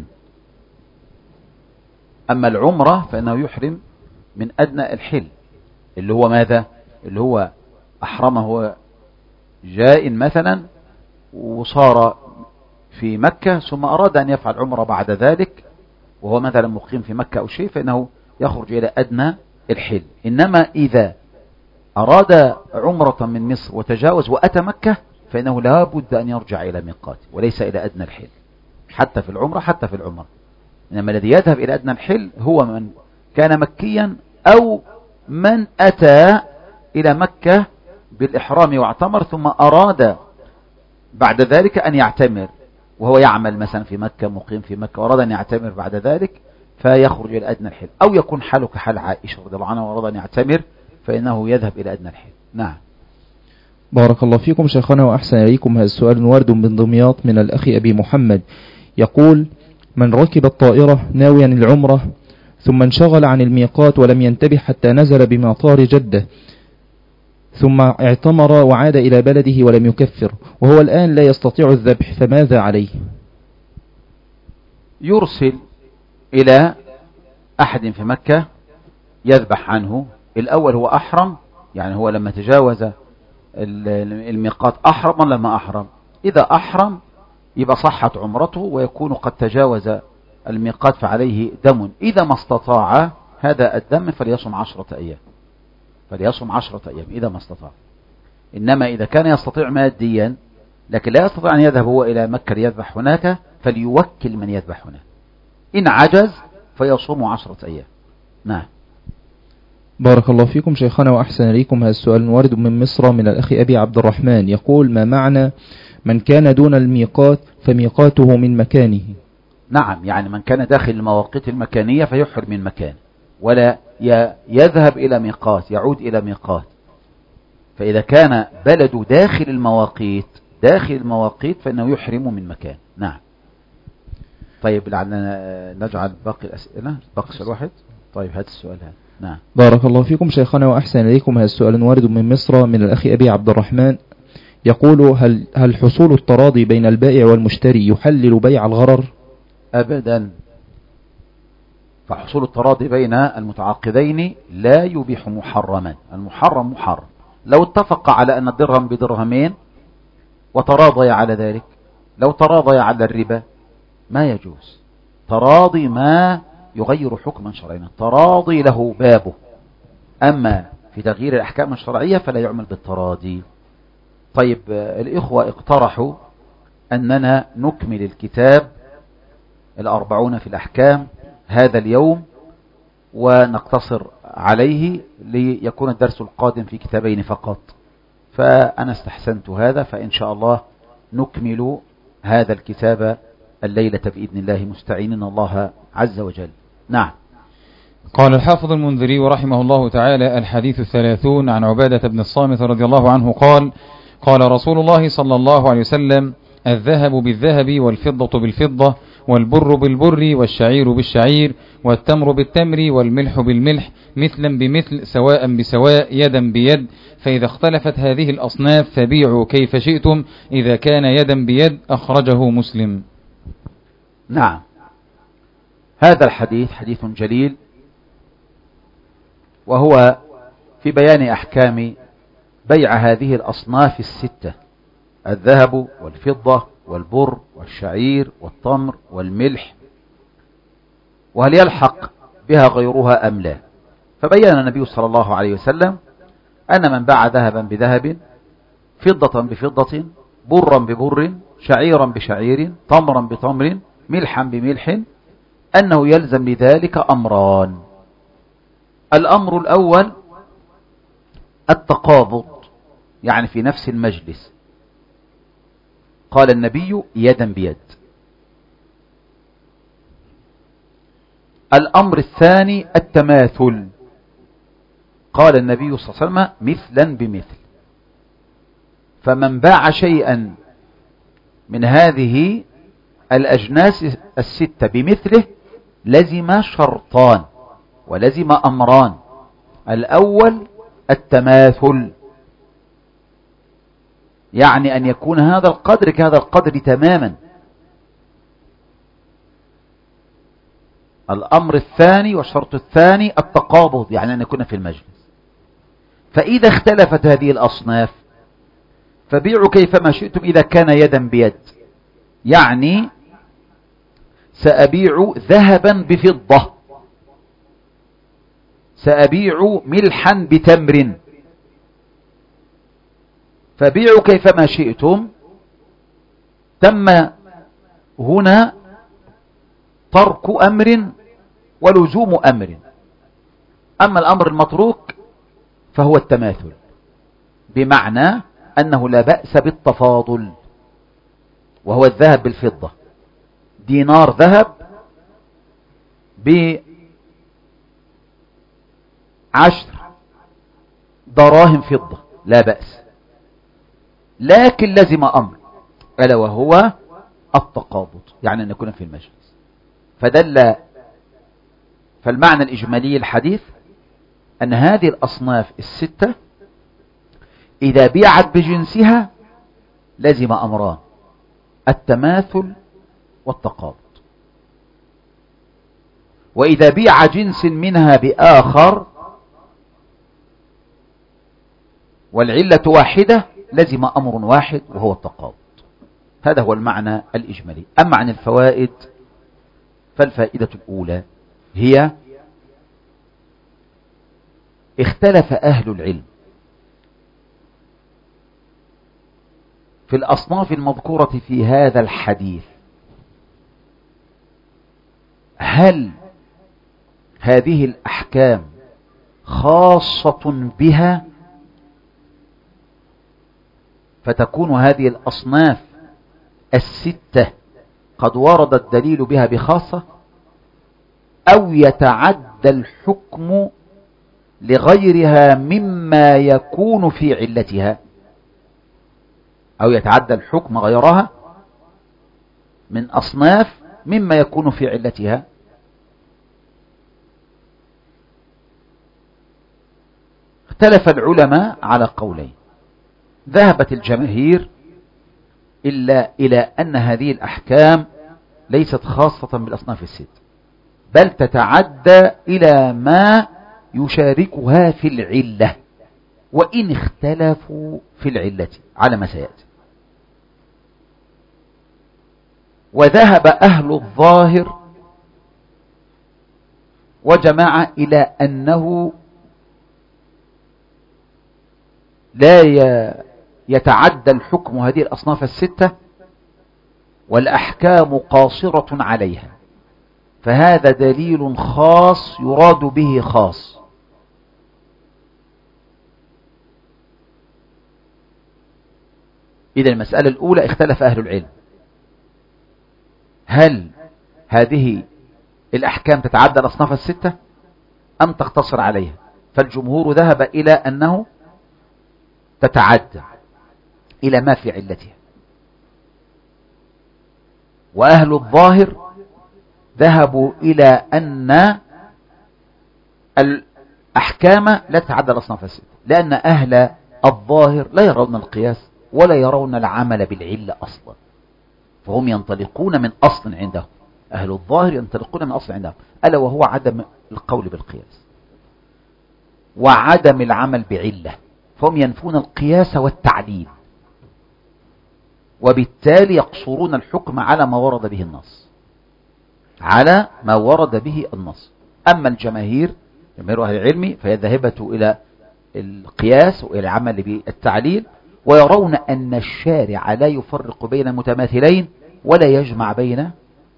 أما العمرة فإنه يحرم من أدنى الحل اللي هو ماذا؟ اللي هو أحرمه هو جاء مثلا وصار في مكة ثم أراد أن يفعل عمرة بعد ذلك وهو مثلا مقيم في مكة أو شيء، فإنه يخرج إلى أدنى الحل. إنما إذا أراد عمرة من مصر وتجاوز وأتى مكة فإنه لا بد أن يرجع إلى ميقاته وليس إلى أدنى الحل، حتى في العمرة. إنما الذي يذهب إلى أدنى الحل هو من كان مكيا أو من أتى إلى مكة بالإحرام واعتمر ثم أراد بعد ذلك أن يعتمر وهو يعمل مثلا في مكة مقيم في مكة وأراد أن يعتمر بعد ذلك فيخرج إلى أدنى الحل، أو يكون حاله كحال عائشة رضي الله عنها وأراد أن يعتمر فإنه يذهب إلى أدنى الحل. نعم. بارك الله فيكم شيخنا وأحسن إليكم. هذا السؤال وارد من دمياط من الأخ أبي محمد، يقول: من ركب الطائرة ناويا العمرة ثم انشغل عن الميقات ولم ينتبه حتى نزل بمطار جدة، ثم اعتمر وعاد إلى بلده ولم يكفر، وهو الآن لا يستطيع الذبح، فماذا عليه؟ يرسل إلى أحد في مكة يذبح عنه. الأول هو أحرم، يعني هو لما تجاوز الميقات أحرم ولا ما أحرم؟ إذا أحرم يبقى صحت عمرته ويكون قد تجاوز الميقات فعليه دم. إذا ما استطاع هذا الدم فليصم 10 أيام، فليصم 10 أيام إذا ما استطاع. إنما إذا كان يستطيع ماديا لكن لا يستطيع أن يذهب هو إلى مكة ليذبح هناك، فليوكل من يذبح هناك. إن عجز فيصوم 10 أيام. نعم. بارك الله فيكم شيخنا وأحسن إليكم. هذا السؤال وارد من مصر من الأخ أبي عبد الرحمن، يقول: ما معنى من كان دون الميقات فميقاته من مكانه؟ نعم، يعني من كان داخل المواقيت المكانية فيحرم من مكان ولا يذهب إلى ميقات، يعود إلى ميقات. فإذا كان بلده داخل المواقيت فإنه يحرم من مكان. نعم. طيب لعلنا نجعل باقي الأسئلة، باقي سؤال واحد. طيب هذا السؤال هذا. نعم. بارك الله فيكم شيخنا وأحسن إليكم. هذا السؤال وارد من مصر من الأخ أبي عبد الرحمن، يقول: هل حصول التراضي بين البائع والمشتري يحلل بيع الغرر؟ أبدا. فحصول التراضي بين المتعاقدين لا يبيح محرما. المحرم محرم. لو اتفق على أن الدرهم بدرهمين وتراضي على ذلك، لو تراضي على الربا ما يجوز. تراضي ما يغير حكما شرعيا، تراضي له بابه. أما في تغيير الأحكام الشرعية فلا يعمل بالتراضي. طيب الإخوة اقترحوا أننا نكمل الكتاب 40 في الأحكام هذا اليوم ونقتصر عليه ليكون الدرس القادم في كتابين فقط، فأنا استحسنت هذا، فإن شاء الله نكمل هذا الكتاب الليلة بإذن الله مستعينين الله عز وجل. نعم. قال الحافظ المنذري رحمه الله تعالى: الحديث 30 عن عبادة بن الصامت رضي الله عنه قال: قال رسول الله صلى الله عليه وسلم: الذهب بالذهب والفضة بالفضة والبر بالبر والشعير بالشعير والتمر بالتمر والملح بالملح مثلا بمثل سواء بسواء يدا بيد، فإذا اختلفت هذه الأصناف فبيعوا كيف شئتم إذا كان يدا بيد. أخرجه مسلم. نعم. هذا الحديث حديث جليل، وهو في بيان أحكام بيع هذه الأصناف الستة: الذهب والفضة والبر والشعير والتمر والملح، وهل يلحق بها غيرها أم لا. فبين النبي صلى الله عليه وسلم أن من باع ذهبا بذهب، فضة بفضة، برا ببر، شعيرا بشعير، تمرا بتمر، ملحا بملح، أنه يلزم لذلك أمران. الأمر الأول التقابض، يعني في نفس المجلس. قال النبي: يدا بيد. الأمر الثاني التماثل. قال النبي صلى الله عليه وسلم: مثلا بمثل. فمن باع شيئا من هذه الأجناس الستة بمثله لزم شرطان ولزم أمران. الأول التماثل، يعني أن يكون هذا القدر كهذا القدر تماما. الأمر الثاني والشرط الثاني التقابض، يعني أن يكون في المجلس. فإذا اختلفت هذه الأصناف فبيعوا كيفما شئتم إذا كان يدا بيد، يعني سأبيع ذهبا بفضة، سأبيع ملحا بتمر، فبيعوا كيفما شئتم. تم هنا ترك أمر ولزوم أمر. أما الأمر المتروك فهو التماثل، بمعنى أنه لا بأس بالتفاضل، وهو الذهب بالفضة. دينار ذهب ب10 دراهم فضة لا بأس. لكن لزم أمر ألا وهو التقابض، يعني أن يكون في المجلس. فالمعنى الإجمالي الحديث أن هذه الأصناف الستة إذا بيعت بجنسها لزم أمران: التماثل والتقابض. وإذا بيع جنس منها بآخر والعلة واحدة لزم أمر واحد وهو التقابض. هذا هو المعنى الإجمالي. أما عن الفوائد فالفائدة الأولى هي: اختلف أهل العلم في الأصناف المذكورة في هذا الحديث، هل هذه الأحكام خاصة بها فتكون هذه الأصناف الستة قد ورد الدليل بها بخاصة، أو يتعدى الحكم لغيرها مما يكون في علتها، أو يتعدى الحكم غيرها من أصناف مما يكون في علتها. اختلف العلماء على قولين. ذهبت الجماهير إلى أن هذه الأحكام ليست خاصة بالأصناف الست، بل تتعدى إلى ما يشاركها في العلة، وإن اختلفوا في العلة على ما سيأتي. وذهب أهل الظاهر وجماعة إلى أنه لا يتعدى الحكم هذه الأصناف الستة والأحكام قاصرة عليها، فهذا دليل خاص يراد به خاص. إذا المسألة الأولى اختلف أهل العلم، هل هذه الأحكام تتعدى الأصناف الستة أم تقتصر عليها؟ فالجمهور ذهب إلى أنه تتعدى إلى ما في علتها، وأهل الظاهر ذهبوا إلى أن الأحكام لا تتعدى الأصناف الستة، لأن أهل الظاهر لا يرون القياس ولا يرون العمل بالعلة أصلا، فهم ينطلقون من أصل عندهم. أهل الظاهر ينطلقون من أصل عندهم، ألا وهو عدم القول بالقياس وعدم العمل بعلة، فهم ينفون القياس والتعليل، وبالتالي يقصرون الحكم على ما ورد به النص، على ما ورد به النص. أما الجماهير، جماهير أهل العلم، فهي ذاهبة إلى القياس وإلى العمل بالتعليل، ويرون أن الشارع لا يفرق بين متماثلين ولا يجمع بين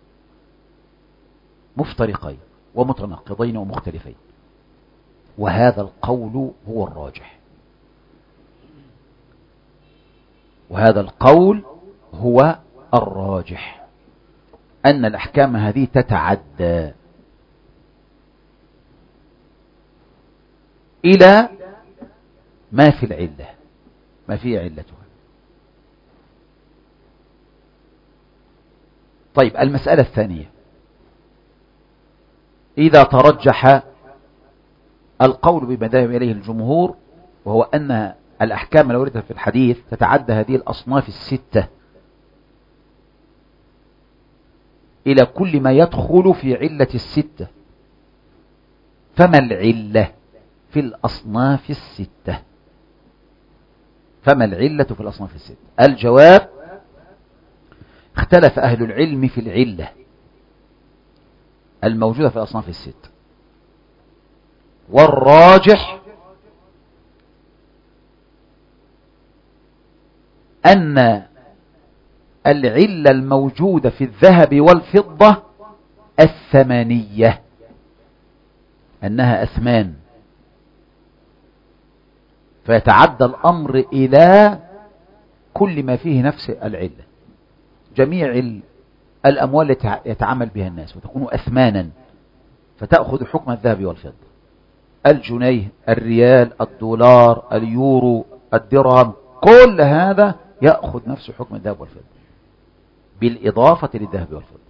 مفترقين ومتناقضين ومختلفين، وهذا القول هو الراجح، وهذا القول هو الراجح، أن الأحكام هذه تتعدى إلى ما في العلة، ما في علتها. طيب، المسألة الثانية: إذا ترجح القول بما ذهب إليه الجمهور، وهو أن الأحكام الواردة في الحديث تتعدى هذه الأصناف الستة إلى كل ما يدخل في علة الستة، فما العلة في الأصناف الستة؟ فما العلة في الأصناف الستة؟ الجواب: اختلف أهل العلم في العلة الموجودة في الأصناف الستة، والراجح أن العلة الموجودة في الذهب والفضة الثمانية، أنها أثمان، فيتعدى الأمر إلى كل ما فيه نفس العلة، جميع الأموال التي يتعامل بها الناس وتكون أثمانا، فتأخذ حكم الذهب والفضة، الجنيه، الريال، الدولار، اليورو، الدرهم، كل هذا يأخذ نفس حكم الذهب والفضة بالإضافة للذهب والفضة.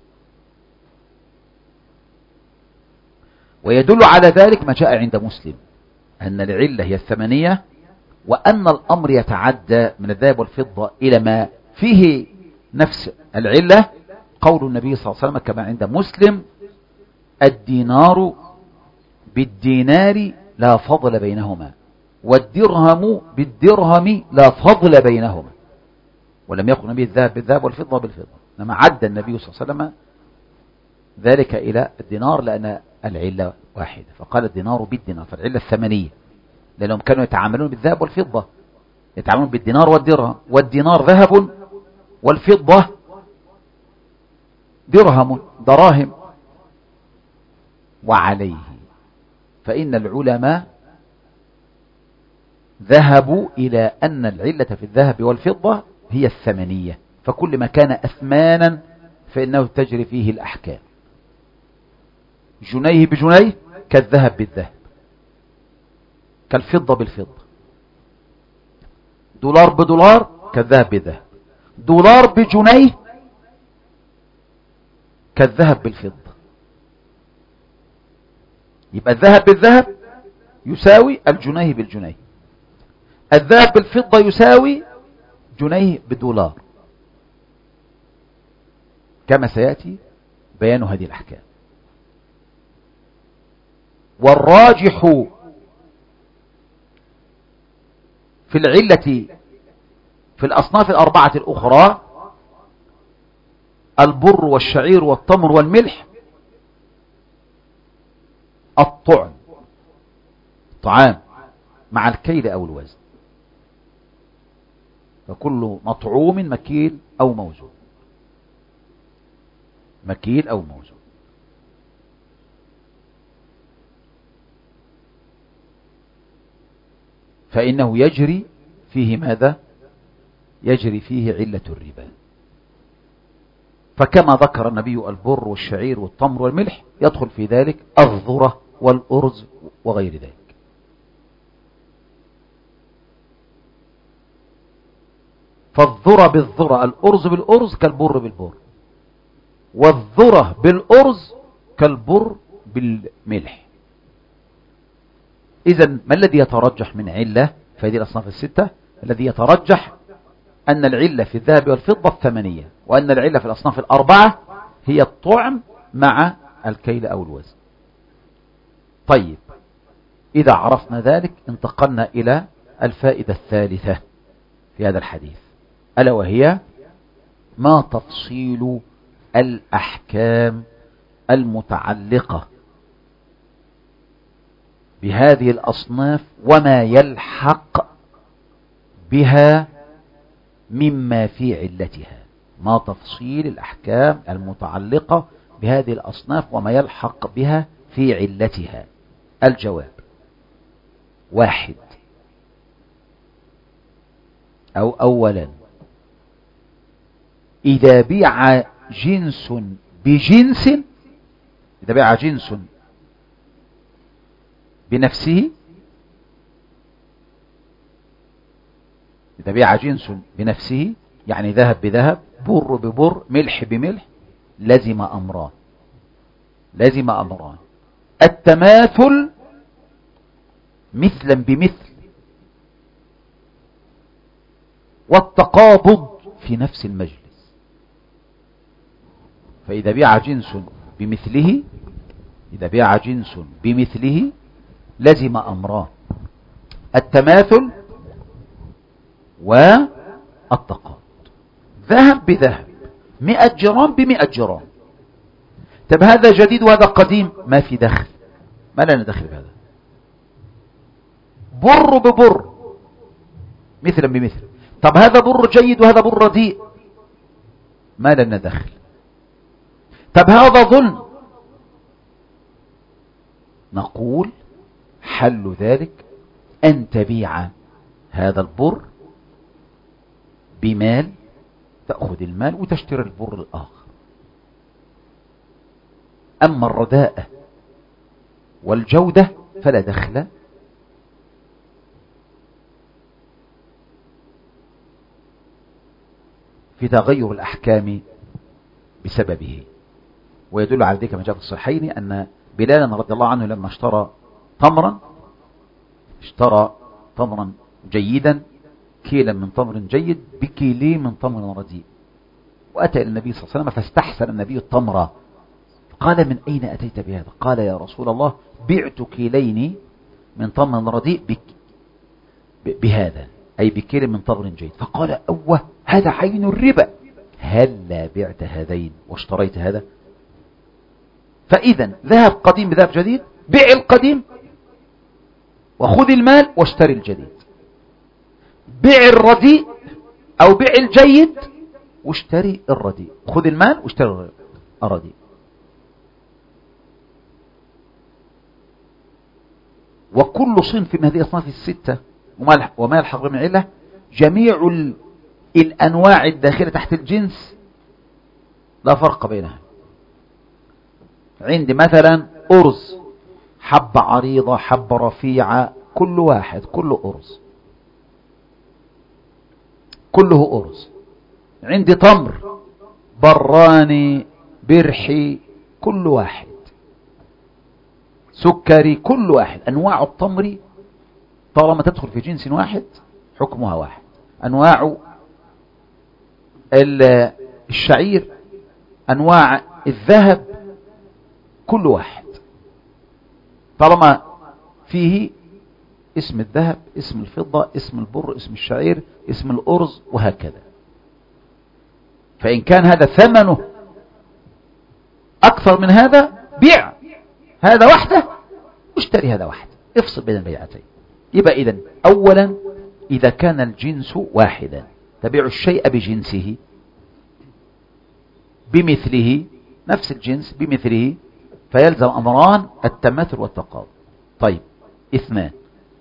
ويدل على ذلك ما جاء عند مسلم أن العلة هي الثمنية، وأن الأمر يتعدى من الذهب والفضة إلى ما فيه نفس العلة. قول النبي صلى الله عليه وسلم كما عند مسلم: الدينار بالدينار لا فضل بينهما، والدرهم بالدرهم لا فضل بينهما. ولم يقل النبي الذهب بالذهب والفضة بالفضة، إنما عد النبي صلى الله عليه وسلم ذلك إلى الدينار لأن العلة واحدة، فقال الدينار بالدينار، فالعلة الثمنية، لأنهم كانوا يتعاملون بالذهب والفضة، يتعاملون بالدينار والدرهم، والدينار ذهب والفضة درهم دراهم. وعليه فإن العلماء ذهبوا إلى أن العلة في الذهب والفضة هي الثمنية، فكل ما كان أثمانا فإنه تجري فيه الأحكام. جنيه بجنيه كالذهب بالذهب، كالفضة بالفضة. دولار بدولار كالذهب بالذهب. دولار بجنيه كالذهب بالفضة. يبقى الذهب بالذهب يساوي الجنيه بالجنيه، الذهب بالفضة يساوي جنيه بدولار، كما سيأتي بيان هذه الأحكام. والراجح في العلة في الأصناف الأربعة الأخرى البر والشعير والتمر والملح الطعام مع الكيل أو الوزن، فكل مطعوم مكيل أو موزون، مكيل أو موزون. فإنه يجري فيه ماذا؟ يجري فيه علة الربا. فكما ذكر النبي البر والشعير والتمر والملح يدخل في ذلك الذرة والأرز وغير ذلك. فالذرة بالذرة، الأرز بالأرز كالبر بالبر، والذرة بالأرز كالبر بالملح. إذن ما الذي يترجح من علة في هذه الأصناف الستة؟ الذي يترجح أن العلة في الذهب والفضة الثمنية، وأن العلة في الأصناف الأربعة هي الطعم مع الكيل أو الوزن. طيب، إذا عرفنا ذلك انتقلنا إلى الفائدة الثالثة في هذا الحديث، ألا وهي ما تفصيل الأحكام المتعلقة بهذه الأصناف وما يلحق بها مما في علتها. ما تفصيل الأحكام المتعلقة بهذه الأصناف وما يلحق بها في علتها. الجواب: 1. أولا، إذا بيع جنس بجنس، إذا بيع جنس بنفسه، إذا بيع جنس بنفسه يعني ذهب بذهب، بر ببر، ملح بملح، لزم أمران. لزم أمران: التماثل مثلا بمثل، والتقابض في نفس المجلس. فإذا بيع جنس بمثله، إذا بيع جنس بمثله لزم أمران: التماثل والتقابض. ذهب بذهب، 100 جرام ب100 جرام. طب هذا جديد وهذا قديم، ما في دخل، ما لنا دخل بهذا. بر ببر مثلا بمثل، طب هذا بر جيد وهذا بر رديء، ما لنا دخل. طب هذا ظلم، نقول حل ذلك أن تبيع هذا البر بمال، تأخذ المال وتشتري البر الآخر. أما الرداءة والجودة فلا دخل فيها. في تغير الأحكام بسببه. ويدل على ذلك ما جاء في الصحيحين أن بلالا رضي الله عنه لما اشترى تمرا جيدا، كيلا من تمر جيد بكيلين من تمر رديء، وأتى إلى النبي صلى الله عليه وسلم فاستحسن النبي التمر، قال: من أين أتيت بهذا؟ قال: يا رسول الله، بعت كيلين من تمر رديء بهذا، أي بكيل من تمر جيد. فقال: أوه، هذا عين الربا، هل بعت هذين واشتريت هذا؟ فإذا ذهب قديم بذهب جديد، بيع القديم وخذ المال واشتري الجديد، بيع الرديء أو بيع الجيد واشتري الرديء، خذ المال واشتري الرديء. وكل صنف من هذه الأصناف الستة وما يلحق من علة، جميع الأنواع الداخلة تحت الجنس لا فرق بينها. عندي مثلا أرز، حبة عريضة، حبة رفيعة، كل واحد، كله أرز، كله أرز. عندي تمر، براني، برحي، كل واحد، سكري، كل واحد. أنواع التمر طالما تدخل في جنس واحد حكمها واحد. أنواع الشعير، أنواع الذهب، كل واحد طالما فيه اسم الذهب، اسم الفضة، اسم البر، اسم الشعير، اسم الأرز، وهكذا. فإن كان هذا ثمنه أكثر من هذا، بيع هذا وحده واشتري هذا وحده، افصل بين البيعتين. يبقى إذن أولا إذا كان الجنس واحدا تبيع الشيء بجنسه بمثله، نفس الجنس بمثله، فيلزم أمران: التماثل والتقابل. طيب، اثنان،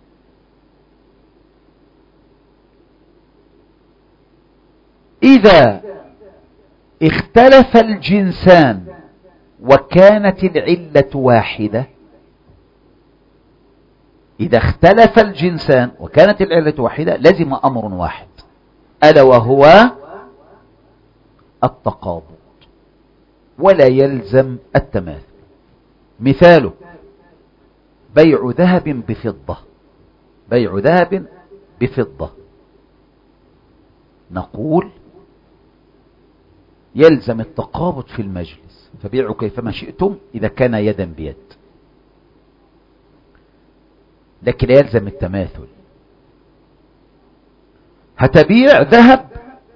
إذا اختلف الجنسان وكانت العلة واحدة، إذا اختلف الجنسان وكانت العلة واحدة لزم أمر واحد، ألا وهو التقابض، ولا يلزم التماثل. مثاله: بيع ذهب بفضة، بيع ذهب بفضة، نقول يلزم التقابض في المجلس، فبيعوا كيفما شئتم إذا كان يدا بيد، لكن لا يلزم التماثل. هتبيع ذهب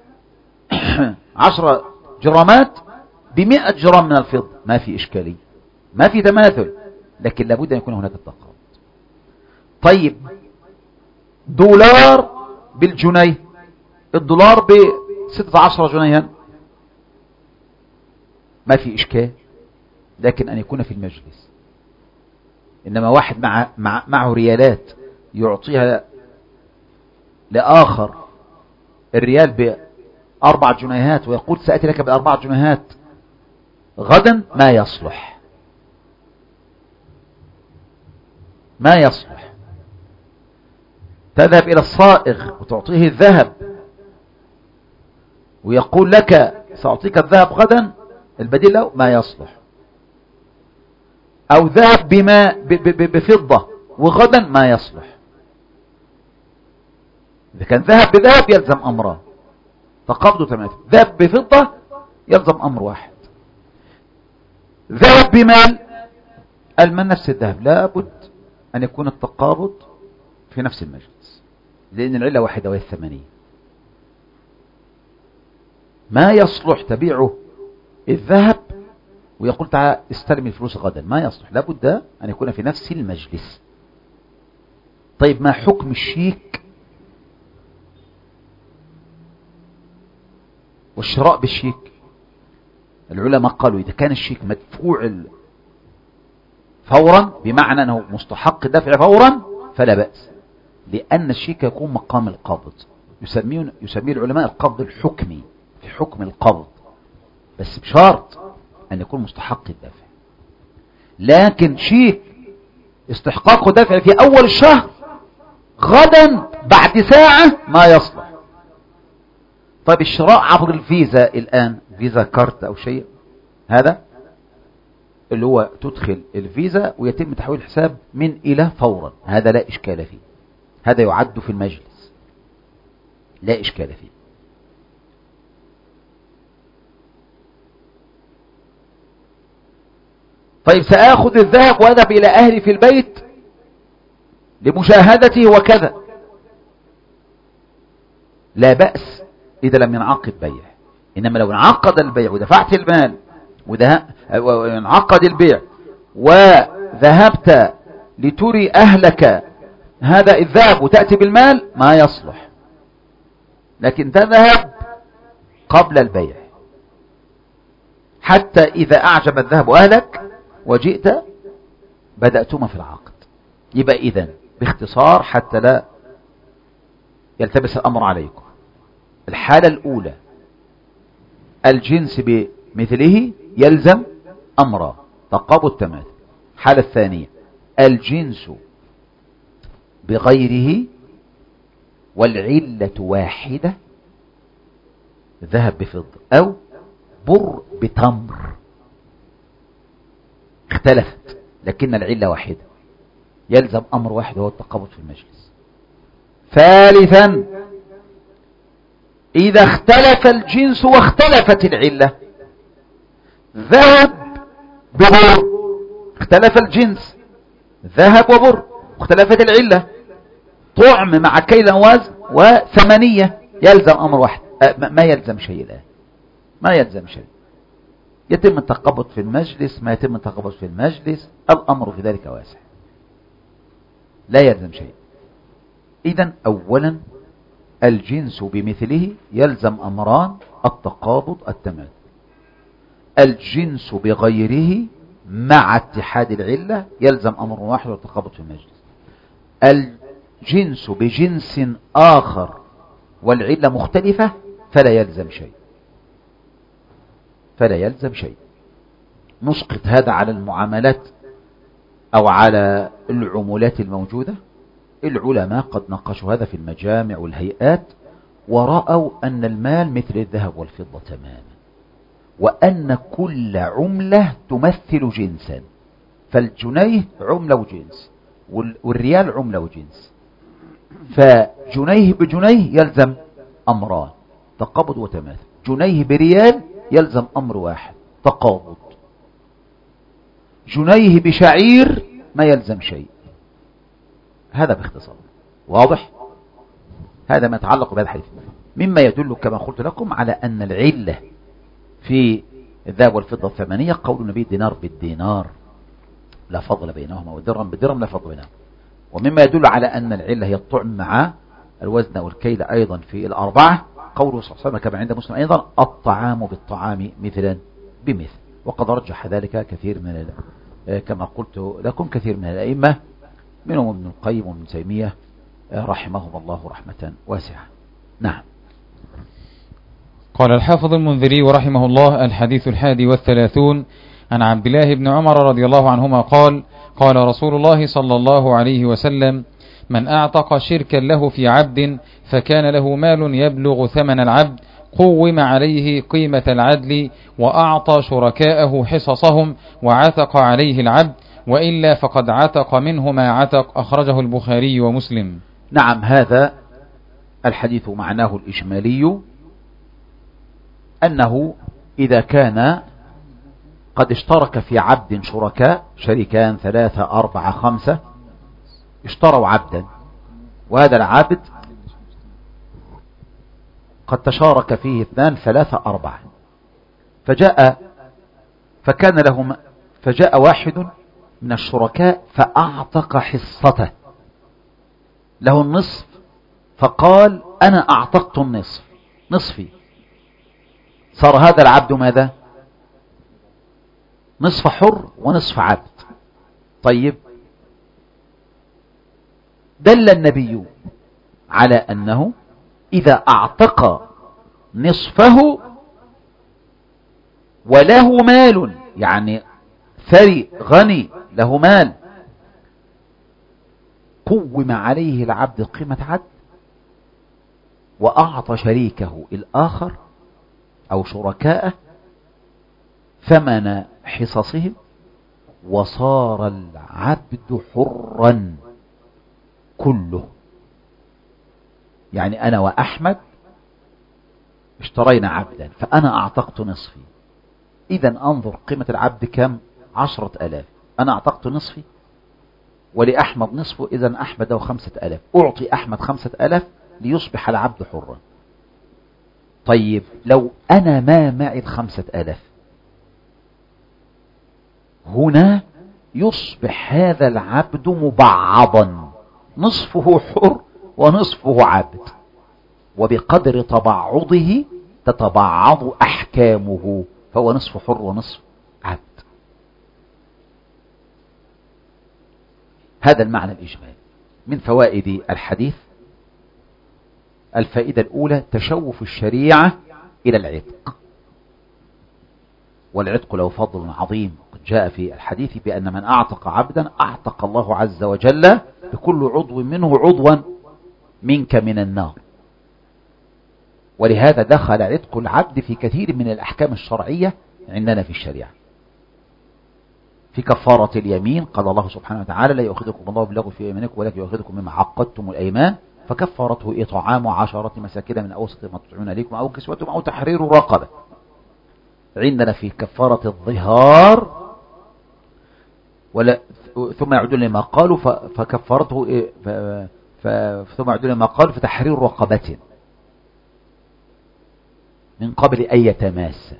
10 جرامات ب100 جرام من الفضة، ما في إشكالية، ما في تماثل، لكن لابد أن يكون هناك التقابض. طيب، دولار بالجنيه، الدولار ب16 جنيها، ما في إشكال، لكن أن يكون في المجلس. إنما واحد معه ريالات يعطيها لآخر الريال ب4 جنيهات ويقول سأتي لك ب4 جنيهات غدا، ما يصلح، ما يصلح. تذهب إلى الصائغ وتعطيه الذهب ويقول لك سأعطيك الذهب غدا، البديل له ما يصلح. أو ذهب بفضة وغدا ما يصلح. إذا كان ذهب بذهب يلزم أمران: تقابض وتماثل. ذهب بفضة يلزم أمر واحد. ذهب بمال، المال نفس الذهب، لابد أن يكون التقابض في نفس المجلس، لأن العلة واحدة وهي الثمنية. ما يصلح تبيعه الذهب ويقول تعال استلم الفلوس غدا، ما يصلح، لابد أن يكون في نفس المجلس. طيب، ما حكم الشيك والشراء بالشيك؟ العلماء قالوا إذا كان الشيك مدفوع فورا، بمعنى أنه مستحق الدفع فورا، فلا بأس، لأن الشيك يكون مقام القبض، يسميه العلماء القبض الحكمي، في حكم القبض، بس بشرط أن يكون مستحق الدفع. لكن شيك استحقاق دفع في أول الشهر، غدا بعد ساعة ما يصلح، طيب الشراء عبر الفيزا الآن، فيزا كارت أو شيء، هذا اللي هو تدخل الفيزا ويتم تحويل الحساب من إلى فورا، هذا لا إشكال فيه، هذا يعد في المجلس، لا إشكال فيه. طيب سآخذ الذهب وأذهب إلى أهلي في البيت لمشاهدته وكذا، لا بأس إذا لم ينعقد بيع. إنما لو انعقد البيع ودفعت المال وانعقد البيع وذهبت لتري أهلك هذا الذهب وتأتي بالمال، ما يصلح. لكن تذهب قبل البيع حتى إذا أعجب الذهب أهلك وجئت بدأتما في العقد. يبقى إذن باختصار حتى لا يلتبس الأمر عليكم، الحالة الأولى الجنس بمثله يلزم أمرا تقابض تماثل. الحالة الثانية الجنس بغيره والعلة واحدة، ذهب بفضة أو بر بتمر، اختلفت لكن العلة واحدة، يلزم أمر واحد هو التقابض في المجلس. ثالثا إذا اختلف الجنس واختلفت العلة، ذهب ببر، اختلف الجنس، ذهب وبر، واختلفت العلة، طعم مع كيل وزن وثمنية، يلزم أمر واحد. ما يلزم شيء الآن، ما يلزم شيء، يتم التقابض في المجلس، ما يتم التقابض في المجلس، الأمر في ذلك واسع، لا يلزم شيء. إذن أولا الجنس بمثله يلزم أمران التقابض التماثل، الجنس بغيره مع اتحاد العلة يلزم أمر واحد والتقابض في المجلس، الجنس بجنس آخر والعلة مختلفة فلا يلزم شيء، فلا يلزم شيء. نسقط هذا على المعاملات أو على العمولات الموجودة. العلماء قد ناقشوا هذا في المجامع والهيئات ورأوا أن المال مثل الذهب والفضة تماما، وأن كل عملة تمثل جنسا، فالجنيه عملة وجنس والريال عملة وجنس، فجنيه بجنيه يلزم أمران تقابض وتماثل، جنيه بريال يلزم أمر واحد تقابض، جنيه بشعير ما يلزم شيء. هذا باختصار واضح. هذا ما يتعلق بهذا الحديث، مما يدل كما قلت لكم على أن العلة في الذهب والفضة الثمنية قول النبي دينار بالدينار لا فضل بينهما، ودرهم بالدرهم لا فضل بينهما. ومما يدل على أن العلة هي الطعم مع الوزن والكيل أيضا في الأربعة قوله صلى الله عليه وسلم كما عند مسلم أيضا الطعام بالطعام مثلا بمثل. وقد رجح ذلك كثير من كما قلت لكم كثير من الأئمة منهم ابن القيم وابن تيمية رحمهم الله رحمة واسعة. نعم. قال الحافظ المنذري رحمه الله: الحديث 31 عن عبد الله بن عمر رضي الله عنهما قال: قال رسول الله صلى الله عليه وسلم: من أعتق شركا له في عبد فكان له مال يبلغ ثمن العبد قوم عليه قيمة العدل وأعطى شركاءه حصصهم وعتق عليه العبد، وإلا فقد عتق منه ما عتق. أخرجه البخاري ومسلم. نعم. هذا الحديث معناه الإجمالي أنه إذا كان قد اشترك في عبد شركاء، شريكان 3 4 5 اشتروا عبدا، وهذا العبد قد تشارك فيه 2 3 4 فجاء واحد من الشركاء فأعتق حصته، له النصف، فقال أنا أعتقت النصف، نصفي. صار هذا العبد ماذا؟ نصف حر ونصف عبد. طيب، دل النبي على أنه إذا أعتق نصفه وله مال، يعني ثري غني له مال، قوم عليه العبد قيمة عبد وأعطى شريكه الآخر أو شركاءه ثمن حصصهم، وصار العبد حرا كله. يعني أنا وأحمد اشترينا عبدا، فأنا أعتقت نصفي، إذا أنظر قيمة العبد كم؟ 10,000. أنا أعتقت نصفي ولأحمد نصفه، إذا أحمد له 5,000. أعطي أحمد 5,000 ليصبح العبد حرا. طيب لو أنا ما معي 5,000، هنا يصبح هذا العبد مبعضا، نصفه حر ونصفه عبد، وبقدر تبعضه تتبعض أحكامه، فهو نصف حر ونصف عبد. هذا المعنى الإجمالي من فوائد الحديث. الفائدة الأولى تشوف الشريعة إلى العتق، والعتق له فضل عظيم. قد جاء في الحديث بأن من أعتق عبدا أعتق الله عز وجل بكل عضو منه عضوا منك من النار. ولهذا دخل عتق العبد في كثير من الأحكام الشرعية عندنا في الشريعة. في كفارة اليمين قال الله سبحانه وتعالى: لا يؤاخذكم الله باللغو في أيمانكم ولكن يؤاخذكم مما عقدتم الأيمان، فكفارته إطعام 10 مساكين من أوسط ما تطعمون عليكم أو كسوتهم أو تحرير رقبة. عندنا في كفارة الظهار ثم يعودون لما قالوا فكفارته ثم يعودون لما قالوا فتحرير رقبة من قبل أن يتماس.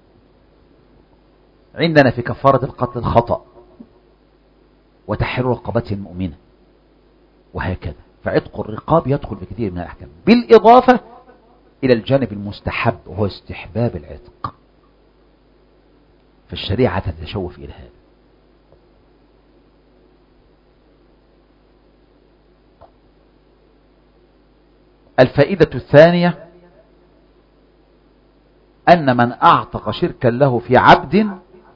عندنا في كفارة القتل الخطأ وتحرير رقبة مؤمنة، وهكذا. فعتق الرقاب يدخل في كثير من الأحكام، بالإضافة إلى الجانب المستحب وهو استحباب العتق، فالشريعة تتشوف إلى هذا. الفائدة الثانية أن من أعتق شركا له في عبد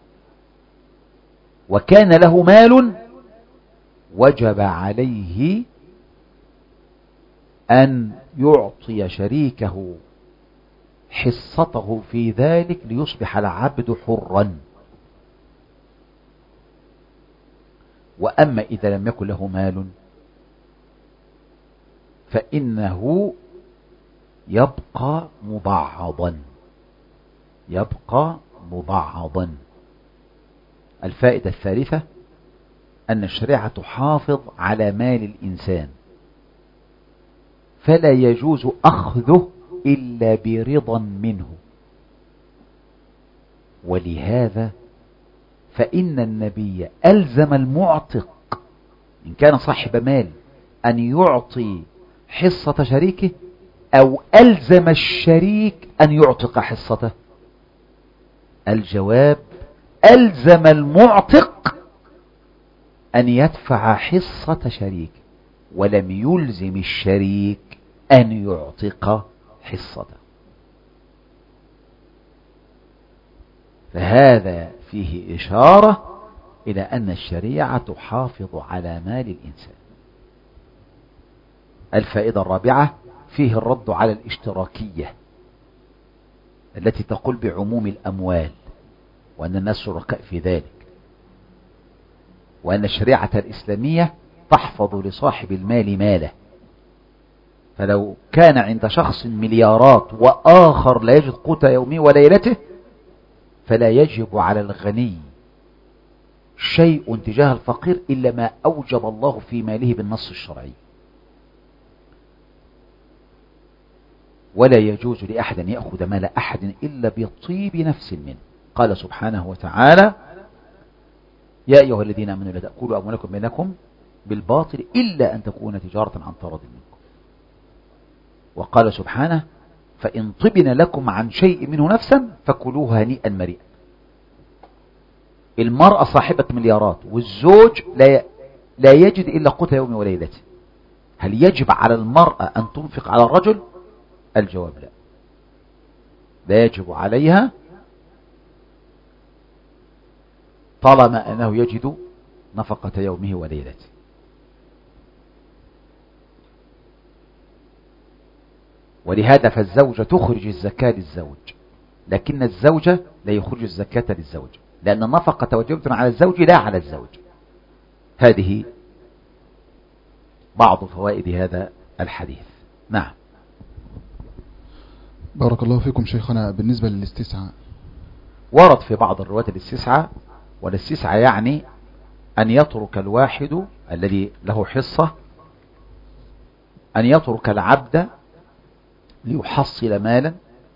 وكان له مال وجب عليه أن يعطي شريكه حصته في ذلك ليصبح العبد حرا. وأما إذا لم يكن له مال فإنه يبقى مبعضا، يبقى مبعضا. الفائدة الثالثة أن الشريعة تحافظ على مال الإنسان، فلا يجوز أخذه إلا برضا منه. ولهذا فإن النبي ألزم المعتق إن كان صاحب مال أن يعطي حصة شريكه، أو ألزم الشريك أن يعتق حصته. الجواب: ألزم المعتق أن يدفع حصة شريكه، ولم يلزم الشريك أن يعتق حصته. فهذا فيه إشارة إلى أن الشريعة تحافظ على مال الإنسان. الفائدة الرابعة فيه الرد على الاشتراكية التي تقول بعموم الأموال، وأن الناس شركاء في ذلك، وأن الشريعة الإسلامية تحفظ لصاحب المال ماله. فلو كان عند شخص مليارات وآخر لا يجد قوت يومه وليلته، فلا يجب على الغني شيء تجاه الفقير إلا ما أوجب الله في ماله بالنص الشرعي. ولا يجوز لأحد أن يأخذ مال أحد إلا بطيب نفس منه. قال سبحانه وتعالى: يا أيها الذين آمنوا لا تأكلوا أموالكم بينكم بالباطل إلا أن تكون تجارة عن تراض منكم. وقال سبحانه: فإن طبن لكم عن شيء منه نفسا فكلوه هنيئا مريئا. المرأة صاحبة مليارات والزوج لا يجد إلا قوت يوم وليلته، هل يجب على المرأة أن تنفق على الرجل؟ الجواب لا، لا يجب عليها طالما أنه يجد نفقة يومه وليلته. ولهذا فالزوجة تخرج الزكاة للزوج، لكن الزوجة لا يخرج الزكاة للزوج، لأن النفقة واجبة على الزوج لا على الزوج. هذه بعض فوائد هذا الحديث. نعم. بارك الله فيكم شيخنا. بالنسبة للاستسعاء، ورد في بعض الرواة الاستسعاء، والاستسعاء يعني أن يترك الواحد الذي له حصة أن يترك العبد ليحصل مالا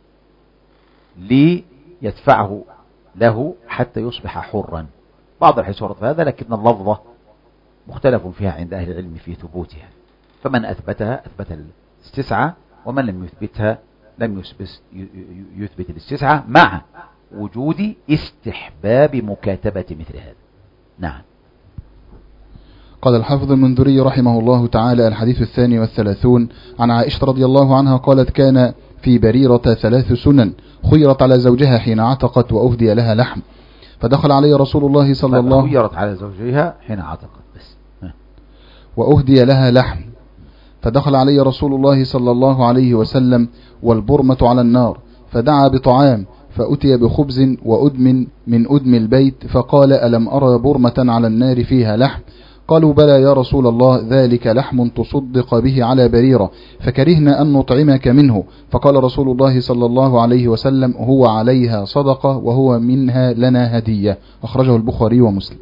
ليدفعه له حتى يصبح حرا. بعض الحديث ورد في هذا، لكن اللفظة مختلف فيها عند أهل العلم في ثبوتها، فمن أثبتها أثبت الاستسعاء، ومن لم يثبتها لم يثبت الاستسعاء، مع وجود استحباب مكاتبة مثل هذا. نعم. قال الحافظ المنذري رحمه الله تعالى: الحديث 32 عن عائشة رضي الله عنها قالت: كان في بريرة 3 سنن خيرت على زوجها حين عتقت وأهدي لها لحم، فدخل علي رسول الله صلى الله خيرت على زوجها حين عتقت بس وأهدي لها لحم، فدخل علي رسول الله صلى الله عليه وسلم والبرمة على النار، فدعا بطعام، فأتي بخبز وأدم من أدم البيت، فقال: ألم أرى برمة على النار فيها لحم؟ قالوا: بلى يا رسول الله، ذلك لحم تصدق به على بريرة، فكرهنا أن نطعمك منه. فقال رسول الله صلى الله عليه وسلم: هو عليها صدقة وهو منها لنا هدية. أخرجه البخاري ومسلم.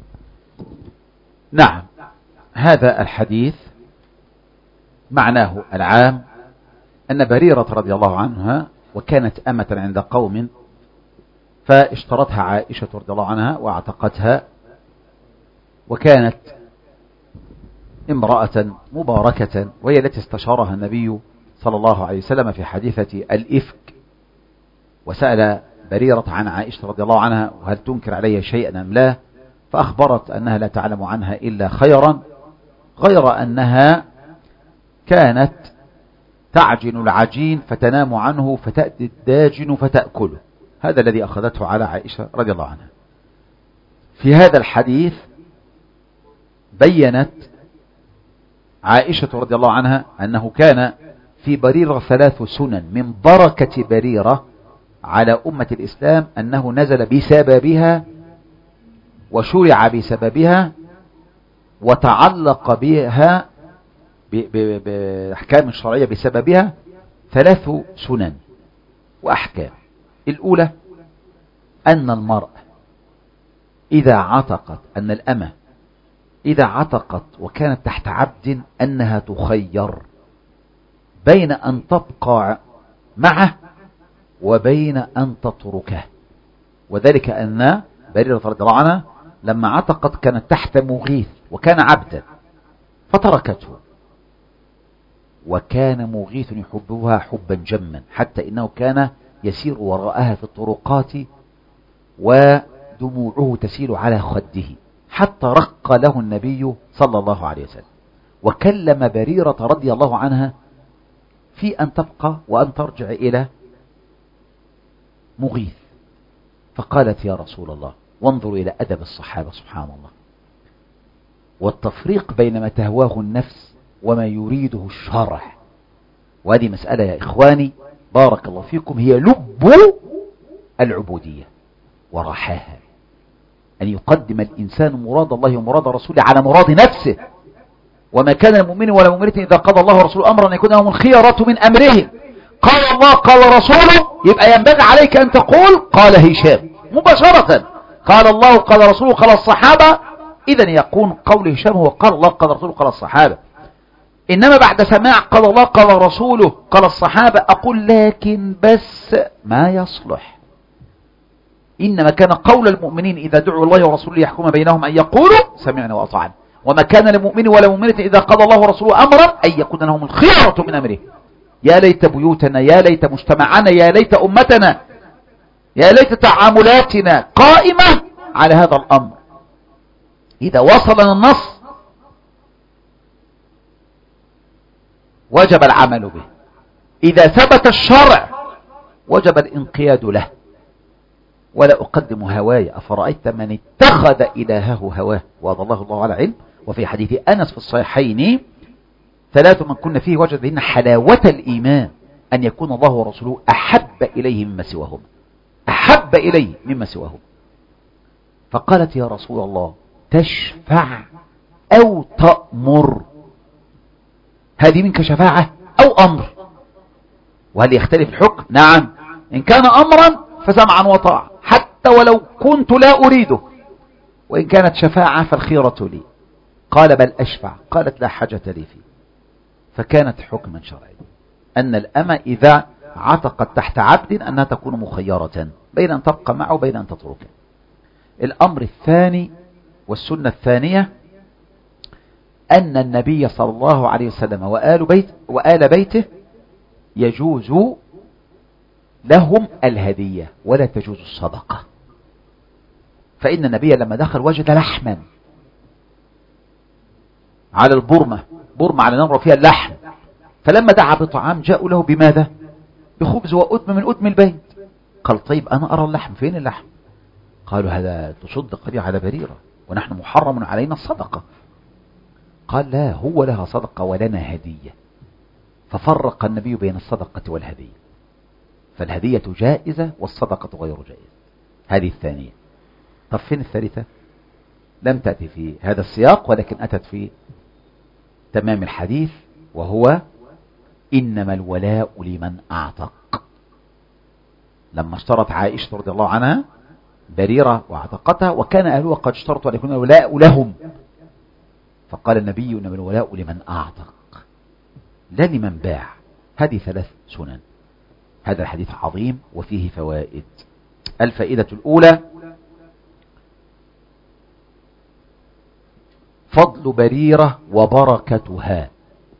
نعم. هذا الحديث معناه العام أن بريرة رضي الله عنها وكانت أمة عند قوم، فاشترتها عائشة رضي الله عنها واعتقتها، وكانت امرأة مباركة، وهي التي استشارها النبي صلى الله عليه وسلم في حادثة الإفك، وسأل بريرة عن عائشة رضي الله عنها: وهل تنكر علي شيئا أم لا؟ فأخبرت أنها لا تعلم عنها إلا خيرا، غير أنها كانت تعجن العجين فتنام عنه فتأتي الداجن فتأكله. هذا الذي أخذته على عائشة رضي الله عنها. في هذا الحديث بيّنت عائشة رضي الله عنها أنه كان في بريرة 3 سنن من بركة بريرة على أمة الإسلام، أنه نزل بسببها وشرع بسببها وتعلق بها بأحكام شرعية بسببها 3 سنن وأحكام. الأولى أن المرأة إذا عتقت، أن الأمة إذا عتقت وكانت تحت عبد، أنها تخير بين أن تبقى معه وبين أن تتركه. وذلك أن بريرة رضي الله عنها لما عتقت كانت تحت مغيث وكان عبدا فتركته، وكان مغيث يحبها حبا جما، حتى إنه كان يسير وراءها في الطرقات ودموعه تسيل على خده، حتى رق له النبي صلى الله عليه وسلم، وكلم بريرة رضي الله عنها في أن تبقى وأن ترجع إلى مغيث. فقالت: يا رسول الله، وانظروا إلى أدب الصحابة سبحان الله، والتفريق بين ما تهواه النفس وما يريده الشرع. وهذه مسألة يا إخواني بارك الله فيكم هي لب العبودية ورحاها، أن يقدم الإنسان مراد الله ومراد رسوله على مراد نفسه. وما كان المؤمن ولا مؤمنة إذا قضى الله ورسوله أمرا أن يكون لهم الخيرة من أمرهم. قال الله قال رسوله، يبقى ينبغي عليك أن تقول قال هشام مباشرة. قال الله قال رسوله قال الصحابة، إذن يكون قول هشام هو قال الله قال رسوله قال الصحابة. إنما بعد سماع قال الله قال رسوله قال الصحابة أقول لكن بس ما يصلح. إنما كان قول المؤمنين إذا دعوا الله ورسوله يحكم بينهم أن يقولوا سمعنا وأطعنا، وما كان لمؤمن ولا مؤمنة إذا قضى الله ورسوله أمرا أن يكون لهم الخيرة من أمره. يا ليت بيوتنا، يا ليت مجتمعنا، يا ليت أمتنا، يا ليت تعاملاتنا قائمة على هذا الأمر. إذا وصلنا النص وجب العمل به، إذا ثبت الشرع وجب الانقياد له. ولا أقدم هواي، أفرأيت من اتخذ إلهه هواه وأضله الله على علم. وفي حديث أنس في الصحيحين: 3 من كن فيه وجد بهن حلاوة الإيمان. أن يكون الله ورسوله أحب إليه مما سواهما، أحب إليه مما سواهما. فقالت يا رسول الله تشفع أو تأمر؟ هذه منك شفاعة أو أمر؟ وهل يختلف الحكم؟ نعم، إن كان أمرا فسمعا وطاعة حتى ولو كنت لا أريده، وإن كانت شفاعة فالخيرة لي. قال بل أشفع. قالت لا حاجة لي فيه. فكانت حكما شرعيا أن الأمة إذا عتقت تحت عبد أنها تكون مخيرة بين أن تبقى معه وبين أن تتركه. الأمر الثاني والسنة الثانية أن النبي صلى الله عليه وسلم وآل بيته يجوز لهم الهدية ولا تجوز الصدقة. فإن النبي لما دخل وجد لحما على البرمة، برمة على نار فيها اللحم، فلما دعا بطعام جاءوا له بماذا؟ بخبز وأتم من أتم البيت. قال طيب أنا أرى اللحم، فين اللحم؟ قالوا هذا تصدق به على بريرة ونحن محرم علينا الصدقة. قال لا، هو لها صدقة ولنا هدية. ففرق النبي بين الصدقة والهدية، فالهدية جائزة والصدقة غير جائزة. هذه الثانية. طب فين الثالثة؟ لم تأتي في هذا السياق ولكن أتت في تمام الحديث، وهو إنما الولاء لمن أعتق. لما اشترط عائشة رضي الله عنها بريرة واعتقتها، وكان أهلها قد اشترطوا أن يكون الولاء لهم، فقال النبي إنما الولاء لمن أعتق لا لمن باع. هذه 3 سنن. هذا الحديث عظيم وفيه فوائد. الفائدة الأولى فضل بريرة وبركتها.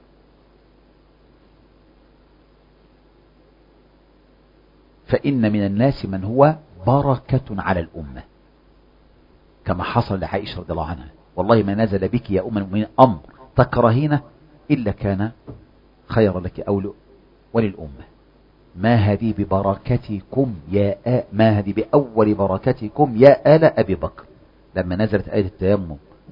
فإن من الناس من هو بركة على الأمة، كما حصل لعائشة رضي الله عنها، والله ما نزل بك يا أم المؤمنين أمر تكرهينه إلا كان خيرا لك أو وللأمة. ما هذه ببركتكم ما هذه بأول بركتكم يا آل أبي بكر، لما نزلت آية التيمم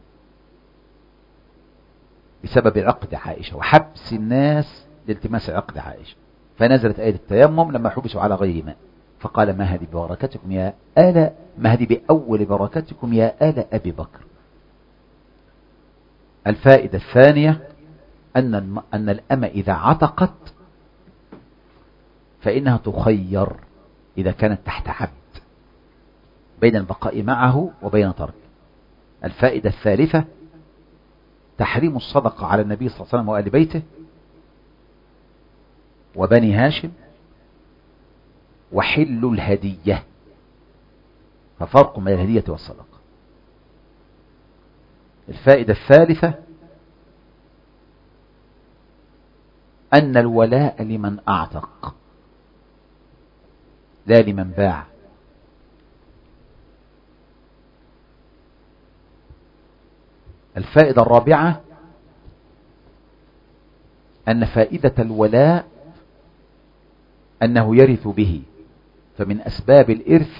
بسبب عقد عائشة وحبس الناس لالتماس عقد عائشة، فنزلت آية التيمم لما حبسوا على غير ماء، فقال ما هذه ببركتكم يا آل، ما هذه بأول بركتكم يا آل أبي بكر. الفائدة الثانية أن الأمة إذا عتقت فإنها تخير إذا كانت تحت عبد بين البقاء معه وبين ترك. الفائدة الثالثة تحريم الصدقة على النبي صلى الله عليه وسلم وآل بيته وبني هاشم، وحل الهدية، ففرق بين الهدية والصدقة. الفائدة الثالثة أن الولاء لمن أعتق لا لمن باع. الفائدة الرابعة أن فائدة الولاء أنه يرث به، فمن أسباب الإرث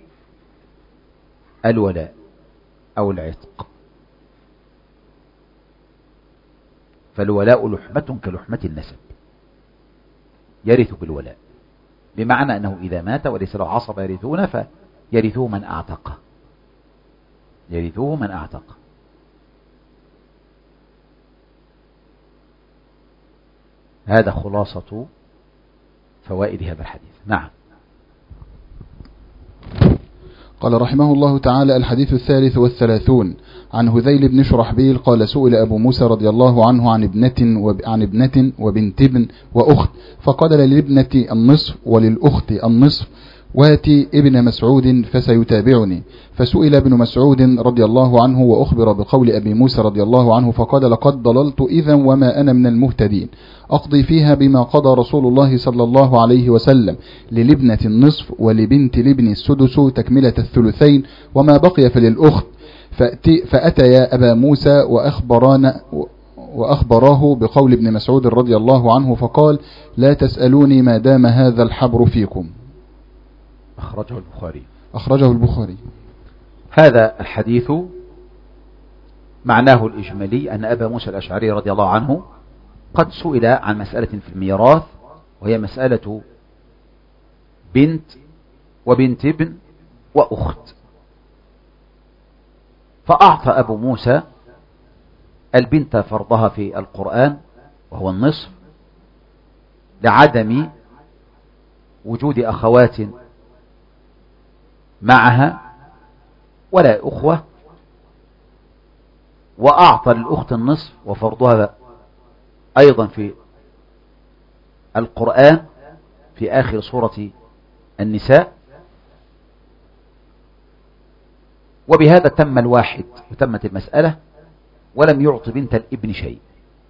الولاء أو العتق، فالولاء لحمة كلحمة النسب، يرث بالولاء، بمعنى أنه إذا مات وليس له عصب يرثون فيرثه من أعتقه، يرثه من أعتقه. هذا خلاصة فوائد هذا الحديث. نعم. قال رحمه الله تعالى: الحديث 33 عن هذيل بن شرحبيل قال: سئل أبو موسى رضي الله عنه عن ابنة وبنت ابن وأخت، فقال للابنة النصف وللأخت النصف، واتي ابن مسعود فسيتابعني. فسئل ابن مسعود رضي الله عنه وأخبر بقول أبي موسى رضي الله عنه، فقال: لقد ضللت إذا وما أنا من المهتدين، أقضي فيها بما قضى رسول الله صلى الله عليه وسلم، للابنة النصف ولبنت الابن السدس تكملة الثلثين، وما بقي فللأخت. فأتيا أبا موسى وأخبراه بقول ابن مسعود رضي الله عنه، فقال: لا تسألوني ما دام هذا الحبر فيكم. أخرجه البخاري. هذا الحديث معناه الإجمالي أن أبا موسى الأشعري رضي الله عنه قد سئل عن مسألة في الميراث وهي مسألة بنت وبنت ابن وأخت. فأعطى أبو موسى البنت فرضها في القرآن وهو النصف، لعدم وجود أخوات معها ولا أخوة، وأعطى للأخت النصف وفرضها أيضا في القرآن في آخر سورة النساء. وبهذا تم الواحد وتمت المسألة، ولم يعطي بنت الابن شيء.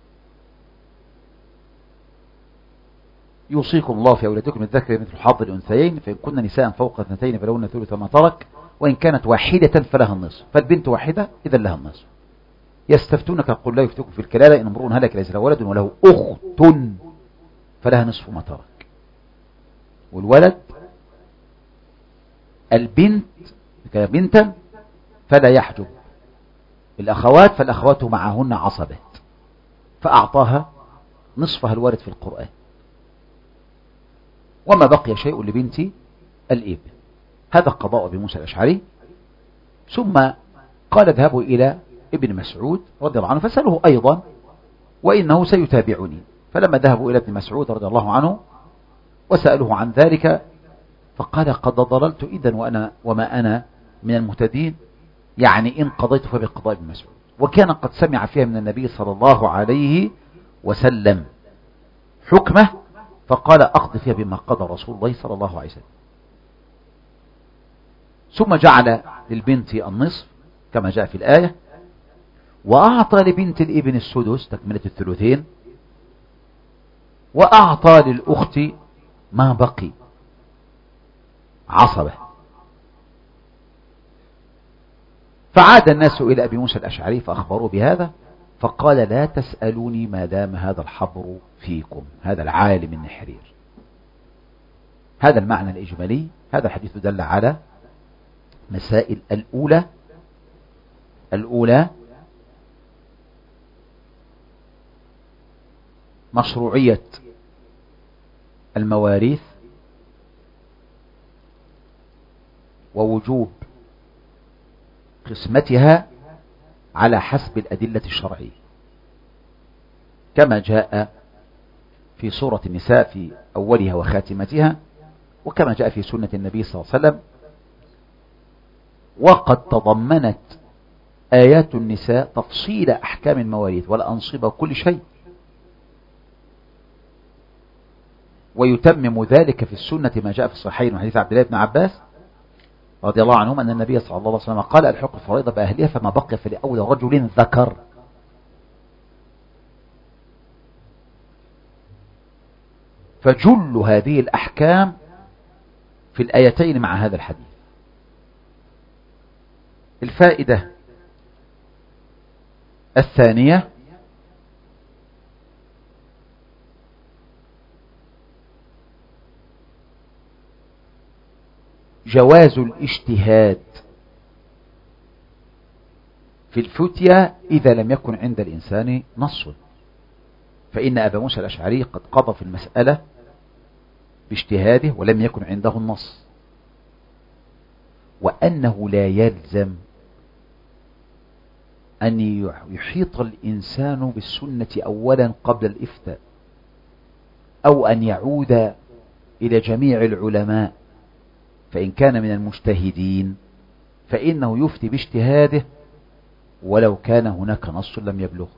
يوصيكم الله في أولادكم الذكر مثل حظ الأنثيين، فإن كن نساء فوق 2 فلهن ثلث ما ترك، وإن كانت واحدة فلها النصف. فالبنت واحدة إذا لها النصف. يستفتونك قل لا يفتكم في الكلالة إن امرؤ هلك ليس له ولد وله أخت فلها نصف ما ترك. والولد البنت بنتا فلا يحجب الأخوات، فالأخوات معهن عصبات، فأعطاها نصفها الوارد في القرآن. وما بقي شيء لبنت الابن. هذا قضاء أبي موسى الأشعري. ثم قال اذهبوا إلى ابن مسعود رضي الله عنه فسأله أيضا وإنه سيتابعني. فلما ذهبوا إلى ابن مسعود رضي الله عنه وسألوه عن ذلك فقال قد ضللت إذن وما أنا من المهتدين، يعني إن قضيت فبقضاء ابن مسعود. وكان قد سمع فيها من النبي صلى الله عليه وسلم حكمه، فقال أقض فيها بما قضى رسول الله صلى الله عليه وسلم. ثم جعل للبنت النصف كما جاء في الآية، وأعطى لبنت الابن السدس تكملة الثلثين، وأعطى للأخت ما بقي عصبة. فعاد الناس إلى أبي موسى الأشعري فأخبروا بهذا، فقال لا تسألوني ما دام هذا الحبر فيكم، هذا العالم النحرير. هذا المعنى الإجمالي. هذا الحديث دل على مسائل الأولى مشروعية المواريث ووجوب قسمتها على حسب الأدلة الشرعية كما جاء في سورة النساء في أولها وخاتمتها، وكما جاء في سنة النبي صلى الله عليه وسلم. وقد تضمنت آيات النساء تفصيل أحكام المواريث والأنصبة وكل شيء، ويتمم ذلك في السنة ما جاء في الصحيحين وحديث عبد الله بن عباس رضي الله عنهما أن النبي صلى الله عليه وسلم قال الحق الفريضة بأهلها فما بقي فلأولى رجل ذكر. فجل هذه الأحكام في الآيتين مع هذا الحديث. الفائدة الثانية جواز الاجتهاد في الفتية إذا لم يكن عند الإنسان نص، فإن أبا موسى الأشعري قد قضى في المسألة باجتهاده ولم يكن عنده النص، وأنه لا يلزم أن يحيط الإنسان بالسنة أولا قبل الإفتاء، أو أن يعود إلى جميع العلماء، فإن كان من المجتهدين فإنه يفتي باجتهاده ولو كان هناك نص لم يبلغ،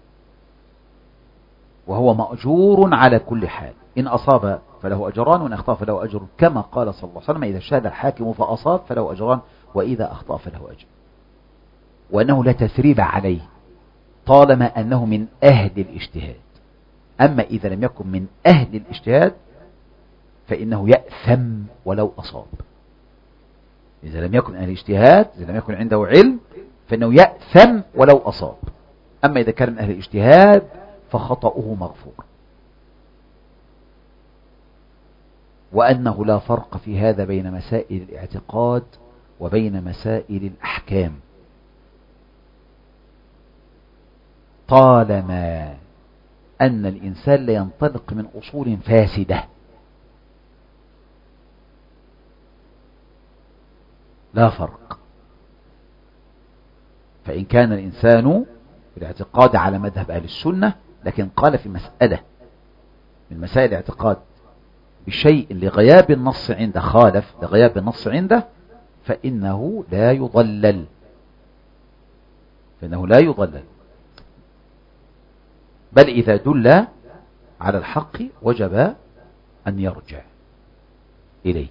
وهو مأجور على كل حال. إن أصاب فله أجران وإن أخطأ فله أجر، كما قال صلى الله عليه وسلم إذا اجتهد الحاكم فأصاب فله أجران وإذا أخطأ فله أجر، وأنه لا تثريب عليه طالما أنه من أهل الاجتهاد. أما إذا لم يكن من أهل الاجتهاد فإنه يأثم ولو أصاب. إذا لم يكن أهل الاجتهاد، إذا لم يكن عنده علم، فإنه يأثم ولو أصاب. أما إذا كان من أهل الاجتهاد فخطأه مغفور. وأنه لا فرق في هذا بين مسائل الاعتقاد وبين مسائل أن الإنسان لا ينطلق من أصول فاسدة، لا فرق. فإن كان الإنسان في الاعتقاد على مذهب أهل السنة، لكن قال في مسألة من مسائل الاعتقاد بشيء لغياب النص عنده، خالف لغياب النص عنده، فإنه لا يضلل، بل إذا دل على الحق وجب أن يرجع إليه.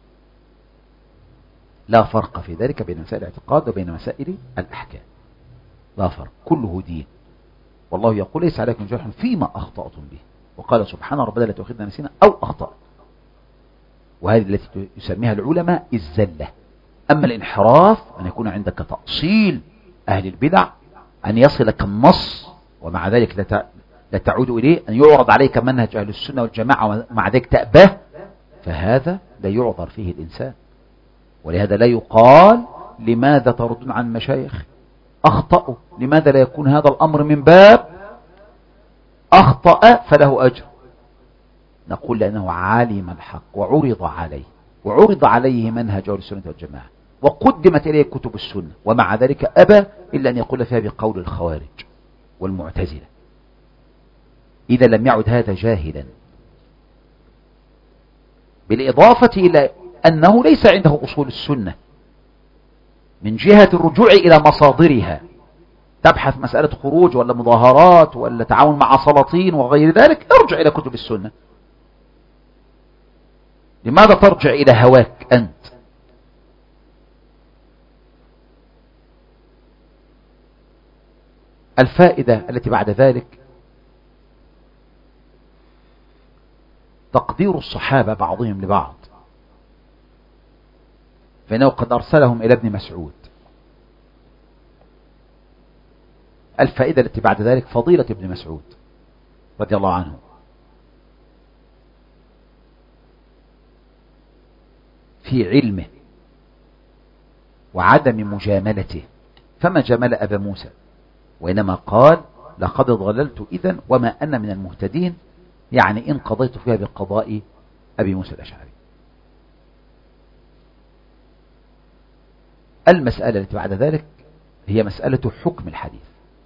لا فرق في ذلك بين مسائل الاعتقاد وبين مسائل الأحكام، لا فرق، كله دين. والله يقول ليس عليكم جرح فيما أخطأتم به، وقال سبحانه ربنا لا تؤاخذنا نسينا أو أخطأ. وهذه التي يسميها العلماء الزلة. أما الانحراف أن يكون عندك تأصيل أهل البدع، أن يصلك النص ومع ذلك لا تعود إليه، أن يعرض عليك منهج أهل السنة والجماعة ومع ذلك تأبه، فهذا لا يعذر فيه الإنسان. ولهذا لا يقال لماذا تردون عن مشايخ أخطأوا، لماذا لا يكون هذا الأمر من باب أخطأ فله أجر؟ نقول لأنه عالم الحق وعرض عليه منهج أهل السنة والجماعة، وقدمت إليه كتب السنة، ومع ذلك أبى إلا أن يقول فيها بقول الخوارج والمعتزلة. إذا لم يعد هذا جاهلا، بالإضافة إلى أنه ليس عنده أصول السنة من جهة الرجوع إلى مصادرها. تبحث مسألة خروج ولا مظاهرات ولا تعاون مع سلاطين وغير ذلك، ارجع إلى كتب السنة. لماذا ترجع إلى هواك أنت؟ الفائدة التي بعد ذلك تقدير الصحابة بعضهم لبعض، فإنه قد أرسلهم إلى ابن مسعود. الفائدة التي بعد ذلك فضيلة ابن مسعود رضي الله عنه، في علمه وعدم مجاملته، فما جامل أبا موسى، وإنما قال لقد ضللت إذن وما أنا من المهتدين، يعني إن قضيت فيها بقضاء أبي موسى الأشعري. المسألة التي بعد ذلك هي مسألة حكم الحديث.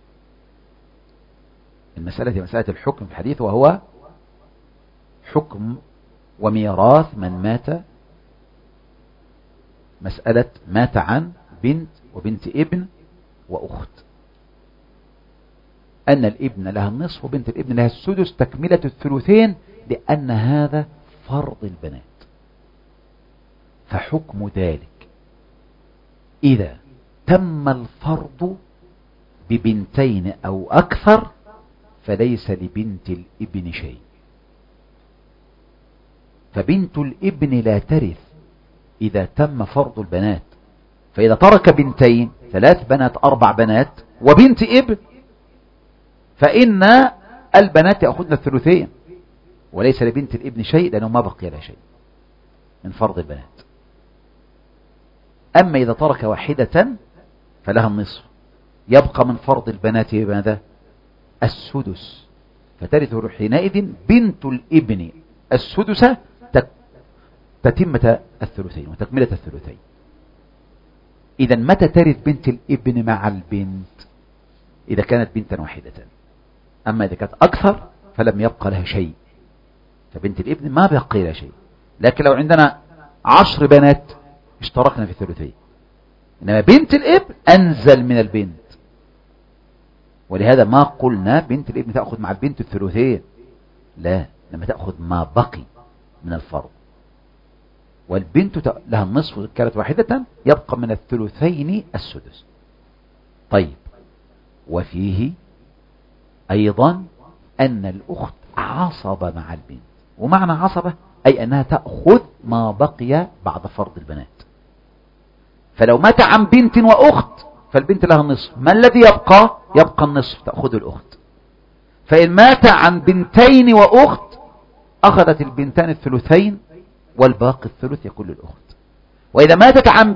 المسألة هي مسألة الحكم في الحديث، وهو حكم وميراث من مات، مسألة مات عن بنت وبنت ابن وأخت، أن الابن لها النصف وبنت الابن لها السدس تكملة الثلثين، لأن هذا فرض البنات. فحكم ذلك إذا تم الفرض ببنتين أو أكثر فليس لبنت الابن شيء، فبنت الابن لا ترث إذا تم فرض البنات. فإذا ترك بنتين، 3 بنات 4 بنات وبنت ابن، فإن البنات يأخذن الثلثين وليس لبنت الابن شيء، لأنه ما بقي لها شيء من فرض البنات. أما إذا ترك واحدة فلها النصف، يبقى من فرض البنات ماذا؟ السدس، فترث حينئذ بنت الابن السدس تتمة الثلثين وتكملة الثلثين. إذا متى ترث بنت الابن مع البنت؟ إذا كانت بنتا واحدة. أما إذا كانت أكثر فلم يبقى لها شيء، فبنت الابن ما بقي لها شيء. لكن لو عندنا 10 بنات اشتركنا في الثلثين، إنما بنت الابن أنزل من البنت، ولهذا ما قلنا بنت الابن تأخذ مع البنت الثلثين، لا، لما تأخذ ما بقي من الفرض. والبنت لها النصف كانت واحدة، يبقى من الثلثين السدس. طيب، وفيه أيضا أن الأخت عصبة مع البنت، ومعنى عصبة أي أنها تأخذ ما بقي بعد فرض البنات. فلو مات عن بنت وأخت فالبنت لها النصف، ما الذي يبقى؟ يبقى النصف تأخذ الأخت. فإن مات عن بنتين وأخت أخذت البنتان الثلثين والباقي الثلث يكون للأخت. وإذا ماتت عن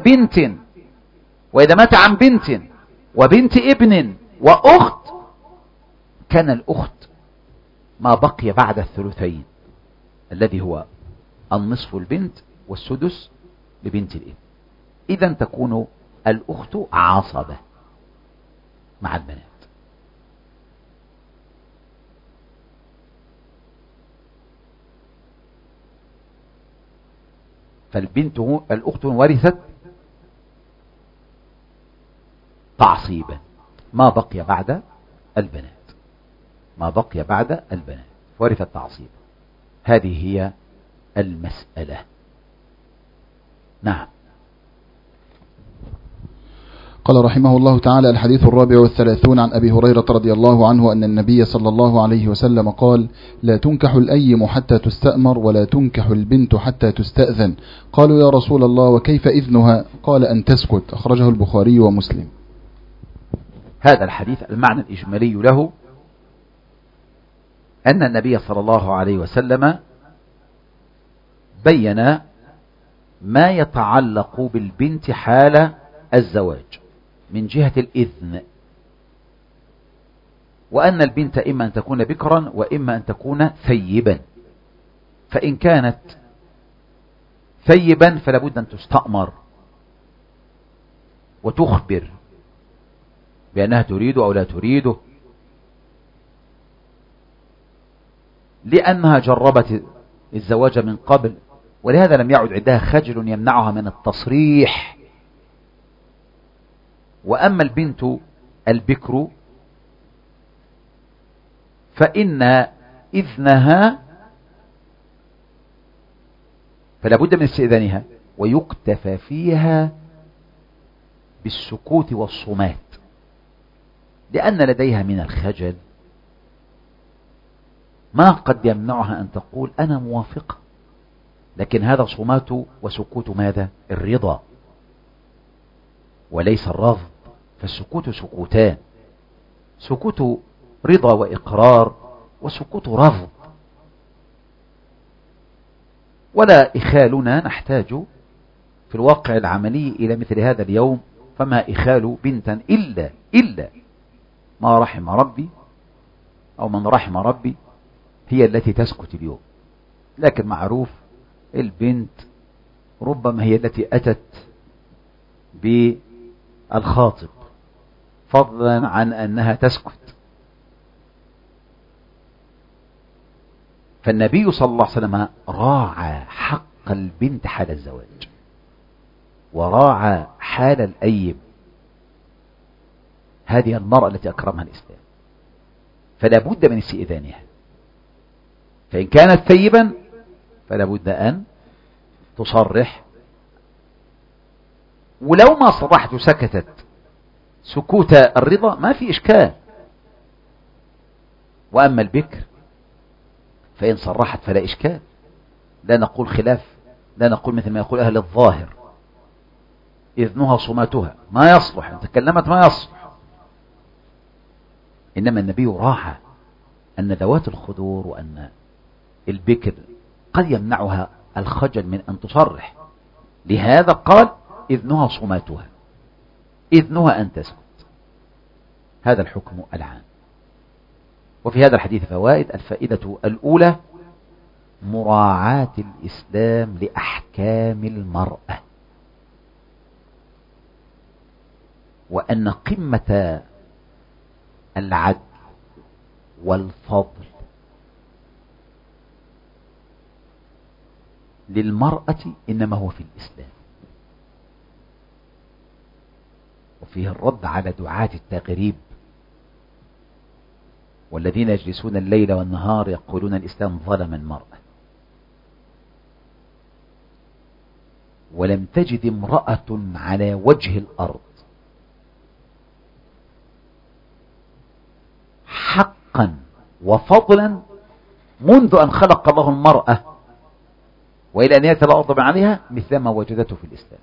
بنت وبنت ابن وأخت، كان الأخت ما بقي بعد الثلثين الذي هو النصف البنت والسدس لبنت الابن. إذا تكون الأخت عصبة مع البنات. فالبنت الأخت ورثت تعصيبا ما بقي بعد البنات، ما بقي بعد البنات ورثت تعصيبا. هذه هي المسألة. نعم. قال رحمه الله تعالى: الحديث 34 عن أبي هريرة رضي الله عنه أن النبي صلى الله عليه وسلم قال: لا تنكح الأيم حتى تستأمر ولا تنكح البنت حتى تستأذن. قالوا: يا رسول الله وكيف إذنها؟ قال: أن تسكت. أخرجه البخاري ومسلم. هذا الحديث المعنى الإجمالي له أن النبي صلى الله عليه وسلم بين ما يتعلق بالبنت حال الزواج من جهة الإذن، وأن البنت إما أن تكون بكرا وإما أن تكون ثيبا. فإن كانت ثيبا فلا بد أن تستأمر وتخبر بأنها تريد أو لا تريده، لأنها جربت الزواج من قبل، ولهذا لم يعد عندها خجل يمنعها من التصريح. وأما البنت البكر فإن إذنها فلا بد من استئذانها، ويكتفى فيها بالسكوت والصمات، لأن لديها من الخجل ما قد يمنعها أن تقول أنا موافقة، لكن هذا صمات وسكوت ماذا؟ الرضا وليس الرفض. فالسكوت سكوتان: سكوت رضا وإقرار، وسكوت رفض. ولا إخالنا نحتاج في الواقع العملي إلى مثل هذا اليوم، فما إخال بنتا إلا ما رحم ربي أو من رحم ربي هي التي تسكت اليوم. لكن معروف البنت ربما هي التي أتت بالخاطب، فضلا عن أنها تسكت. فالنبي صلى الله عليه وسلم راعى حق البنت حال الزواج، وراعى حال الأيم، هذه المرأة التي أكرمها الإسلام، فلا بد من استئذانها. فإن كانت ثيبا فلا بد أن تصرح، ولو ما صرحت وسكتت سكوت الرضا ما في إشكال. وأما البكر فإن صرحت فلا إشكال، لا نقول خلاف، لا نقول مثل ما يقول أهل الظاهر إذنها صماتها، ما يصلح، إن تكلمت ما يصلح. إنما النبي راعى أن ذوات الخدور وأن البكر قد يمنعها الخجل من أن تصرح، لهذا قال إذنها صماتها، إذنها أن تسكت. هذا الحكم العام. وفي هذا الحديث فوائد. الفائدة الأولى: مراعاة الإسلام لأحكام المرأة، وأن قمة العدل والفضل للمرأة إنما هو في الإسلام. وفيه الرد على دعاة التغريب والذين يجلسون الليل والنهار يقولون الإسلام ظلم المرأة. ولم تجد امرأة على وجه الأرض حقا وفضلا منذ أن خلق الله المرأة وإلى أن يأتي الأرض عليها مثل ما وجدته في الإسلام.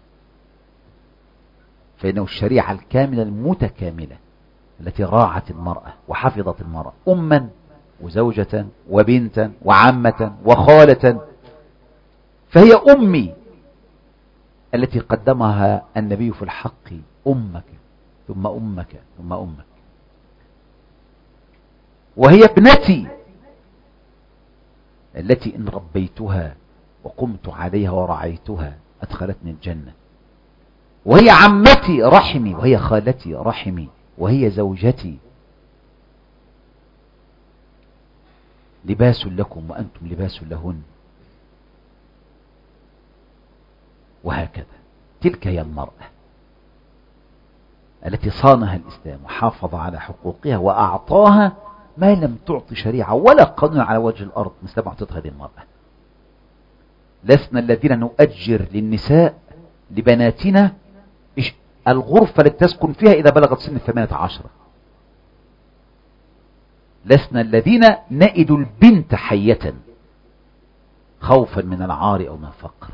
فإنه الشريعة الكاملة المتكاملة التي راعت المرأة وحفظت المرأة أما وزوجة وبنتا وعمة وخالة، فهي أمي التي قدمها النبي في الحق: أمك ثم أمك ثم أمك. وهي ابنتي التي إن ربيتها وقمت عليها ورعيتها أدخلتني الجنة، وهي عمتي رحمي، وهي خالتي رحمي، وهي زوجتي، لباس لكم وأنتم لباس لهن، وهكذا. تلك هي المرأة التي صانها الإسلام وحافظ على حقوقها وأعطاها ما لم تعطي شريعة ولا قانون على وجه الأرض مثل ما أعطت هذه المرأة. لسنا الذين نؤجر للنساء لبناتنا الغرفة التي تسكن فيها إذا بلغت سن 18. لسنا الذين نئد البنت حية خوفا من العار أو من الفقر.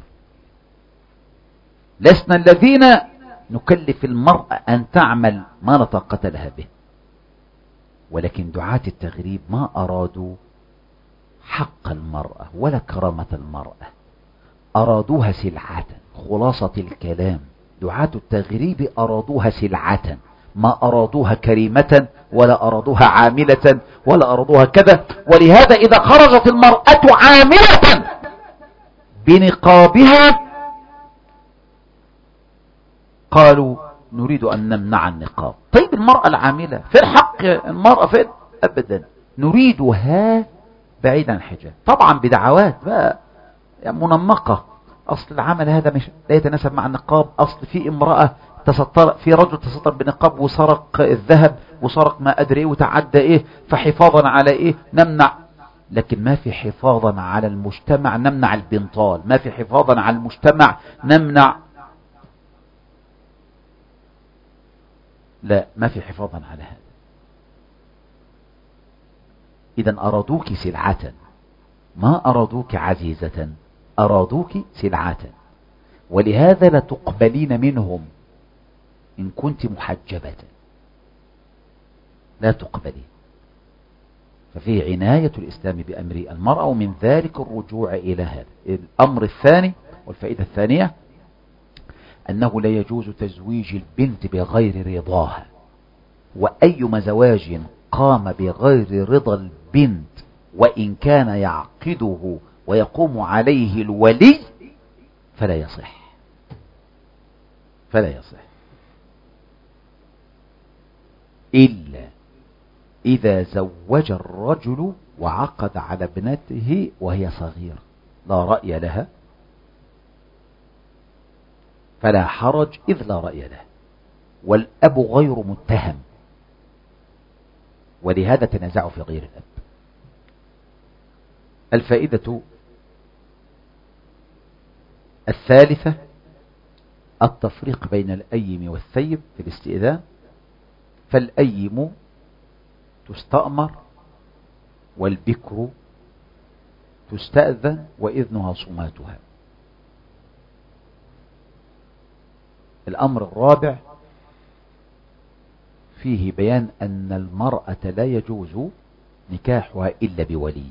لسنا الذين نكلف المرأة أن تعمل ما لا طاقة لها به. ولكن دعاة التغريب ما أرادوا حق المرأة ولا كرامة المرأة، أرادوها سلعة. خلاصة الكلام، دعاة التغريب أرادوها سلعة، ما أرادوها كريمة ولا أرادوها عاملة ولا أرادوها كذا. ولهذا إذا خرجت المرأة عاملة بنقابها قالوا نريد أن نمنع النقاب. طيب المرأة العاملة في الحق المرأة فين؟ أبدا، نريدها بعيدا عن الحجاب. طبعا بدعوات بقى منمقة، أصل العمل هذا مش لا يتناسب مع النقاب، أصل في امرأة تستر، في رجل تستر بنقاب وسرق الذهب وسرق ما أدري إيه وتعدى إيه، فحفاظا على إيه نمنع. لكن ما في حفاظا على المجتمع نمنع البنطال، ما في حفاظا على المجتمع نمنع، لا، ما في حفاظا على هذا. إذن أرادوك سلعة، ما أرادوك عزيزة، أرادوك سلعة. ولهذا لا تقبلين منهم إن كنت محجبة، لا تقبلين. ففيه عناية الإسلام بأمر المرأة، ومن ذلك الرجوع إلى هذا الأمر الثاني. والفائدة الثانية أنه لا يجوز تزويج البنت بغير رضاها، وأي زواج قام بغير رضا البنت وإن كان يعقده ويقوم عليه الولي فلا يصح، فلا يصح إلا إذا زوج الرجل وعقد على ابنته وهي صغيرة لا رأي لها، فلا حرج إذ لا رأي له، والأب غير متهم، ولهذا تنازعوا في غير الأب. الفائدة الثالثة التفريق بين الأيم والثيب في الاستئذان. فالأيم تستأمر والبكر تستأذن وإذنها صماتها. الأمر الرابع فيه بيان أن المرأة لا يجوز نكاحها إلا بولي،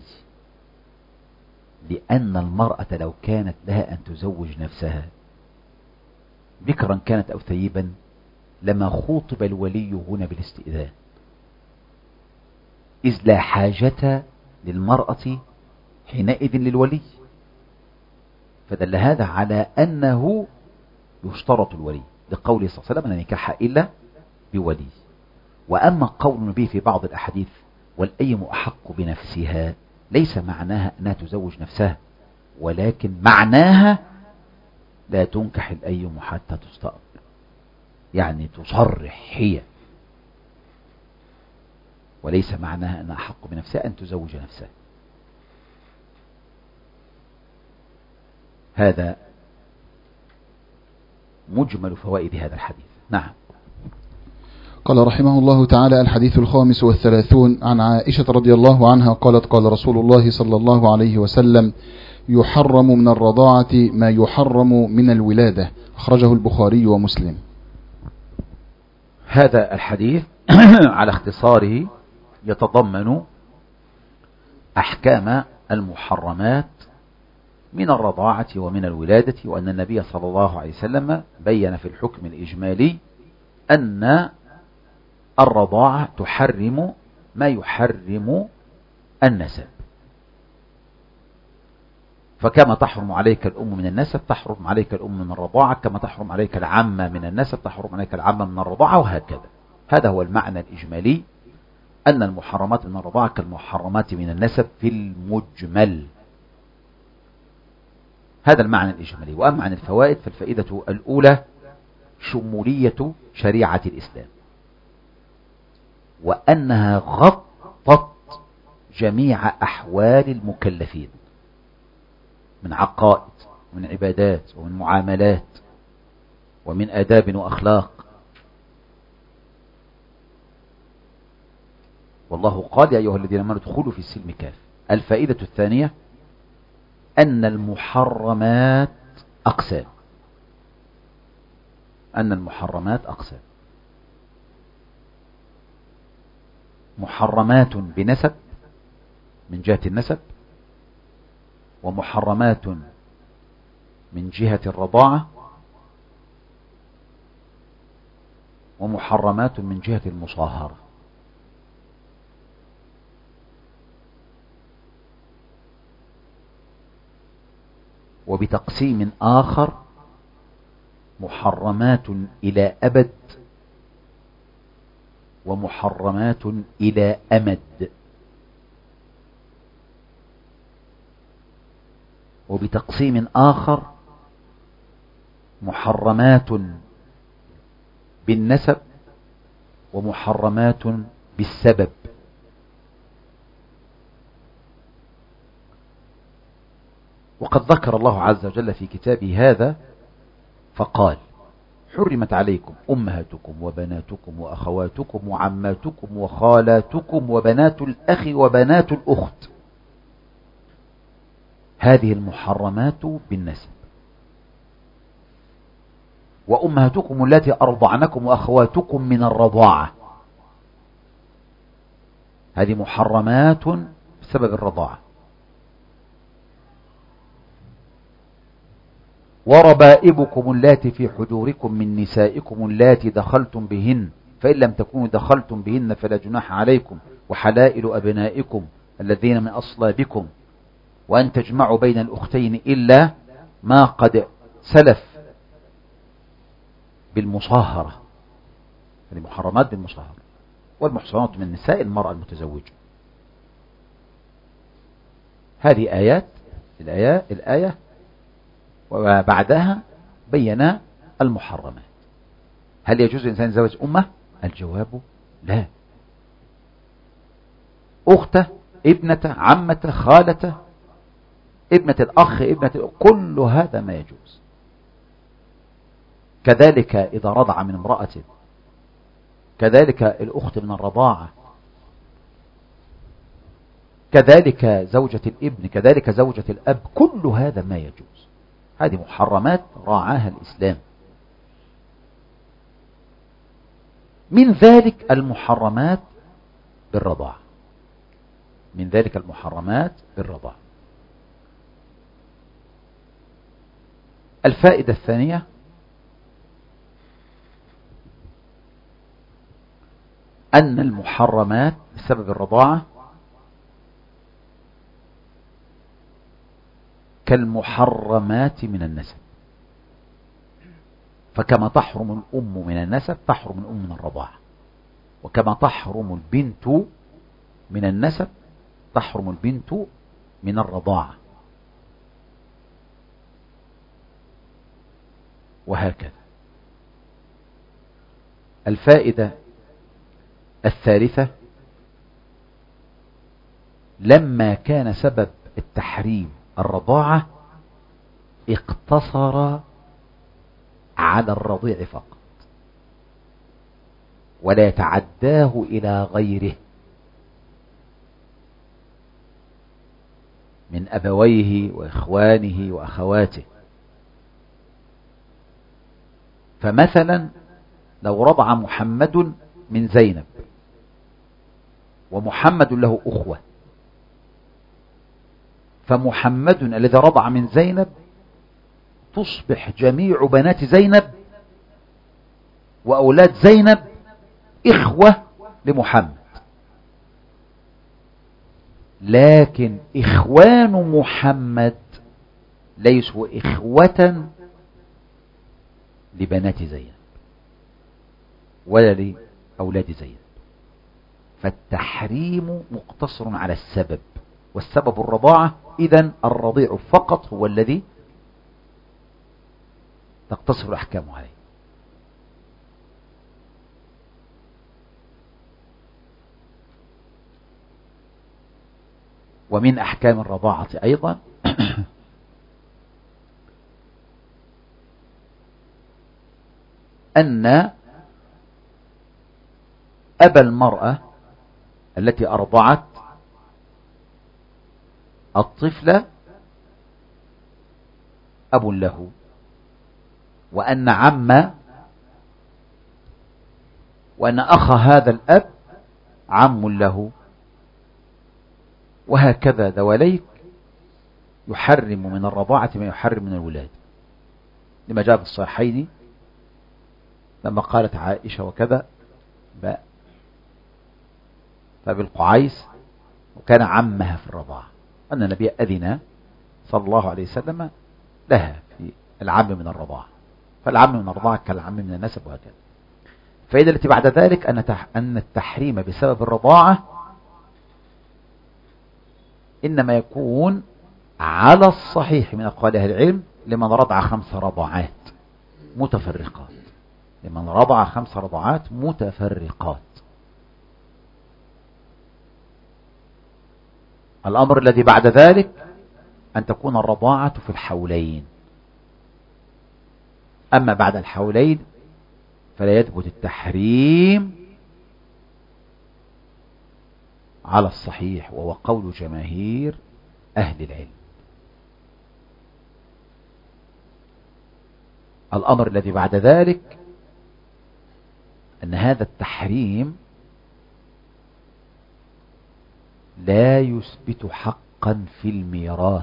لأن المرأة لو كانت لها أن تزوج نفسها بكرا كانت أو ثيبا لما خوطب الولي هنا بالاستئذان، إذ لا حاجة للمرأة حينئذ للولي. فدل هذا على أنه يشترط الولي، لقوله صلى الله عليه وسلم لا نكاح إلا بولي. وأما قول النبي في بعض الأحاديث والأيم أحق بنفسها، ليس معناها أنها تزوج نفسها، ولكن معناها لا تنكح الأيم حتى تستأمر، يعني تصرح هي، وليس معناها أنها أحق بنفسها أن تزوج نفسها. هذا مجمل فوائد هذا الحديث. نعم. قال رحمه الله تعالى: الحديث 35 عن عائشة رضي الله عنها قالت: قال رسول الله صلى الله عليه وسلم: يحرم من الرضاعة ما يحرم من الولادة، أخرجه البخاري ومسلم. هذا الحديث على اختصاره يتضمن أحكام المحرمات من الرضاعة ومن الولادة، وأن النبي صلى الله عليه وسلم بين في الحكم الإجمالي أن الرضاعة تحرم ما يحرم النسب. فكما تحرم عليك الأم من النسب تحرم عليك الأم من الرضاعة، كما تحرم عليك العمة من النسب تحرم عليك العمة من الرضاعة، وهكذا. هذا هو المعنى الإجمالي، أن المحرمات من الرضاعة كالمحرمات من النسب في المجمل. هذا المعنى الإجمالي. وأما عن الفوائد فالفائدة الأولى شمولية شريعة الإسلام، وأنها غطت جميع أحوال المكلفين من عقائد ومن عبادات ومن معاملات ومن آداب وأخلاق. والله قال يا أيها الذين آمنوا ادخلوا في السلم كافة. الفائدة الثانية أن المحرمات أقسام. أن المحرمات أقسام: محرمات بنسب من جهة النسب، ومحرمات من جهة الرضاعة، ومحرمات من جهة المصاهرة. وبتقسيم آخر محرمات إلى أبد ومحرمات إلى أمد. وبتقسيم آخر محرمات بالنسب ومحرمات بالسبب. وقد ذكر الله عز وجل في كتابه هذا فقال: حرمت عليكم أمهاتكم وبناتكم وأخواتكم وعماتكم وخالاتكم وبنات الأخ وبنات الأخت. هذه المحرمات بالنسب. وأمهاتكم التي أرضعنكم وأخواتكم من الرضاعة، هذه محرمات بسبب الرضاعة. وربائبكم اللاتي في حجوركم من نسائكم اللاتي دخلتم بهن، فإن لم تكونوا دخلتم بهن فلا جناح عليكم، وحلائل أبنائكم الذين من أصلابكم، وأن تجمعوا بين الأختين إلا ما قد سلف بالمصاهرة. هذه محرمات بالمصاهرة. والمحصنات من النساء المرأة المتزوجة. هذه آيات الآية وبعدها بينا المحرمات. هل يجوز الإنسان يتزوج أمه؟ الجواب لا. أخته، ابنته، عمته، خالته، ابنة الأخ، كل هذا ما يجوز. كذلك إذا رضع من امرأة، كذلك الأخت من الرضاعة، كذلك زوجة الابن، كذلك زوجة الأب، كل هذا ما يجوز. هذه محرمات راعاها الإسلام. من ذلك المحرمات بالرضاعة. من ذلك المحرمات بالرضاعة. الفائدة الثانية أن المحرمات بسبب الرضاعة كالمحرمات من النسب. فكما تحرم الأم من النسب تحرم الأم من الرضاعة، وكما تحرم البنت من النسب تحرم البنت من الرضاعة، وهكذا. الفائدة الثالثة: لما كان سبب التحريم الرضاعة اقتصر على الرضيع فقط ولا يتعداه إلى غيره من أبويه وإخوانه وأخواته. فمثلا لو رضع محمد من زينب ومحمد له أخوة، فمحمد الذي رضع من زينب تصبح جميع بنات زينب وأولاد زينب إخوة لمحمد، لكن إخوان محمد ليسوا إخوة لبنات زينب ولا لأولاد زينب. فالتحريم مقتصر على السبب، والسبب الرضاعة، إذن الرضيع فقط هو الذي تقتصر الأحكام عليه. ومن أحكام الرضاعة أيضا أن أبا المرأة التي أرضعت الطفل أب له، وأن أخ هذا الأب عم له، وهكذا دواليك يحرم من الرضاعة ما يحرم من الولادة، لما جاء في الصحيحين لما قالت عائشة وكذا فبالقعيس وكان عمها في الرضاعة، أن النبي أذن صلى الله عليه وسلم لها في العم من الرضاعة، فالعم من الرضاعة كالعم من النسب وهكذا. فإذا التي بعد ذلك أن التحريم بسبب الرضاعة إنما يكون على الصحيح من أقوال أهل العلم لمن رضع 5 رضعات متفرقات، لمن رضع 5 رضعات متفرقات. الأمر الذي بعد ذلك أن تكون الرضاعة في الحولين، أما بعد الحولين فلا يثبت التحريم على الصحيح، وهو قول جماهير أهل العلم. الأمر الذي بعد ذلك أن هذا التحريم لا يثبت حقا في الميراث،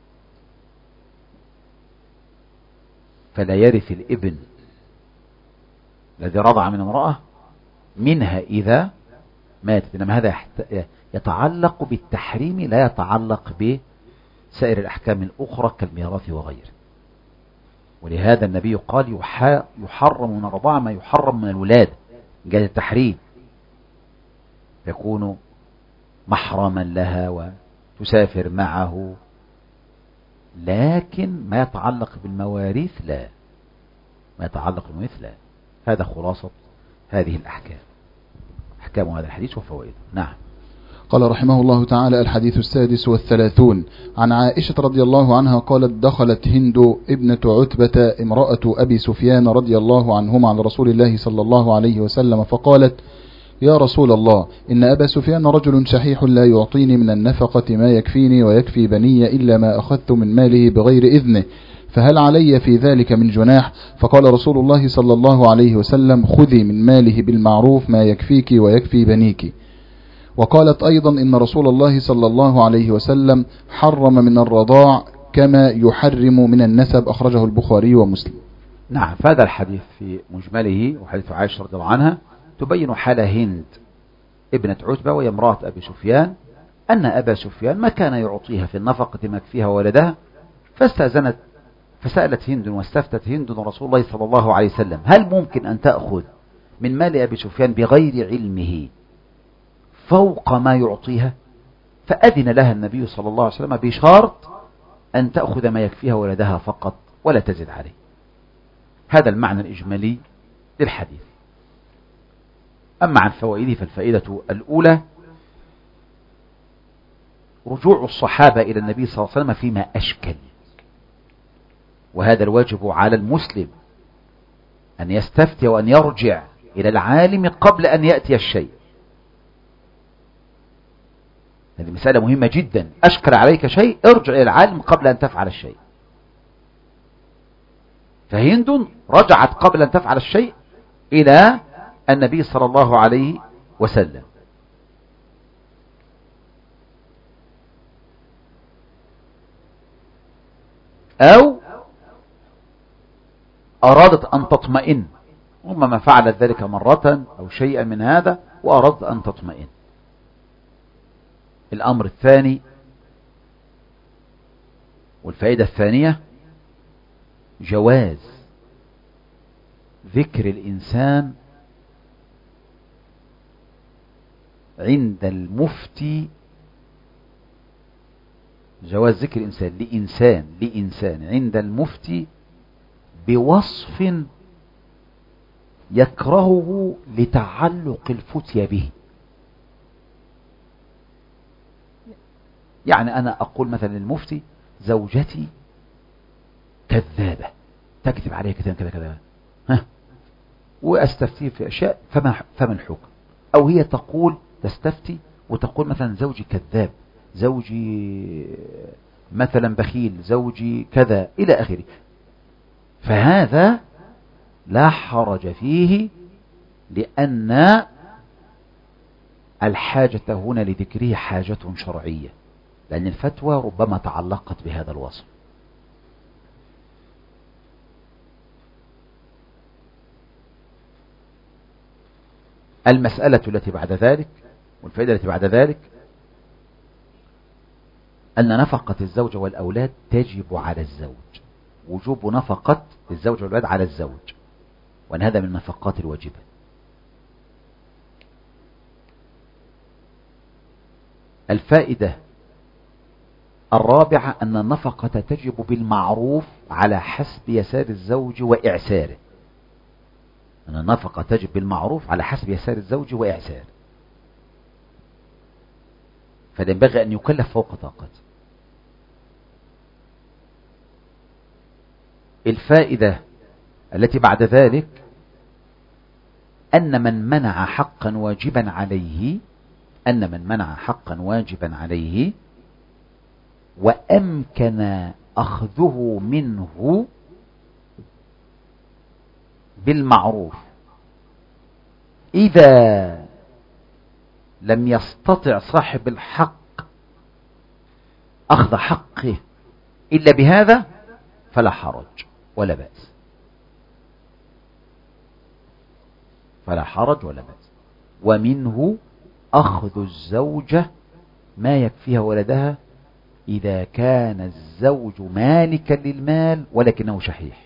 فلا يرث الابن الذي رضع من امرأة منها إذا ماتت، إنما هذا يتعلق بالتحريم لا يتعلق بسائر الأحكام الأخرى كالميراث وغيره. ولهذا النبي قال يحرم من الرضاعة ما يحرم من الولادة، جاء التحريم يكون محرما لها وتسافر معه، لكن ما يتعلق بالمواريث لا، ما يتعلق بالمواريث لا. هذا خلاصة هذه الأحكام، أحكام هذا الحديث وفوائده. نعم. قال رحمه الله تعالى: الحديث 36 عن عائشة رضي الله عنها قالت: دخلت هند ابنة عتبة امرأة أبي سفيان رضي الله عنهما على رسول الله صلى الله عليه وسلم فقالت: يا رسول الله، إن أبا سفيان رجل شحيح لا يعطيني من النفقة ما يكفيني ويكفي بني إلا ما أخذت من ماله بغير إذنه، فهل علي في ذلك من جناح؟ فقال رسول الله صلى الله عليه وسلم: خذي من ماله بالمعروف ما يكفيك ويكفي بنيك. وقالت أيضا: إن رسول الله صلى الله عليه وسلم حرم من الرضاع كما يحرم من النسب، أخرجه البخاري ومسلم. نعم. فهذا الحديث في مجمله وحديث عائشة رضي الله عنها تبين حال هند ابنة عتبة وهي امرأة أبي سفيان، أن أبا سفيان ما كان يعطيها في النفقة ما يكفيها ولدها، فسألت هند واستفتت هند رسول الله صلى الله عليه وسلم: هل ممكن أن تأخذ من مال أبي سفيان بغير علمه فوق ما يعطيها؟ فأذن لها النبي صلى الله عليه وسلم بشرط أن تأخذ ما يكفيها ولدها فقط ولا تزد عليه. هذا المعنى الإجمالي للحديث. أما عن فوائده فالفائدة الأولى رجوع الصحابة إلى النبي صلى الله عليه وسلم فيما أشكل، وهذا الواجب على المسلم أن يستفتي وأن يرجع إلى العالم قبل أن يأتي الشيء. هذه مسألة مهمة جدا، أشكل عليك شيء ارجع إلى العالم قبل أن تفعل الشيء. فهند رجعت قبل أن تفعل الشيء إلى النبي صلى الله عليه وسلم. أو أرادت أن تطمئن، ربما فعلت ذلك مرة أو شيئا من هذا وأرادت أن تطمئن. الأمر الثاني والفائدة الثانية جواز ذكر الإنسان عند المفتي، جواز ذكر الإنسان لإنسان عند المفتي بوصف يكرهه لتعلق الفتية به. يعني أنا أقول مثلا للمفتي زوجتي كذابة تكذب عليها كذا كذا كذا، وأستفتيه في أشياء، فما الحكم؟ أو هي تقول تستفتي وتقول مثلا زوجي كذاب، زوجي مثلا بخيل، زوجي كذا إلى آخره، فهذا لا حرج فيه، لأن الحاجة هنا لذكره حاجة شرعية، لأن الفتوى ربما تعلقت بهذا الوصف. المسألة التي بعد ذلك والفائدة التي بعد ذلك أن نفقة الزوجة والأولاد تجب على الزوج، وجوب نفقة الزوج والأولاد على الزوج، وأن هذا من النفقات الواجبة. الفائدة الرابعة أن النفقة تجب بالمعروف على حسب يسار الزوج وإعساره. أن النفقة تجب بالمعروف على حسب يسار الزوج وإعساره، فينبغي أن يكلف فوق طاقته. الفائدة التي بعد ذلك أن من منع حقا واجبا عليه وأمكن أخذه منه بالمعروف، إذا لم يستطع صاحب الحق أخذ حقه إلا بهذا فلا حرج ولا بأس، ومنه أخذ الزوجة ما يكفيها ولدها إذا كان الزوج مالكا للمال ولكنه شحيح.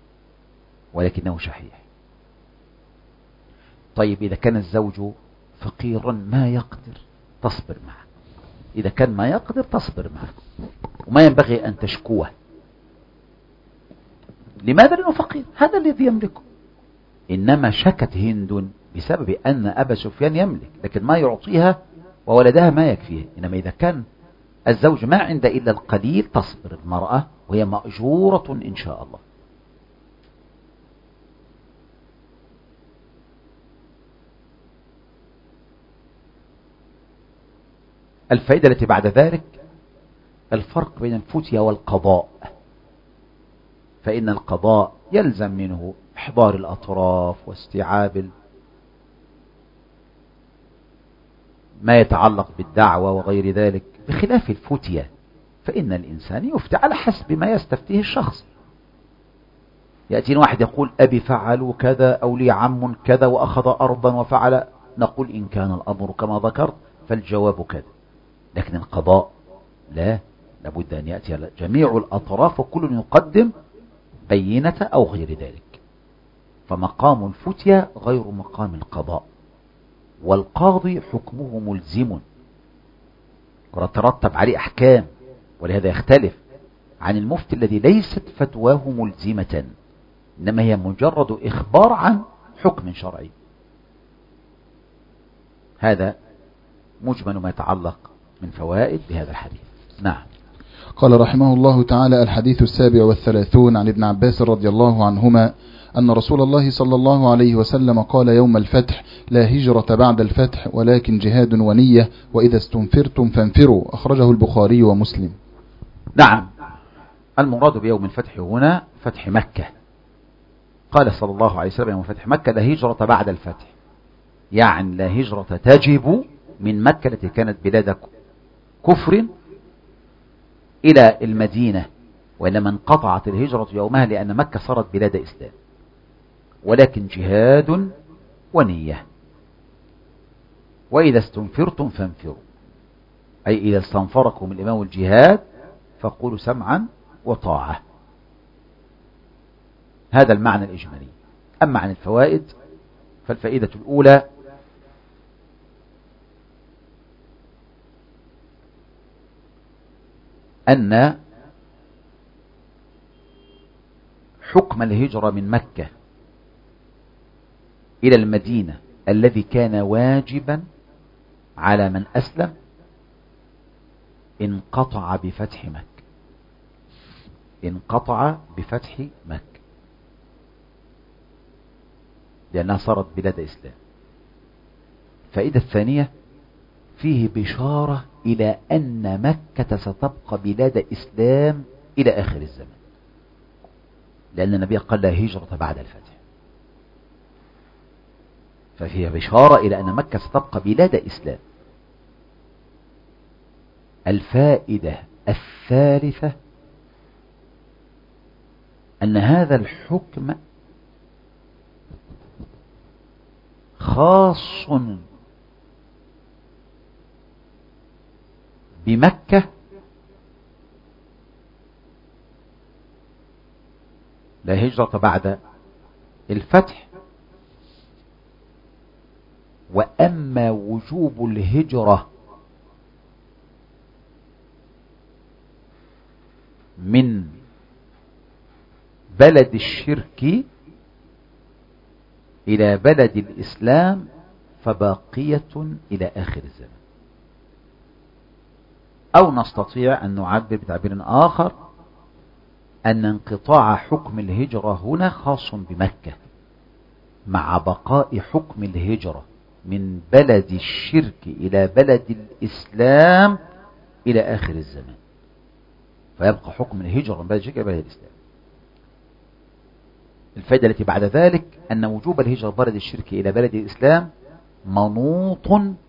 طيب إذا كان الزوج فقيرا ما يقدر تصبر معه، إذا كان ما يقدر تصبر معه، وما ينبغي أن تشكوه. لماذا؟ لأنه فقير، هذا الذي يملكه. إنما شكت هند بسبب أن أبا سفيان يملك لكن ما يعطيها وولدها ما يكفيه. إنما إذا كان الزوج ما عنده إلا القليل تصبر المرأة وهي مأجورة إن شاء الله. الفائدة التي بعد ذلك الفرق بين الفتية والقضاء، فإن القضاء يلزم منه إحضار الأطراف واستيعاب ما يتعلق بالدعوة وغير ذلك، بخلاف الفتية فإن الإنسان يفتي على حسب ما يستفتيه الشخص. يأتينا واحد يقول أبي فعلوا كذا أو لي عم كذا وأخذ أرضا وفعل، نقول إن كان الأمر كما ذكرت فالجواب كذا. لكن القضاء لا، لابد أن يأتي جميع الأطراف وكل يقدم بينة أو غير ذلك. فمقام الفتية غير مقام القضاء، والقاضي حكمه ملزم وترتب عليه أحكام، ولهذا يختلف عن المفتي الذي ليست فتواه ملزمة، إنما هي مجرد إخبار عن حكم شرعي. هذا مجمل ما يتعلق من فوائد بهذا الحديث. نعم. قال رحمه الله تعالى: الحديث 37 عن ابن عباس رضي الله عنهما أن رسول الله صلى الله عليه وسلم قال يوم الفتح: لا هجرة بعد الفتح ولكن جهاد ونية، وإذا استنفرتم فانفروا. أخرجه البخاري ومسلم. نعم، المراد بيوم الفتح هنا فتح مكة. قال صلى الله عليه وسلم يوم فتح مكة: لا هجرة بعد الفتح، يعني لا هجرة تجب من مكة التي كانت بلاد كفر إلى المدينة، وإنما انقطعت الهجرة يومها لأن مكة صارت بلاد إسلام، ولكن جهاد ونية. وإذا استنفرتم فانفروا، أي إذا استنفركم الإمام الجهاد فقولوا سمعا وطاعة. هذا المعنى الإجمالي. أما عن الفوائد فالفائدة الأولى أن حكم الهجرة من مكة إلى المدينة الذي كان واجبا على من أسلم انقطع بفتح مكة. انقطع بفتح مكة لأنها صارت بلاد إسلام. الفائدة الثانية فيه بشارة إلى أن مكة ستبقى بلاد إسلام إلى آخر الزمن، لأن النبي قال لا هجرة بعد الفتح، ففيها بشارة إلى أن مكة ستبقى بلاد إسلام. الفائدة الثالثة أن هذا الحكم خاص بمكة لا هجرة بعد الفتح. وأما وجوب الهجرة من بلد الشرك إلى بلد الإسلام فباقية إلى آخر الزمن. أو نستطيع أن نعبر بتعبير آخر أن انقطاع حكم الهجرة هنا خاص بمكة مع بقاء حكم الهجرة من بلد الشرك إلى بلد الإسلام إلى آخر الزمن، فيبقى حكم الهجرة من بلد الشرك إلى بلد الإسلام. الفائدة التي بعد ذلك أن وجوب الهجرة من بلد الشرك إلى بلد الإسلام منوط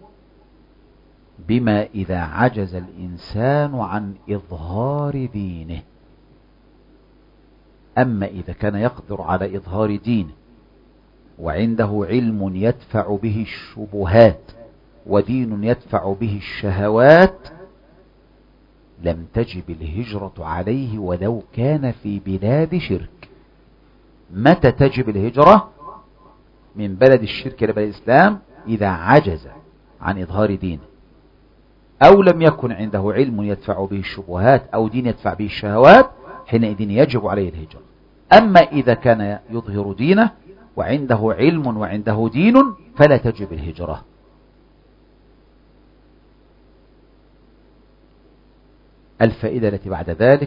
بما إذا عجز الإنسان عن إظهار دينه. أما إذا كان يقدر على إظهار دينه وعنده علم يدفع به الشبهات ودين يدفع به الشهوات لم تجب الهجرة عليه ولو كان في بلاد شرك. متى تجب الهجرة من بلد الشرك إلى بلد الإسلام؟ إذا عجز عن إظهار دينه أو لم يكن عنده علم يدفع به الشبهات أو دين يدفع به الشهوات، حينئذ يجب عليه الهجرة. أما إذا كان يظهر دينه وعنده علم وعنده دين فلا تجب الهجرة. الفائدة التي بعد ذلك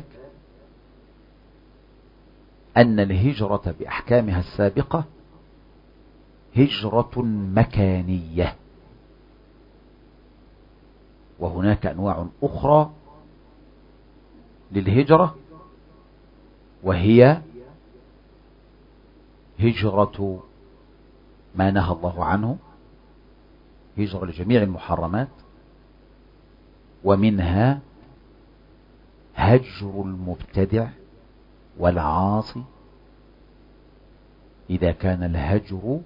أن الهجرة بأحكامها السابقة هجرة مكانية، وهناك أنواع أخرى للهجرة وهي هجرة ما نهى الله عنه، هجرة لجميع المحرمات، ومنها هجر المبتدع والعاصي إذا كان الهجر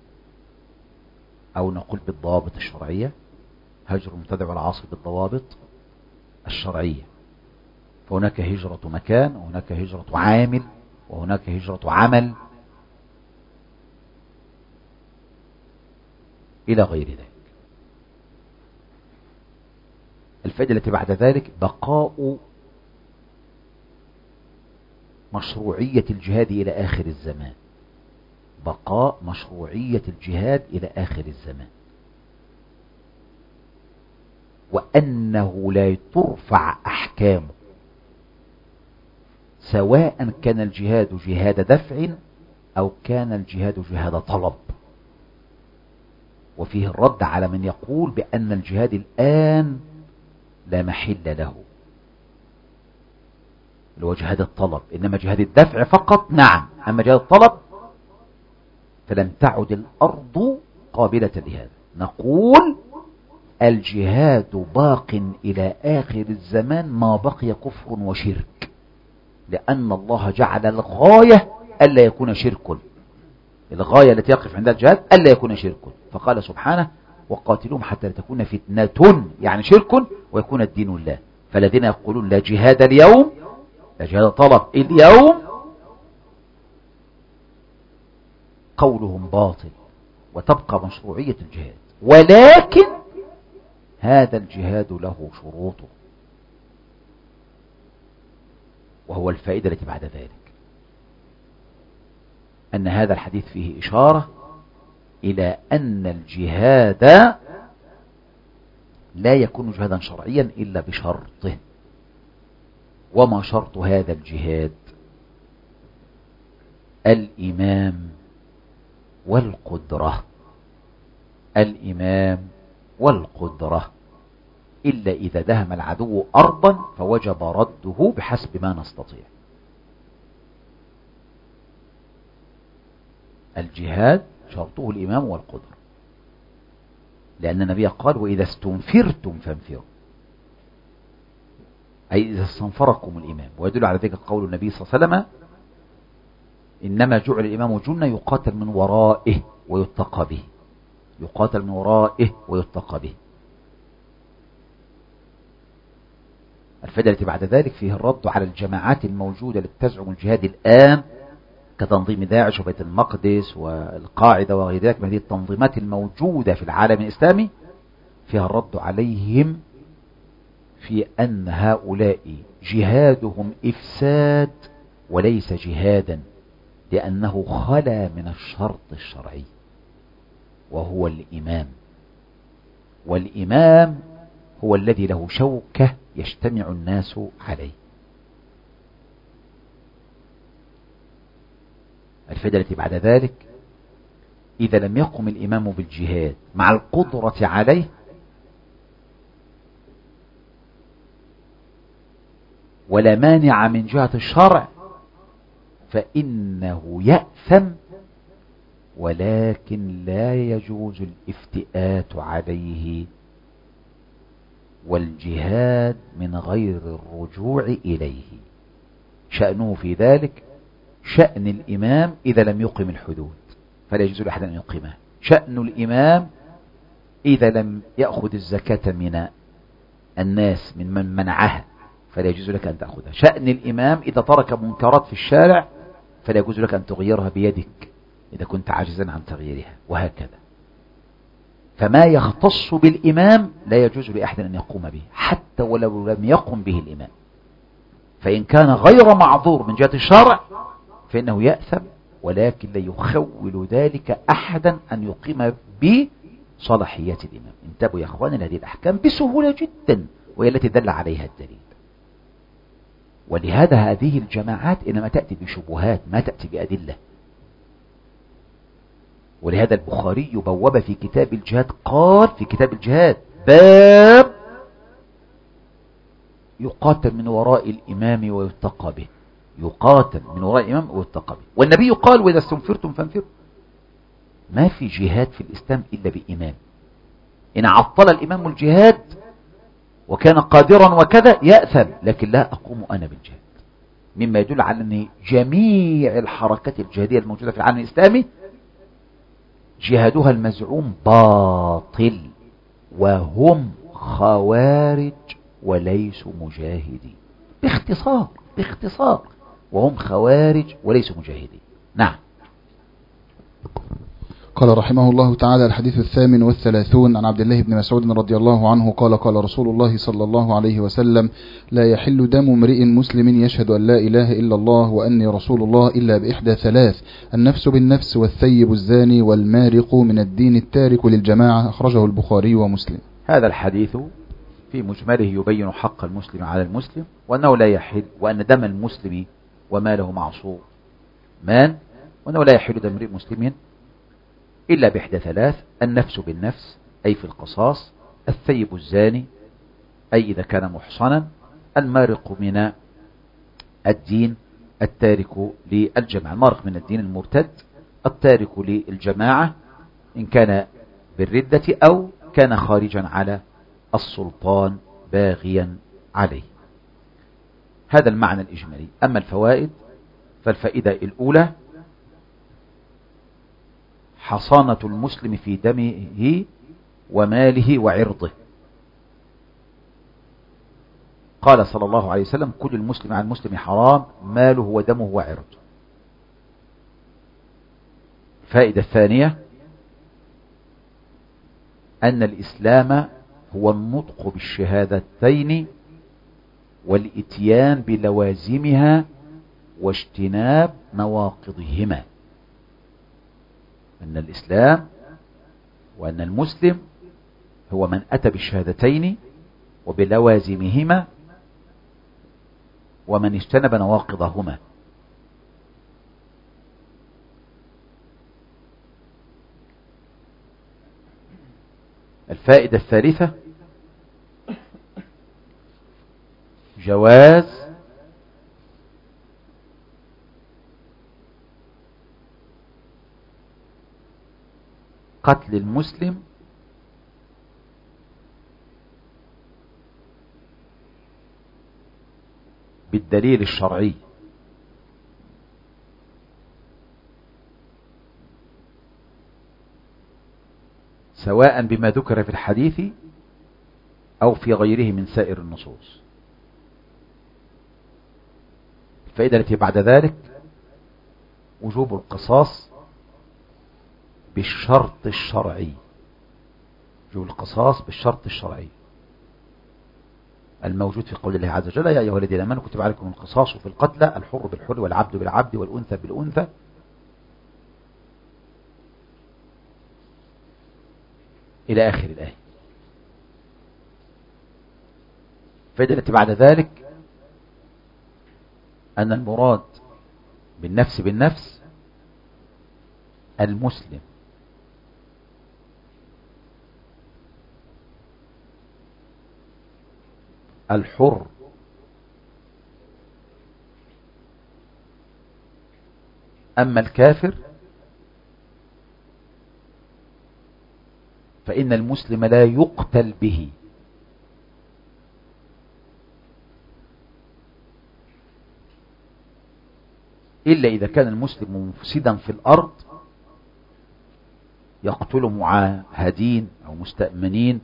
أو نقول بالضوابط الشرعية، هجر المبتدع والعاصي بالضوابط الشرعية. فهناك هجرة مكان وهناك هجرة عامل وهناك هجرة عمل إلى غير ذلك. الفائدة التي بعد ذلك بقاء مشروعية الجهاد إلى آخر الزمان، بقاء مشروعية الجهاد إلى آخر الزمان، وأنه لا ترفع أحكامه سواء كان الجهاد جهاد دفع أو كان الجهاد جهاد طلب. وفيه الرد على من يقول بأن الجهاد الآن لا محل له، اللي هو جهاد الطلب، إنما جهاد الدفع فقط نعم، أما جهاد الطلب فلم تعد الأرض قابلة لهذا. نقول الجهاد باق إلى آخر الزمان ما بقي كفر وشرك، لأن الله جعل الغاية ألا يكون شرك، الغاية التي يقف عندها الجهاد ألا يكون شرك. فقال سبحانه وقاتلوهم حتى لا تكون فتنة، يعني شرك ويكون الدين الله. فالذين يقولون لا جهاد اليوم ده جهاد طلب. اليوم قولهم باطل وتبقى مشروعية الجهاد، ولكن هذا الجهاد له شروطه، وهو الفائدة التي بعد ذلك، أن هذا الحديث فيه إشارة إلى أن الجهاد لا يكون جهادا شرعيا إلا بشرطه. وما شرط هذا الجهاد؟ الإمام والقدرة، الإمام والقدرة، إلا إذا دهم العدو أرضا فوجب رده بحسب ما نستطيع. الجهاد شرطه الإمام والقدرة، لأن النبي قال وإذا استنفرتم فانفروا، أي إذا استنفركم الإمام. ويدل على ذلك قول النبي صلى الله عليه وسلم إنما جعل الإمام جنة يقاتل من ورائه ويتقى به، يقاتل من ورائه ويتقى به. الفائدة التي بعد ذلك فيه الرد على الجماعات الموجودة التي تزعم الجهاد الآن كتنظيم داعش وبيت المقدس والقاعدة وغير ذلك من هذه التنظيمات الموجودة في العالم الإسلامي. فيها الرد عليهم في أن هؤلاء جهادهم إفساد وليس جهادا، لأنه خلا من الشرط الشرعي وهو الإمام، والإمام هو الذي له شوكة يجتمع الناس عليه. الفائدة التي بعد ذلك إذا لم يقم الإمام بالجهاد مع القدرة عليه ولا مانع من جهة الشرع فإنه يأثم، ولكن لا يجوز الافتئات عليه والجهاد من غير الرجوع إليه. شأنه في ذلك شأن الإمام إذا لم يقم الحدود فلا يجوز لأحد أن يقيمها. شأن الإمام إذا لم يأخذ الزكاة من الناس من منعها فلا يجوز لك أن تأخذها. شأن الإمام إذا ترك منكرات في الشارع فلا يجوز لك أن تغيرها بيدك إذا كنت عاجزا عن تغييرها، وهكذا. فما يختص بالإمام لا يجوز لأحد أن يقوم به حتى ولو لم يقم به الإمام، فإن كان غير معذور من جهة الشرع فإنه يأثم، ولكن لا يخول ذلك أحدا أن يقيم بصلاحيات الإمام. انتبهوا يا أخواني لهذه الأحكام بسهولة جدا، وهي التي دل عليها الدليل. ولهذا هذه الجماعات إنما تأتي بشبهات ما تأتي بأدلة. ولهذا البخاري بوب في كتاب الجهاد، قال في كتاب الجهاد باب يقاتل من وراء الإمام ويتقى به، يقاتل من وراء الإمام ويتقى به. والنبي قال وإذا استنفرتم فانفروا. ما في جهاد في الإسلام إلا بإمام. إن عطل الإمام الجهاد وكان قادرا وكذا يأثم، لكن لا أقوم أنا بالجهاد. مما يدل على أن جميع الحركات الجهادية الموجودة في العالم الإسلامي جهادها المزعوم باطل، وهم خوارج وليسوا مجاهدين. باختصار وهم خوارج وليسوا مجاهدين. نعم. قال رحمه الله تعالى: الحديث 38 عن عبد الله بن مسعود رضي الله عنه قال: قال رسول الله صلى الله عليه وسلم: لا يحل دم امرئ مسلم يشهد أن لا إله إلا الله وأني رسول الله إلا بإحدى ثلاث: النفس بالنفس والثيب الزاني والمارق من الدين التارك للجماعة. أخرجه البخاري ومسلم. هذا الحديث في مجمله يبين حق المسلم على المسلم، وأنه لا يحل، وأن دم المسلم وماله معصوم وأنه لا يحل دم امرئ مسلم إلا بإحدى ثلاث: النفس بالنفس أي في القصاص، الثيب الزاني أي إذا كان محصنا، المارق من الدين التارك للجماعة. المارق من الدين المرتد، التارك للجماعة إن كان بالردة أو كان خارجا على السلطان باغيا عليه. هذا المعنى الإجمالي. أما الفوائد فالفائدة الأولى: حصانة المسلم في دمه وماله وعرضه. قال صلى الله عليه وسلم كل المسلم على المسلم حرام، ماله ودمه وعرضه. الفائدة الثانية أن الإسلام هو النطق بالشهادتين والإتيان بلوازمها واجتناب نواقضهما. أن الإسلام وأن المسلم هو من أتى بالشهادتين وبلوازمهما ومن اجتنب نواقضهما. الفائدة الثالثة جواز قتل المسلم بالدليل الشرعي، سواء بما ذكر في الحديث أو في غيره من سائر النصوص. الفائدة التي بعد ذلك وجوب القصاص بالشرط الشرعي. وجوب القصاص بالشرط الشرعي الموجود في قول الله عز وجل يا أيها الذين آمنوا كتب عليكم القصاص في القتلى الحر بالحر والعبد بالعبد والأنثى بالأنثى إلى آخر الآية. الفائدة التي بعد ذلك أن المراد بالنفس بالنفس المسلم الحر أما الكافر فإن المسلم لا يقتل به، إلا إذا كان المسلم مفسدا في الأرض يقتل معاهدين أو مستأمنين،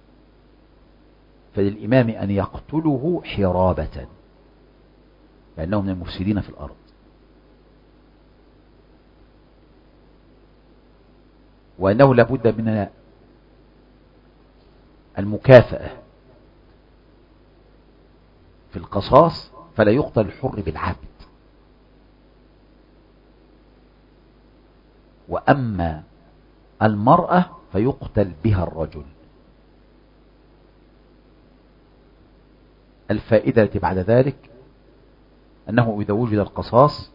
فللإمام أن يقتله حرابة لأنه من المفسدين في الأرض. وأنه لابد من المكافأة في القصاص، فلا يقتل الحر بالعبد. وأما المرأة فيقتل بها الرجل. الفائدة التي بعد ذلك أنه إذا وجد القصاص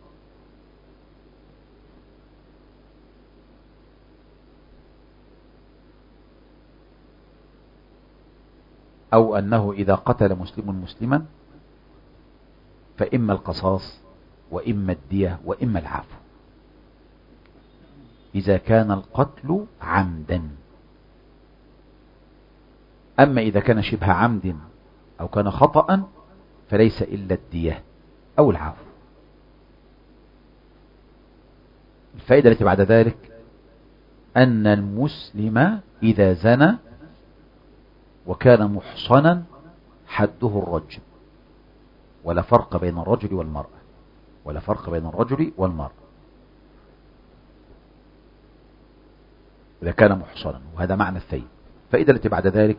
أو أنه إذا قتل مسلم مسلما فإما القصاص وإما الدية وإما العفو إذا كان القتل عمدا. أما إذا كان شبه عمد أو كان خطأ فليس إلا الدية أو العفو. الفائدة التي بعد ذلك أن المسلم إذا زنى وكان محصنا حده الرجم، ولا فرق بين الرجل والمرأة، ولا فرق بين الرجل والمرأة إذا كان محصنا، وهذا معنى الثيب. الفائدة التي بعد ذلك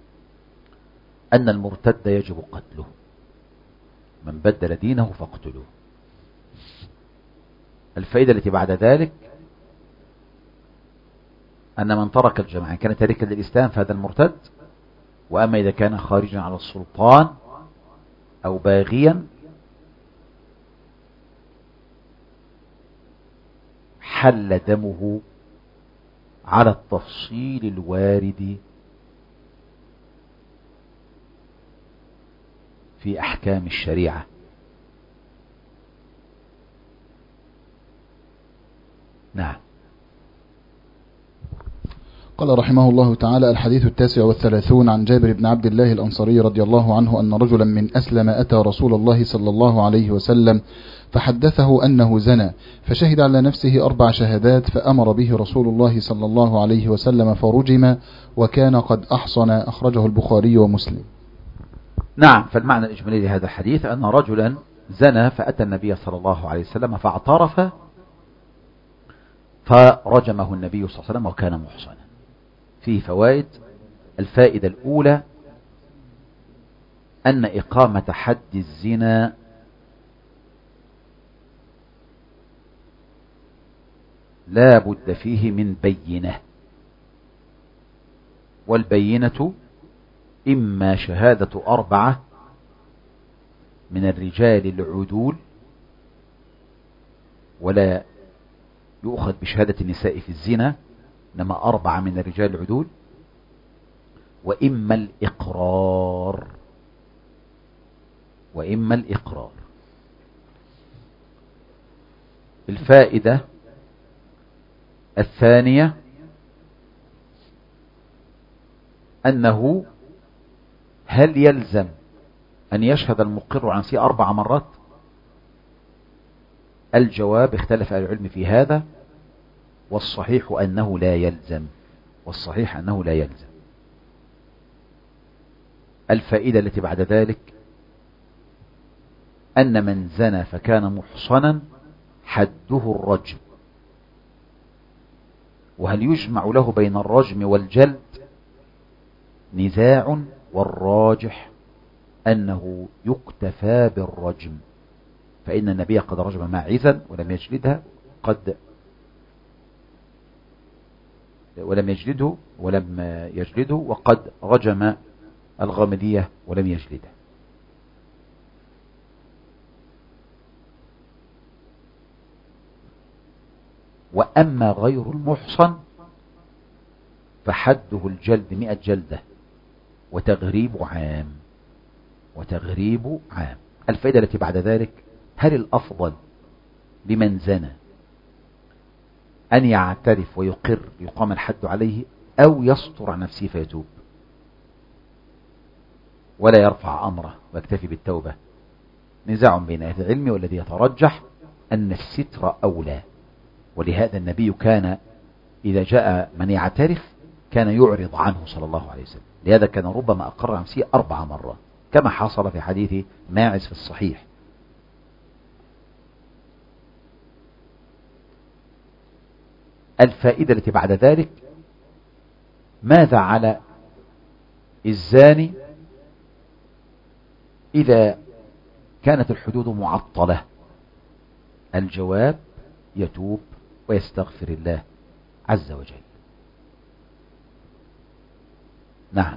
أن المرتد يجب قتله، من بدل دينه فاقتلوه. الفائدة التي بعد ذلك أن من ترك الجماعة كان تاركا للإسلام فهذا المرتد، وأما إذا كان خارجا على السلطان أو باغيا حل دمه على التفصيل الوارد في أحكام الشريعة. نعم. قال رحمه الله تعالى: الحديث 39 عن جابر بن عبد الله الأنصاري رضي الله عنه أن رجلا من أسلم أتى رسول الله صلى الله عليه وسلم فحدثه أنه زنى، فشهد على نفسه 4 شهادات، فأمر به رسول الله صلى الله عليه وسلم فرجم، وكان قد أحصن. أخرجه البخاري ومسلم. نعم. فالمعنى الإجمالي لهذا الحديث أن رجلا زنى فأتى النبي صلى الله عليه وسلم فاعترف فرجمه النبي صلى الله عليه وسلم وكان محصنا. فيه فوائد. الفائدة الأولى أن إقامة حد الزنا لا بد فيه من بينة، والبينة إما شهادة 4 من الرجال العدول، ولا يؤخذ بشهادة النساء في الزنا، إنما 4 من الرجال العدول، وإما الإقرار. الفائدة الثانية أنه هل يلزم أن يشهد المقر عن 4 مرات؟ الجواب اختلف أهل العلم في هذا، والصحيح أنه لا يلزم. الفائدة التي بعد ذلك أن من زنى فكان محصنا حده الرجم. وهل يجمع له بين الرجم والجلد؟ نزاع، والراجح أنه يكتفى بالرجم، فإن النبي قد رجم ماعزا ولم يجلده، ولم يجلده، وقد رجم الغامدية ولم يجلده. وأما غير المحصن فحده الجلد 100 جلدة وتغريب عام. الفائدة التي بعد ذلك: هل الأفضل لمن زنى أن يعترف ويقر يقام الحد عليه، أو يستر عن نفسه فيتوب ولا يرفع أمره ويكتفي بالتوبة؟ نزاع بين أهل العلم، والذي يترجح أن الستر أولى. ولهذا النبي كان إذا جاء من يعترف كان يعرض عنه صلى الله عليه وسلم، لهذا كان ربما أقر عن نفسه 4 مرات كما حصل في حديث ماعز في الصحيح. الفائدة التي بعد ذلك: ماذا على الزاني إذا كانت الحدود معطلة؟ الجواب: يتوب ويستغفر الله عز وجل. نعم.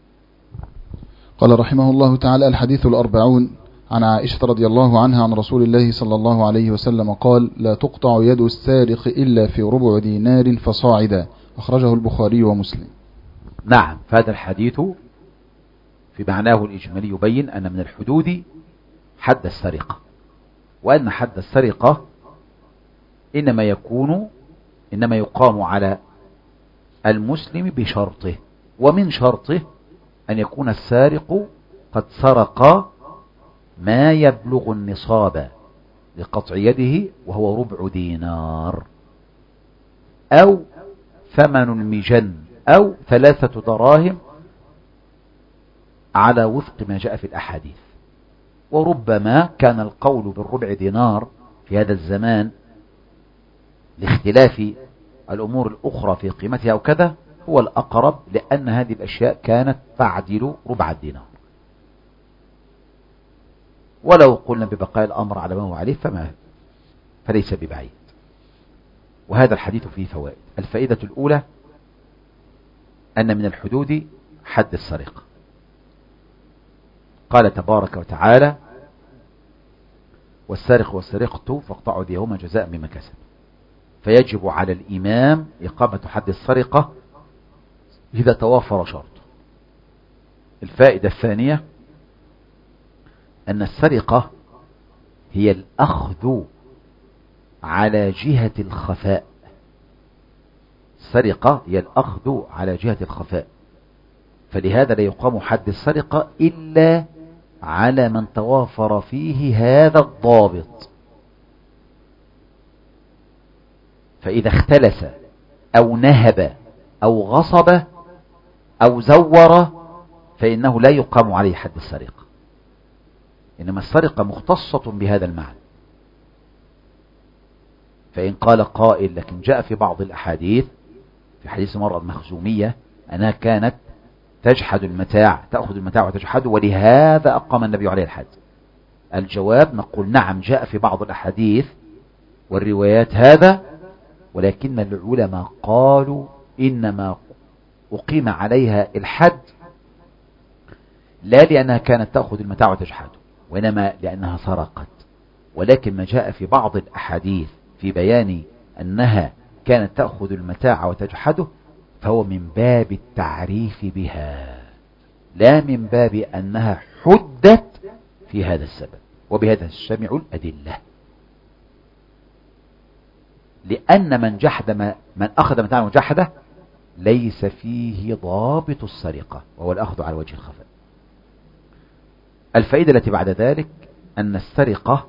قال رحمه الله تعالى: الحديث 40 عن عائشة رضي الله عنها عن رسول الله صلى الله عليه وسلم قال: لا تقطع يد السارق إلا في ربع دينار فصاعدا. أخرجه البخاري ومسلم. نعم. فهذا الحديث في معناه الإجمالي يبين أن من الحدود حد السرقة، وأن حد السرقة إنما يقام على المسلم بشرطه، ومن شرطه أن يكون السارق قد سرق ما يبلغ النصاب لقطع يده، وهو ربع دينار، أو ثمن المجن، أو 3 دراهم، على وفق ما جاء في الأحاديث. وربما كان القول بالربع دينار في هذا الزمان لاختلاف الأمور الأخرى في قيمتها وكذا هو الأقرب، لأن هذه الأشياء كانت تعدل ربع الدينار. ولو قلنا ببقاء الأمر على ما هو عليه فليس ببعيد. وهذا الحديث فيه فوائد. الفائدة الأولى أن من الحدود حد السرقة. قال تبارك وتعالى: والسارق والسرقة فاقطعوا أيديهما جزاء بما كسب. فيجب على الإمام إقامة حد السرقة إذا توافر شرط. الفائدة الثانية أن السرقة هي الأخذ على جهة الخفاء. السرقة هي الأخذ على جهة الخفاء، فلهذا لا يقام حد السرقة إلا على من توافر فيه هذا الضابط. فإذا اختلس أو نهب أو غصب أو زور فإنه لا يقام عليه حد السرقة. إنما السرقة مختصة بهذا المعنى. فإن قال قائل لكن جاء في بعض الأحاديث، في حديث مرة المخزومية أنها كانت تجحد المتاع، تأخذ المتاع وتجحده، ولهذا أقام النبي عليه الحد. الجواب نقول نعم، جاء في بعض الأحاديث والروايات هذا، ولكن العلماء قالوا إنما أقيم عليها الحد لا لأنها كانت تأخذ المتاع وتجحده، وإنما لأنها سرقت. ولكن ما جاء في بعض الأحاديث في بيان أنها كانت تأخذ المتاع وتجحده فهو من باب التعريف بها، لا من باب أنها حدت في هذا السبب. وبهذا تجتمع الأدلة، لأن من أخذ متاعا وجحده ليس فيه ضابط السرقة، وهو الأخذ على وجه الخفاء. الفائدة التي بعد ذلك أن السرقة،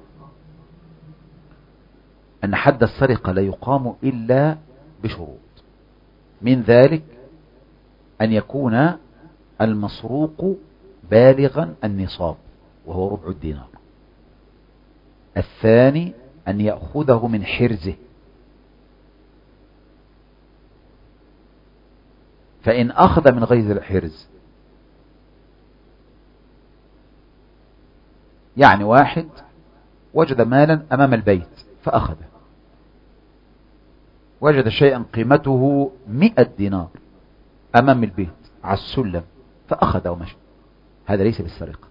أن حد السرقة لا يقام إلا بشروط، من ذلك أن يكون المسروق بالغا النصاب وهو ربع الدينار. الثاني أن يأخذه من حرزه، فإن أخذ من غير الحرز، يعني واحد وجد مالا أمام البيت فأخذه، وجد شيئا قيمته 100 دينار أمام البيت على السلم فأخذه ومشى، هذا ليس بالسرقة،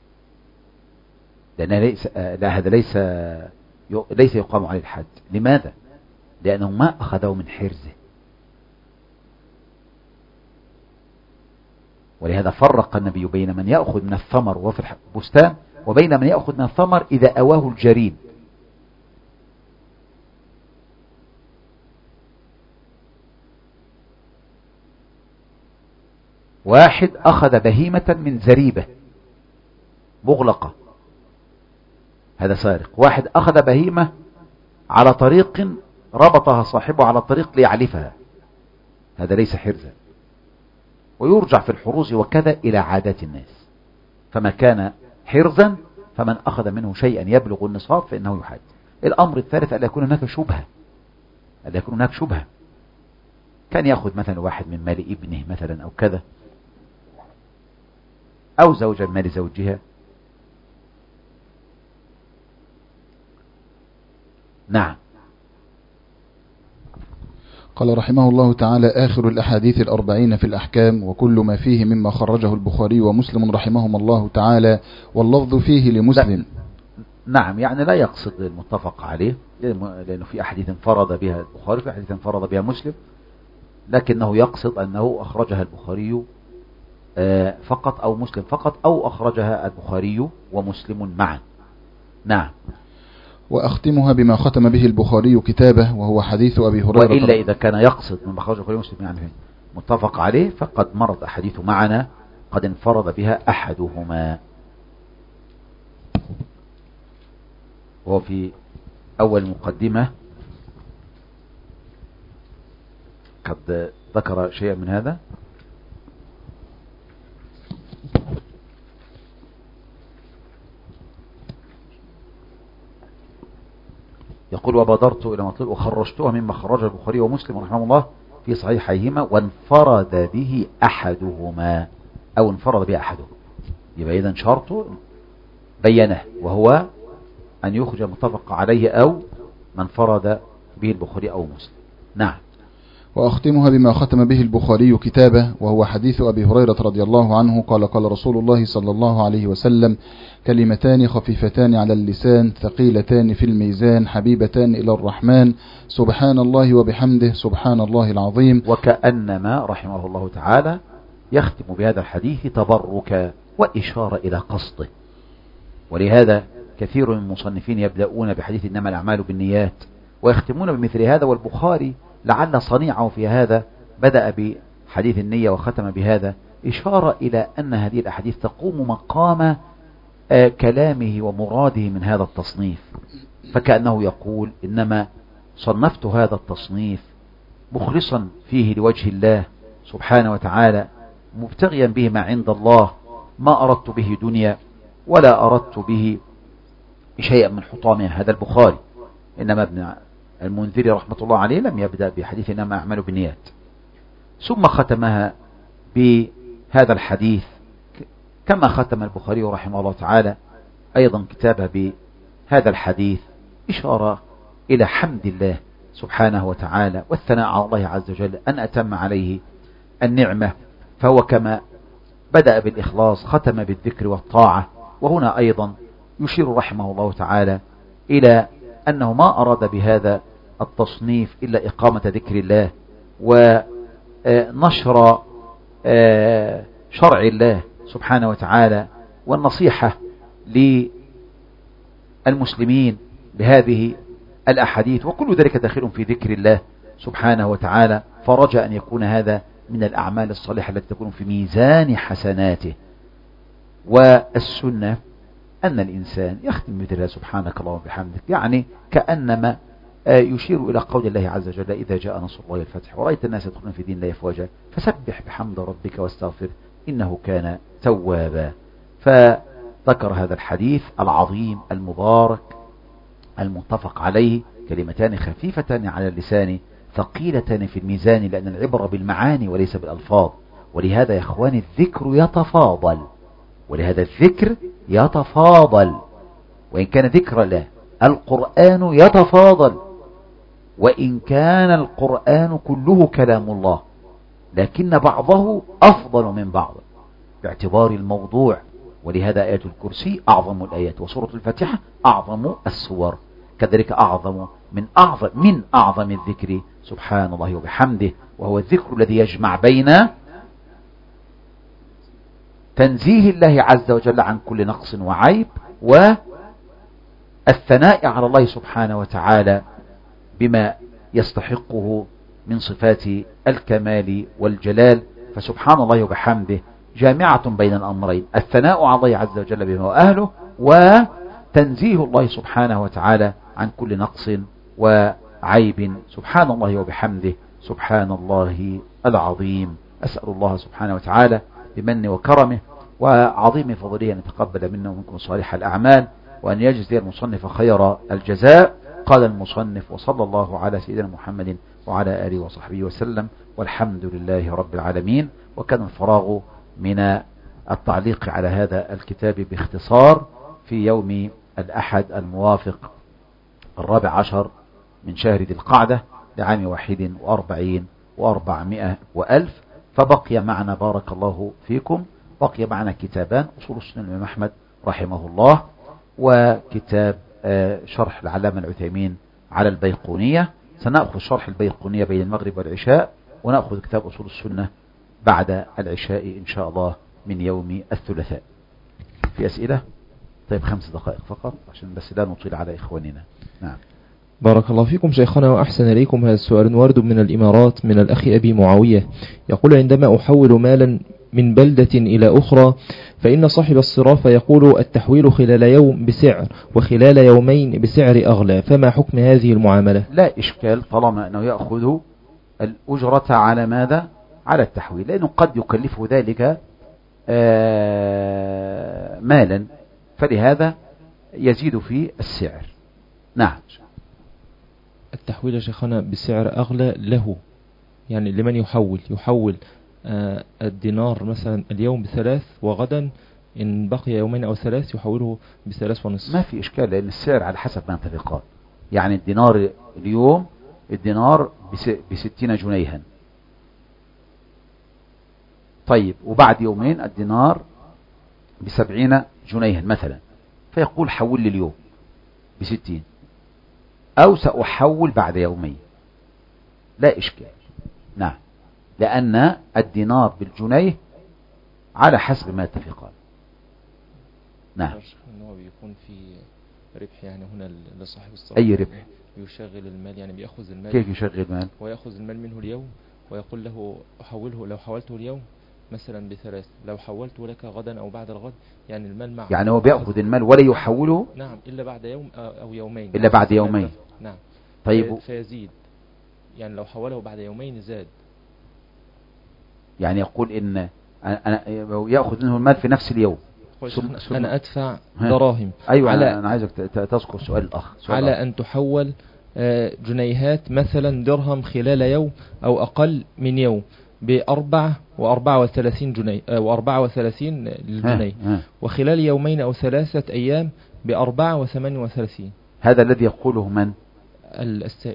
لأن هذا ليس يقام عليه الحد. لماذا؟ لأنه ما أخذه من حرزه. ولهذا فرق النبي بين من يأخذ من الثمر وهو في البستان وبين من يأخذ من الثمر إذا أواه الجريد. واحد أخذ بهيمة من زريبة مغلقة، هذا سارق. واحد أخذ بهيمة على طريق ربطها صاحبه على الطريق ليعلفها، هذا ليس حرزا. ويرجع في الحروز وكذا إلى عادات الناس، فما كان حرزا فمن أخذ منه شيئا يبلغ النصاب فإنه يحد. الأمر الثالث ألا يكون هناك شبهة، ألا يكون هناك شبهة. كان يأخذ مثلا واحد من مال ابنه مثلا أو كذا، أو زوجة من مال زوجها. نعم. قال رحمه الله تعالى: آخر الأحاديث 40 في الأحكام وكل ما فيه مما خرجه البخاري ومسلم رحمهما الله تعالى، واللفظ فيه لمسلم. نعم، يعني لا يقصد المتفق عليه، لأنه في أحاديث انفرد بها البخاري، في أحاديث انفرد بها مسلم، لكنه يقصد أنه أخرجها البخاري فقط أو مسلم فقط، أو أخرجها البخاري ومسلم معا. نعم. وأختمها بما ختم به البخاري كتابه وهو حديث أبي هريرة. وإلا إذا كان يقصد من أخرجه البخاري ومسلم يعني متفق عليه، فقد مرت أحاديث معنا قد انفرد بها أحدهما، وهو في أول مقدمة قد ذكر شيئا من هذا. يقول: وبادرت إلى مطلب وخرجتها مما خرج البخاري ومسلم رحمه الله في صحيحيهما وانفرد به أحدهما، أو انفرد به أحدهما. يبقى إذن شرط بينه، وهو أن يخرج متفق عليه أو من فرد به البخاري أو مسلم. نعم. وأختمها بما ختم به البخاري كتابه وهو حديث أبي هريرة رضي الله عنه قال: قال رسول الله صلى الله عليه وسلم: كلمتان خفيفتان على اللسان ثقيلتان في الميزان حبيبتان إلى الرحمن، سبحان الله وبحمده سبحان الله العظيم. وكأنما رحمه الله تعالى يختم بهذا الحديث تبركا وإشارة إلى قصده. ولهذا كثير من المصنفين يبدأون بحديث إنما الأعمال بالنيات ويختمون بمثل هذا، والبخاري لعل صنيعه في هذا بدأ بحديث النية وختم بهذا، إشارة إلى أن هذه الأحاديث تقوم مقام كلامه ومراده من هذا التصنيف. فكأنه يقول: إنما صنفت هذا التصنيف مخلصا فيه لوجه الله سبحانه وتعالى، مبتغيا به ما عند الله، ما أردت به دنيا ولا أردت به شيئا من حطام هذا البخاري، إنما ابن المنذري رحمة الله عليه لم يبدأ بحديث إنما أعمل بالنيات، ثم ختمها بهذا الحديث كما ختم البخاري رحمه الله تعالى أيضا كتابه بهذا الحديث، إشارة إلى حمد الله سبحانه وتعالى والثناء على الله عز وجل أن أتم عليه النعمة. فهو كما بدأ بالإخلاص ختم بالذكر والطاعة. وهنا أيضا يشير رحمه الله تعالى إلى أنه ما أراد بهذا التصنيف إلا إقامة ذكر الله ونشر شرع الله سبحانه وتعالى والنصيحة للمسلمين بهذه الأحاديث، وكل ذلك داخل في ذكر الله سبحانه وتعالى. فرجى أن يكون هذا من الأعمال الصالحة التي تكون في ميزان حسناته. والسنة أن الإنسان يختم بذكر الله سبحانك اللهم وبحمدك، يعني كأنما يشير إلى قول الله عز وجل إذا جاء نصر الله الفتح ورأيت الناس يدخلون في دين الله أفواجا فسبح بحمد ربك واستغفر إنه كان توابا. فذكر هذا الحديث العظيم المبارك المتفق عليه، كلمتان خفيفتان على اللسان ثقيلتان في الميزان، لأن العبرة بالمعاني وليس بالألفاظ. ولهذا يا إخواني الذكر يتفاضل، ولهذا الذكر يتفاضل، وإن كان ذكر الله القرآن يتفاضل، وإن كان القرآن كله كلام الله، لكن بعضه أفضل من بعض باعتبار الموضوع. ولهذا آية الكرسي أعظم الآيات، وسورة الفاتحة أعظم السور، كذلك أعظم من أعظم الذكر سبحان الله وبحمده، وهو الذكر الذي يجمع بين تنزيه الله عز وجل عن كل نقص وعيب والثناء على الله سبحانه وتعالى بما يستحقه من صفات الكمال والجلال. فسبحان الله وبحمده جامعة بين الأمرين، الثناء على الله عز وجل بما هو أهله، وتنزيه الله سبحانه وتعالى عن كل نقص وعيب. سبحان الله وبحمده سبحان الله العظيم. أسأل الله سبحانه وتعالى بمن وكرمه وعظيم فضله أن يتقبل منا ومنكم صالح الأعمال، وأن يجزي المصنف خير الجزاء. قال المصنف وصلى الله على سيدنا محمد وعلى آله وصحبه وسلم، والحمد لله رب العالمين. وكان الفراغ من التعليق على هذا الكتاب باختصار في يوم الأحد الموافق 14 من شهر ذي القعدة لعام 41 و400 وألف. فبقي معنا بارك الله فيكم بقي معنا كتابان، أصول السنة الإمام أحمد رحمه الله، وكتاب شرح العلامة العثيمين على البيقونية. سنأخذ شرح البيقونية بين المغرب والعشاء، ونأخذ كتاب أصول السنة بعد العشاء إن شاء الله من يوم الثلاثاء. في أسئلة؟ طيب 5 دقائق فقط عشان بس لا نطيل على إخواننا. نعم. بارك الله فيكم شيخنا وأحسن إليكم. هذا السؤال وارد من الإمارات من الأخ أبي معاوية، يقول: عندما أحول مالا من بلدة إلى أخرى فإن صاحب الصرافة يقول التحويل خلال يوم بسعر وخلال يومين بسعر أغلى، فما حكم هذه المعاملة؟ لا إشكال طالما أنه يأخذ الأجرة على ماذا؟ على التحويل، لأنه قد يكلفه ذلك مالا، فلهذا يزيد في السعر. نعم. التحويل يا شيخنا بسعر أغلى له، يعني لمن يحول الدينار مثلا اليوم ب3 وغدا إن بقي يومين أو 3 يحوله ب3.5. ما في إشكال، لأن السعر على حسب ما اتفقان. يعني الدينار اليوم الدينار ب60 جنيها، طيب وبعد يومين الدينار ب70 جنيها مثلا، فيقول حول لي اليوم ب60 أو سأحول بعد يومين، لا إشكال. نعم، لأن الدينار بالجنيه على حسب ما اتفقان. نعم. إنه بيكون في ربح يعني هنا لصاحب الصرف. أي ربح؟ يشغل المال، يعني بيأخذ المال. كيف يشغل المال؟ ويأخذ المال منه اليوم ويقول له أحوله، لو حولته اليوم مثلا ب3، لو حولته لك غدا أو بعد الغد، يعني المال معه. يعني هو بيأخذ المال ولا يحوله؟ نعم، إلا بعد يوم أو يومين. إلا بعد يومين. نعم. طيب. فيزيد، يعني لو حوله بعد يومين زاد. يعني يقول إن أنا يأخذ منه المال في نفس اليوم. أنا أدفع دراهم. أيوة، أنا عايزك تذكر سؤال الأخ. على أن تحول جنيهات مثلا درهم خلال يوم أو أقل من يوم ب34 جنيه و34 للجنيه، وخلال يومين أو 3 أيام ب38. هذا الذي يقوله من؟ السائل.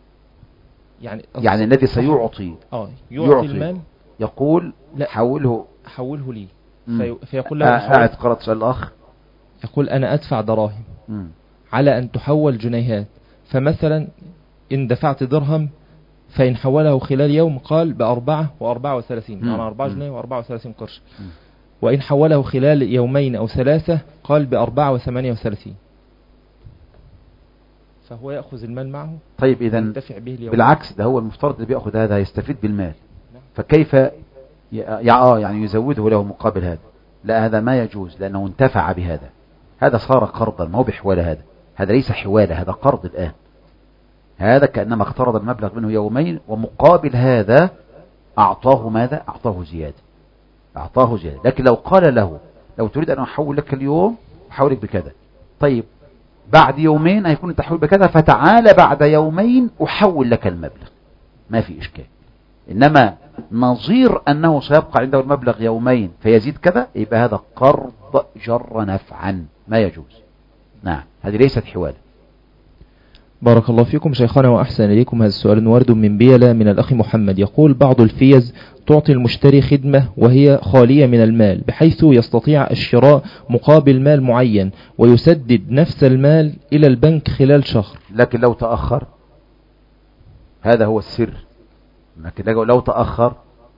يعني الذي سيعطي يعطي المال يقول حوله لي. فيقول له قاعد قرأت سؤال الأخ. يقول أنا أدفع دراهم على أن تحول جنيهات، فمثلا إن دفعت درهم فإن حوله خلال يوم قال ب34، يعني 4 جنيه و34 قرش. وإن حوله خلال يومين أو 3 قال ب4.38، فهو يأخذ المال معه. طيب إذا بالعكس، ده هو المفترض اللي بيأخذ هذا يستفيد بالمال. فكيف يعني يزوده له مقابل هذا؟ لا، هذا ما يجوز، لأنه انتفع بهذا. هذا صار قرضا، ما هو بحوالة. هذا ليس حوالة، هذا قرض الآن. هذا كأنما اقترض المبلغ منه يومين، ومقابل هذا أعطاه ماذا؟ أعطاه زيادة. لكن لو قال له لو تريد أن أحول لك اليوم أحولك بكذا، طيب بعد يومين هيكون التحويل بكذا، فتعال بعد يومين أحول لك المبلغ، ما في إشكال. إنما نظير أنه سيبقى عنده المبلغ يومين فيزيد كذا، يبقى هذا قرض جر نفعا، ما يجوز. نعم، هذه ليست حوالة. بارك الله فيكم شيخنا وأحسن إليكم. هذا السؤال وارد من بيلة من الأخ محمد، يقول بعض الفيز تعطي المشتري خدمة وهي خالية من المال، بحيث يستطيع الشراء مقابل مال معين ويسدد نفس المال إلى البنك خلال شهر. لكن لو تأخر، هذا هو السر. لكن لو تأخر،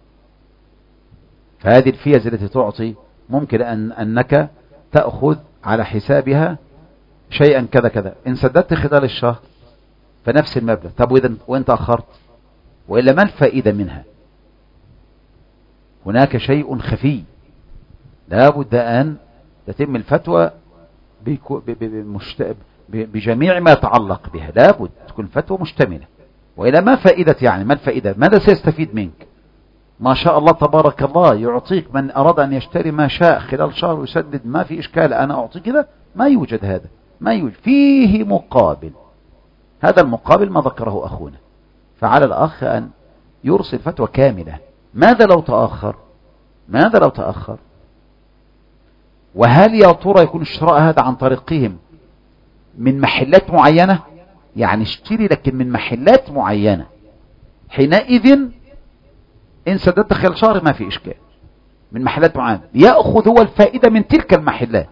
فهذه الفيز التي تعطي ممكن أنك تأخذ على حسابها شيئا كذا كذا، إن سددت خلال الشهر فنفس المبلغ. طب وإن تأخرت وإلا ما الفائدة منها؟ هناك شيء خفي لا بد أن تتم الفتوى بجميع ما يتعلق بها. لا بد تكون فتوى مشتملة، وإلا ما فائدة؟ يعني ما الفائدة؟ ماذا سيستفيد منك؟ ما شاء الله تبارك الله يعطيك من أراد أن يشتري ما شاء خلال شهر ويسدد، ما في إشكال، أنا أعطي كذا. ما يوجد هذا، ما يوجد فيه مقابل. هذا المقابل ما ذكره أخونا. فعلى الأخ أن يرسل فتوى كاملة. ماذا لو تأخر؟ وهل يا ترى يكون الشراء هذا عن طريقهم من محلات معينة؟ يعني اشتري لكن من محلات معينة، حينئذ إن سددت خلال شهر ما في إشكال. من محلات معينة يأخذ هو الفائدة من تلك المحلات.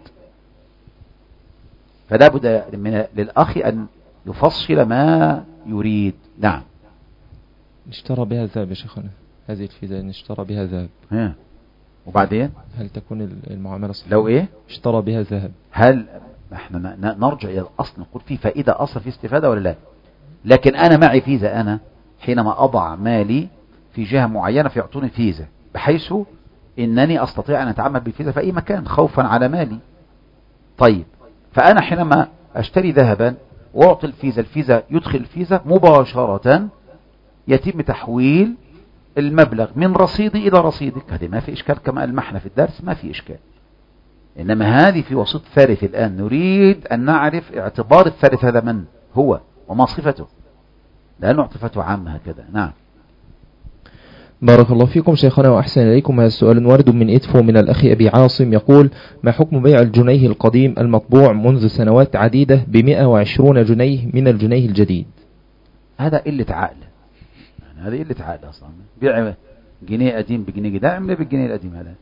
فلا بد للأخ أن يفصل ما يريد. نعم. اشترى بها ذهب يا شيخنا، هذه الفيزا اشترى بها ذهب، وبعدين هل تكون المعاملة صحيحة؟ لو إيه؟ اشترى بها ذهب، هل احنا نرجع إلى الأصل، نقول في فائدة أصل، في استفادة ولا لا؟ لكن أنا معي فيزا، أنا حينما أضع مالي في جهة معينة فيعطوني فيزا، بحيث إنني أستطيع أن أتعامل بالفيزا في أي مكان خوفا على مالي. طيب، فأنا حينما أشتري ذهبا وأعطي الفيزا يدخل الفيزا مباشرة، يتم تحويل المبلغ من رصيدي إلى رصيدك. هذه ما في إشكال، كما ألمحنا في الدرس ما في إشكال. إنما هذه في وسط ثالث. الآن نريد أن نعرف اعتبار الثالث هذا من هو وما صفته، لا نعطي فتوى عامة هكذا. نعم. بارك الله فيكم شيخنا وأحسن إليكم. هذا السؤال وارد من إدفو من الأخ أبي عاصم، يقول ما حكم بيع الجنيه القديم المطبوع منذ سنوات عديدة ب120 جنيه من الجنيه الجديد؟ هذا قلة عقل، يعني هذه قلة عقل أصلا. بيع جنيه قديم بجنيه جديد، اعمل بالجنيه القديم هذا،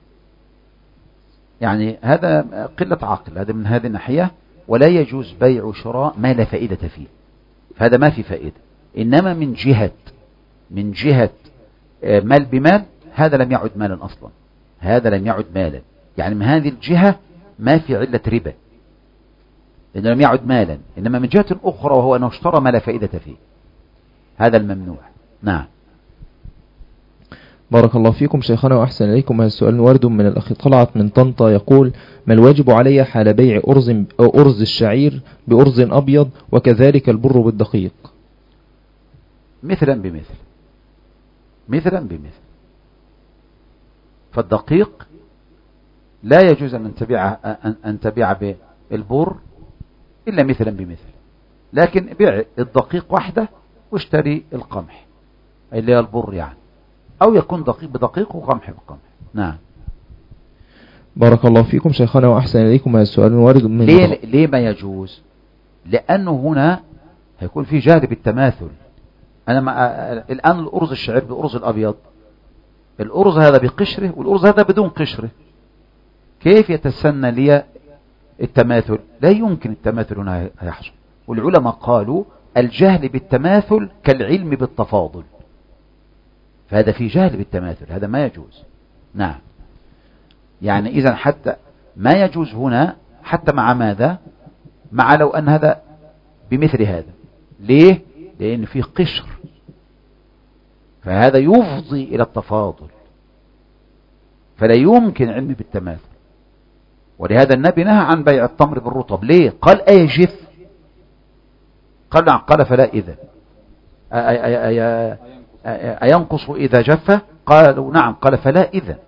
يعني هذا قلة عقل. هذا من هذه الناحية. ولا يجوز بيع وشراء ما لا فائدة فيه، فهذا ما في فائدة. إنما من جهة مال بمال، هذا لم يعد مالا أصلا، هذا لم يعد مالا. يعني من هذه الجهة ما في علة ربا، لأنه لم يعد مالا. إنما من جهة أخرى وهو أنه اشترى ما لا فائدة فيه، هذا الممنوع. نعم. بارك الله فيكم شيخنا وأحسن إليكم. هذا السؤال وارد من الأخ طلعت من طنطا، يقول ما الواجب علي حال بيع أرز الشعير بأرز أبيض وكذلك البر بالدقيق؟ مثلا بمثل. فالدقيق لا يجوز أن تبيع بالبر إلا مثلا بمثل، لكن بيع الدقيق وحده واشتري القمح اللي هي البر يعني، أو يكون دقيق بدقيق وقمح بقمح. نعم. بارك الله فيكم شيخنا وأحسن إليكم. هذا السؤال وارد من ليه ما يجوز؟ لأنه هنا هيكون في جهل بالتماثل. الآن الأرز الشعير بالأرز الأبيض، الأرز هذا بقشره والأرز هذا بدون قشره، كيف يتسنى لي التماثل؟ لا يمكن التماثل هنا يحصل. والعلماء قالوا الجهل بالتماثل كالعلم بالتفاضل، فهذا في جهل بالتماثل، هذا ما يجوز. نعم. يعني إذا حتى ما يجوز هنا حتى مع ماذا؟ مع لو أن هذا بمثل هذا. ليه؟ لأن فيه قشر، فهذا يفضي إلى التفاضل، فلا يمكن علم بالتماثل. ولهذا النبي نهى عن بيع التمر بالرطب. ليه؟ قال أيجف؟ قال نعم. قال فلا إذا أينقص إذا جف؟ قالوا نعم. قال فلا إذا.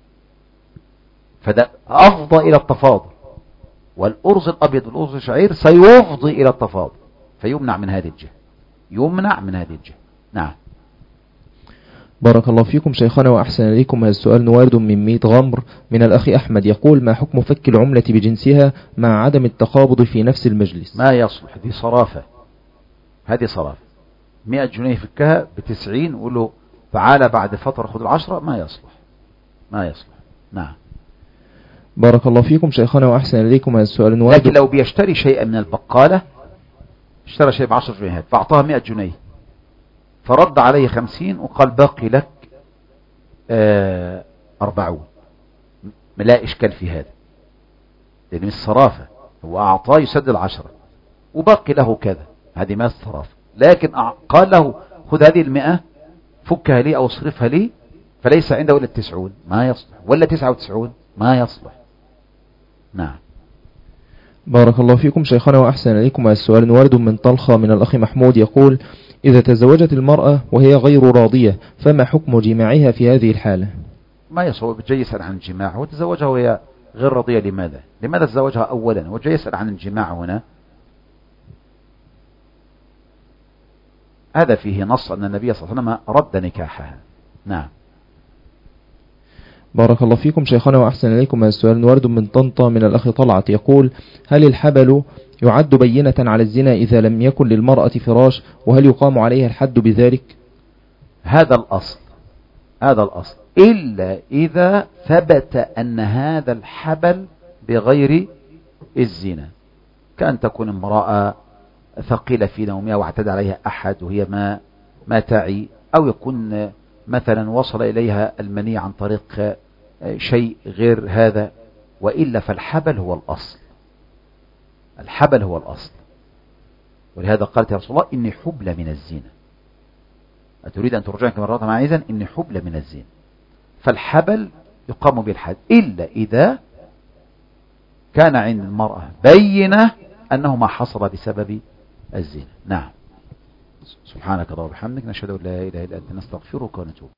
فده أفضى إلى التفاضل، والأرز الأبيض والأرز الشعير سيفضي إلى التفاضل، فيمنع من هذه الجهة، يمنع من هذه الجهة. نعم. بارك الله فيكم شيخنا وأحسن إليكم. هذا السؤال وارد من ميت غمر من الأخ أحمد، يقول: ما حكم فك العملة بجنسها مع عدم التقابض في نفس المجلس؟ ما يصلح، دي صرافة، هذه صرافة. 100 جنيه فكها ب90 وقول له تعالى بعد فترة خذ 10، ما يصلح، ما يصلح. نعم. بارك الله فيكم شيخنا وأحسن إليكم. هذا السؤال وارد. لكن لو بيشتري شيئا من البقالة، اشترى شيء ب10 جنيهات فأعطاها 100 جنيه فرد عليه 50 وقال باقي لك 40، لا إشكال في هذا، لأن من الصرافة هو أعطاه يسدد 10 وباقي له كذا، هذه ما الصرافة. لكن قال له خذ هذه 100 فكها لي أو اصرفها لي، فليس عنده إلا 90، ما يصلح، ولا 99 ما يصلح. نعم. بارك الله فيكم شيخنا وأحسن إليكم. السؤال وارد من طلخة من الأخ محمود، يقول: إذا تزوجت المرأة وهي غير راضية فما حكم جماعها في هذه الحالة؟ ما يصوب، جاي يسأل عن الجماع، وتزوجها وهي غير راضية. لماذا تزوجها أولا وجاي يسأل عن الجماع هنا؟ هذا فيه نص أن النبي صلى الله عليه وسلم رد نكاحها. نعم. بارك الله فيكم شيخنا وأحسن إليكم. هذا السؤال وارد من طنطا من الأخ طلعت، يقول: هل الحبل يعد بينة على الزنا إذا لم يكن للمرأة فراش، وهل يقام عليها الحد بذلك؟ هذا الأصل، هذا الأصل، إلا إذا ثبت أن هذا الحبل بغير الزنا، كأن تكون امرأة ثقيلة في نومها واعتدى عليها أحد وهي ما تعي، أو يكون مثلا وصل إليها المني عن طريق شيء غير هذا، وإلا فالحبل هو الأصل، الحبل هو الأصل. ولهذا قالت يا رسول الله إني حبل من الزنا، أتريد أن ترجعك مرات مع إذن إني حبل من الزنا، فالحبل يقام بالحد إلا إذا كان عند المرأة بينة أنه ما حصل بسبب الزنا. نعم. سبحانك اللهم وبحمدك، نشهد أن لا إله إلا أنت، نستغفرك ونتوب.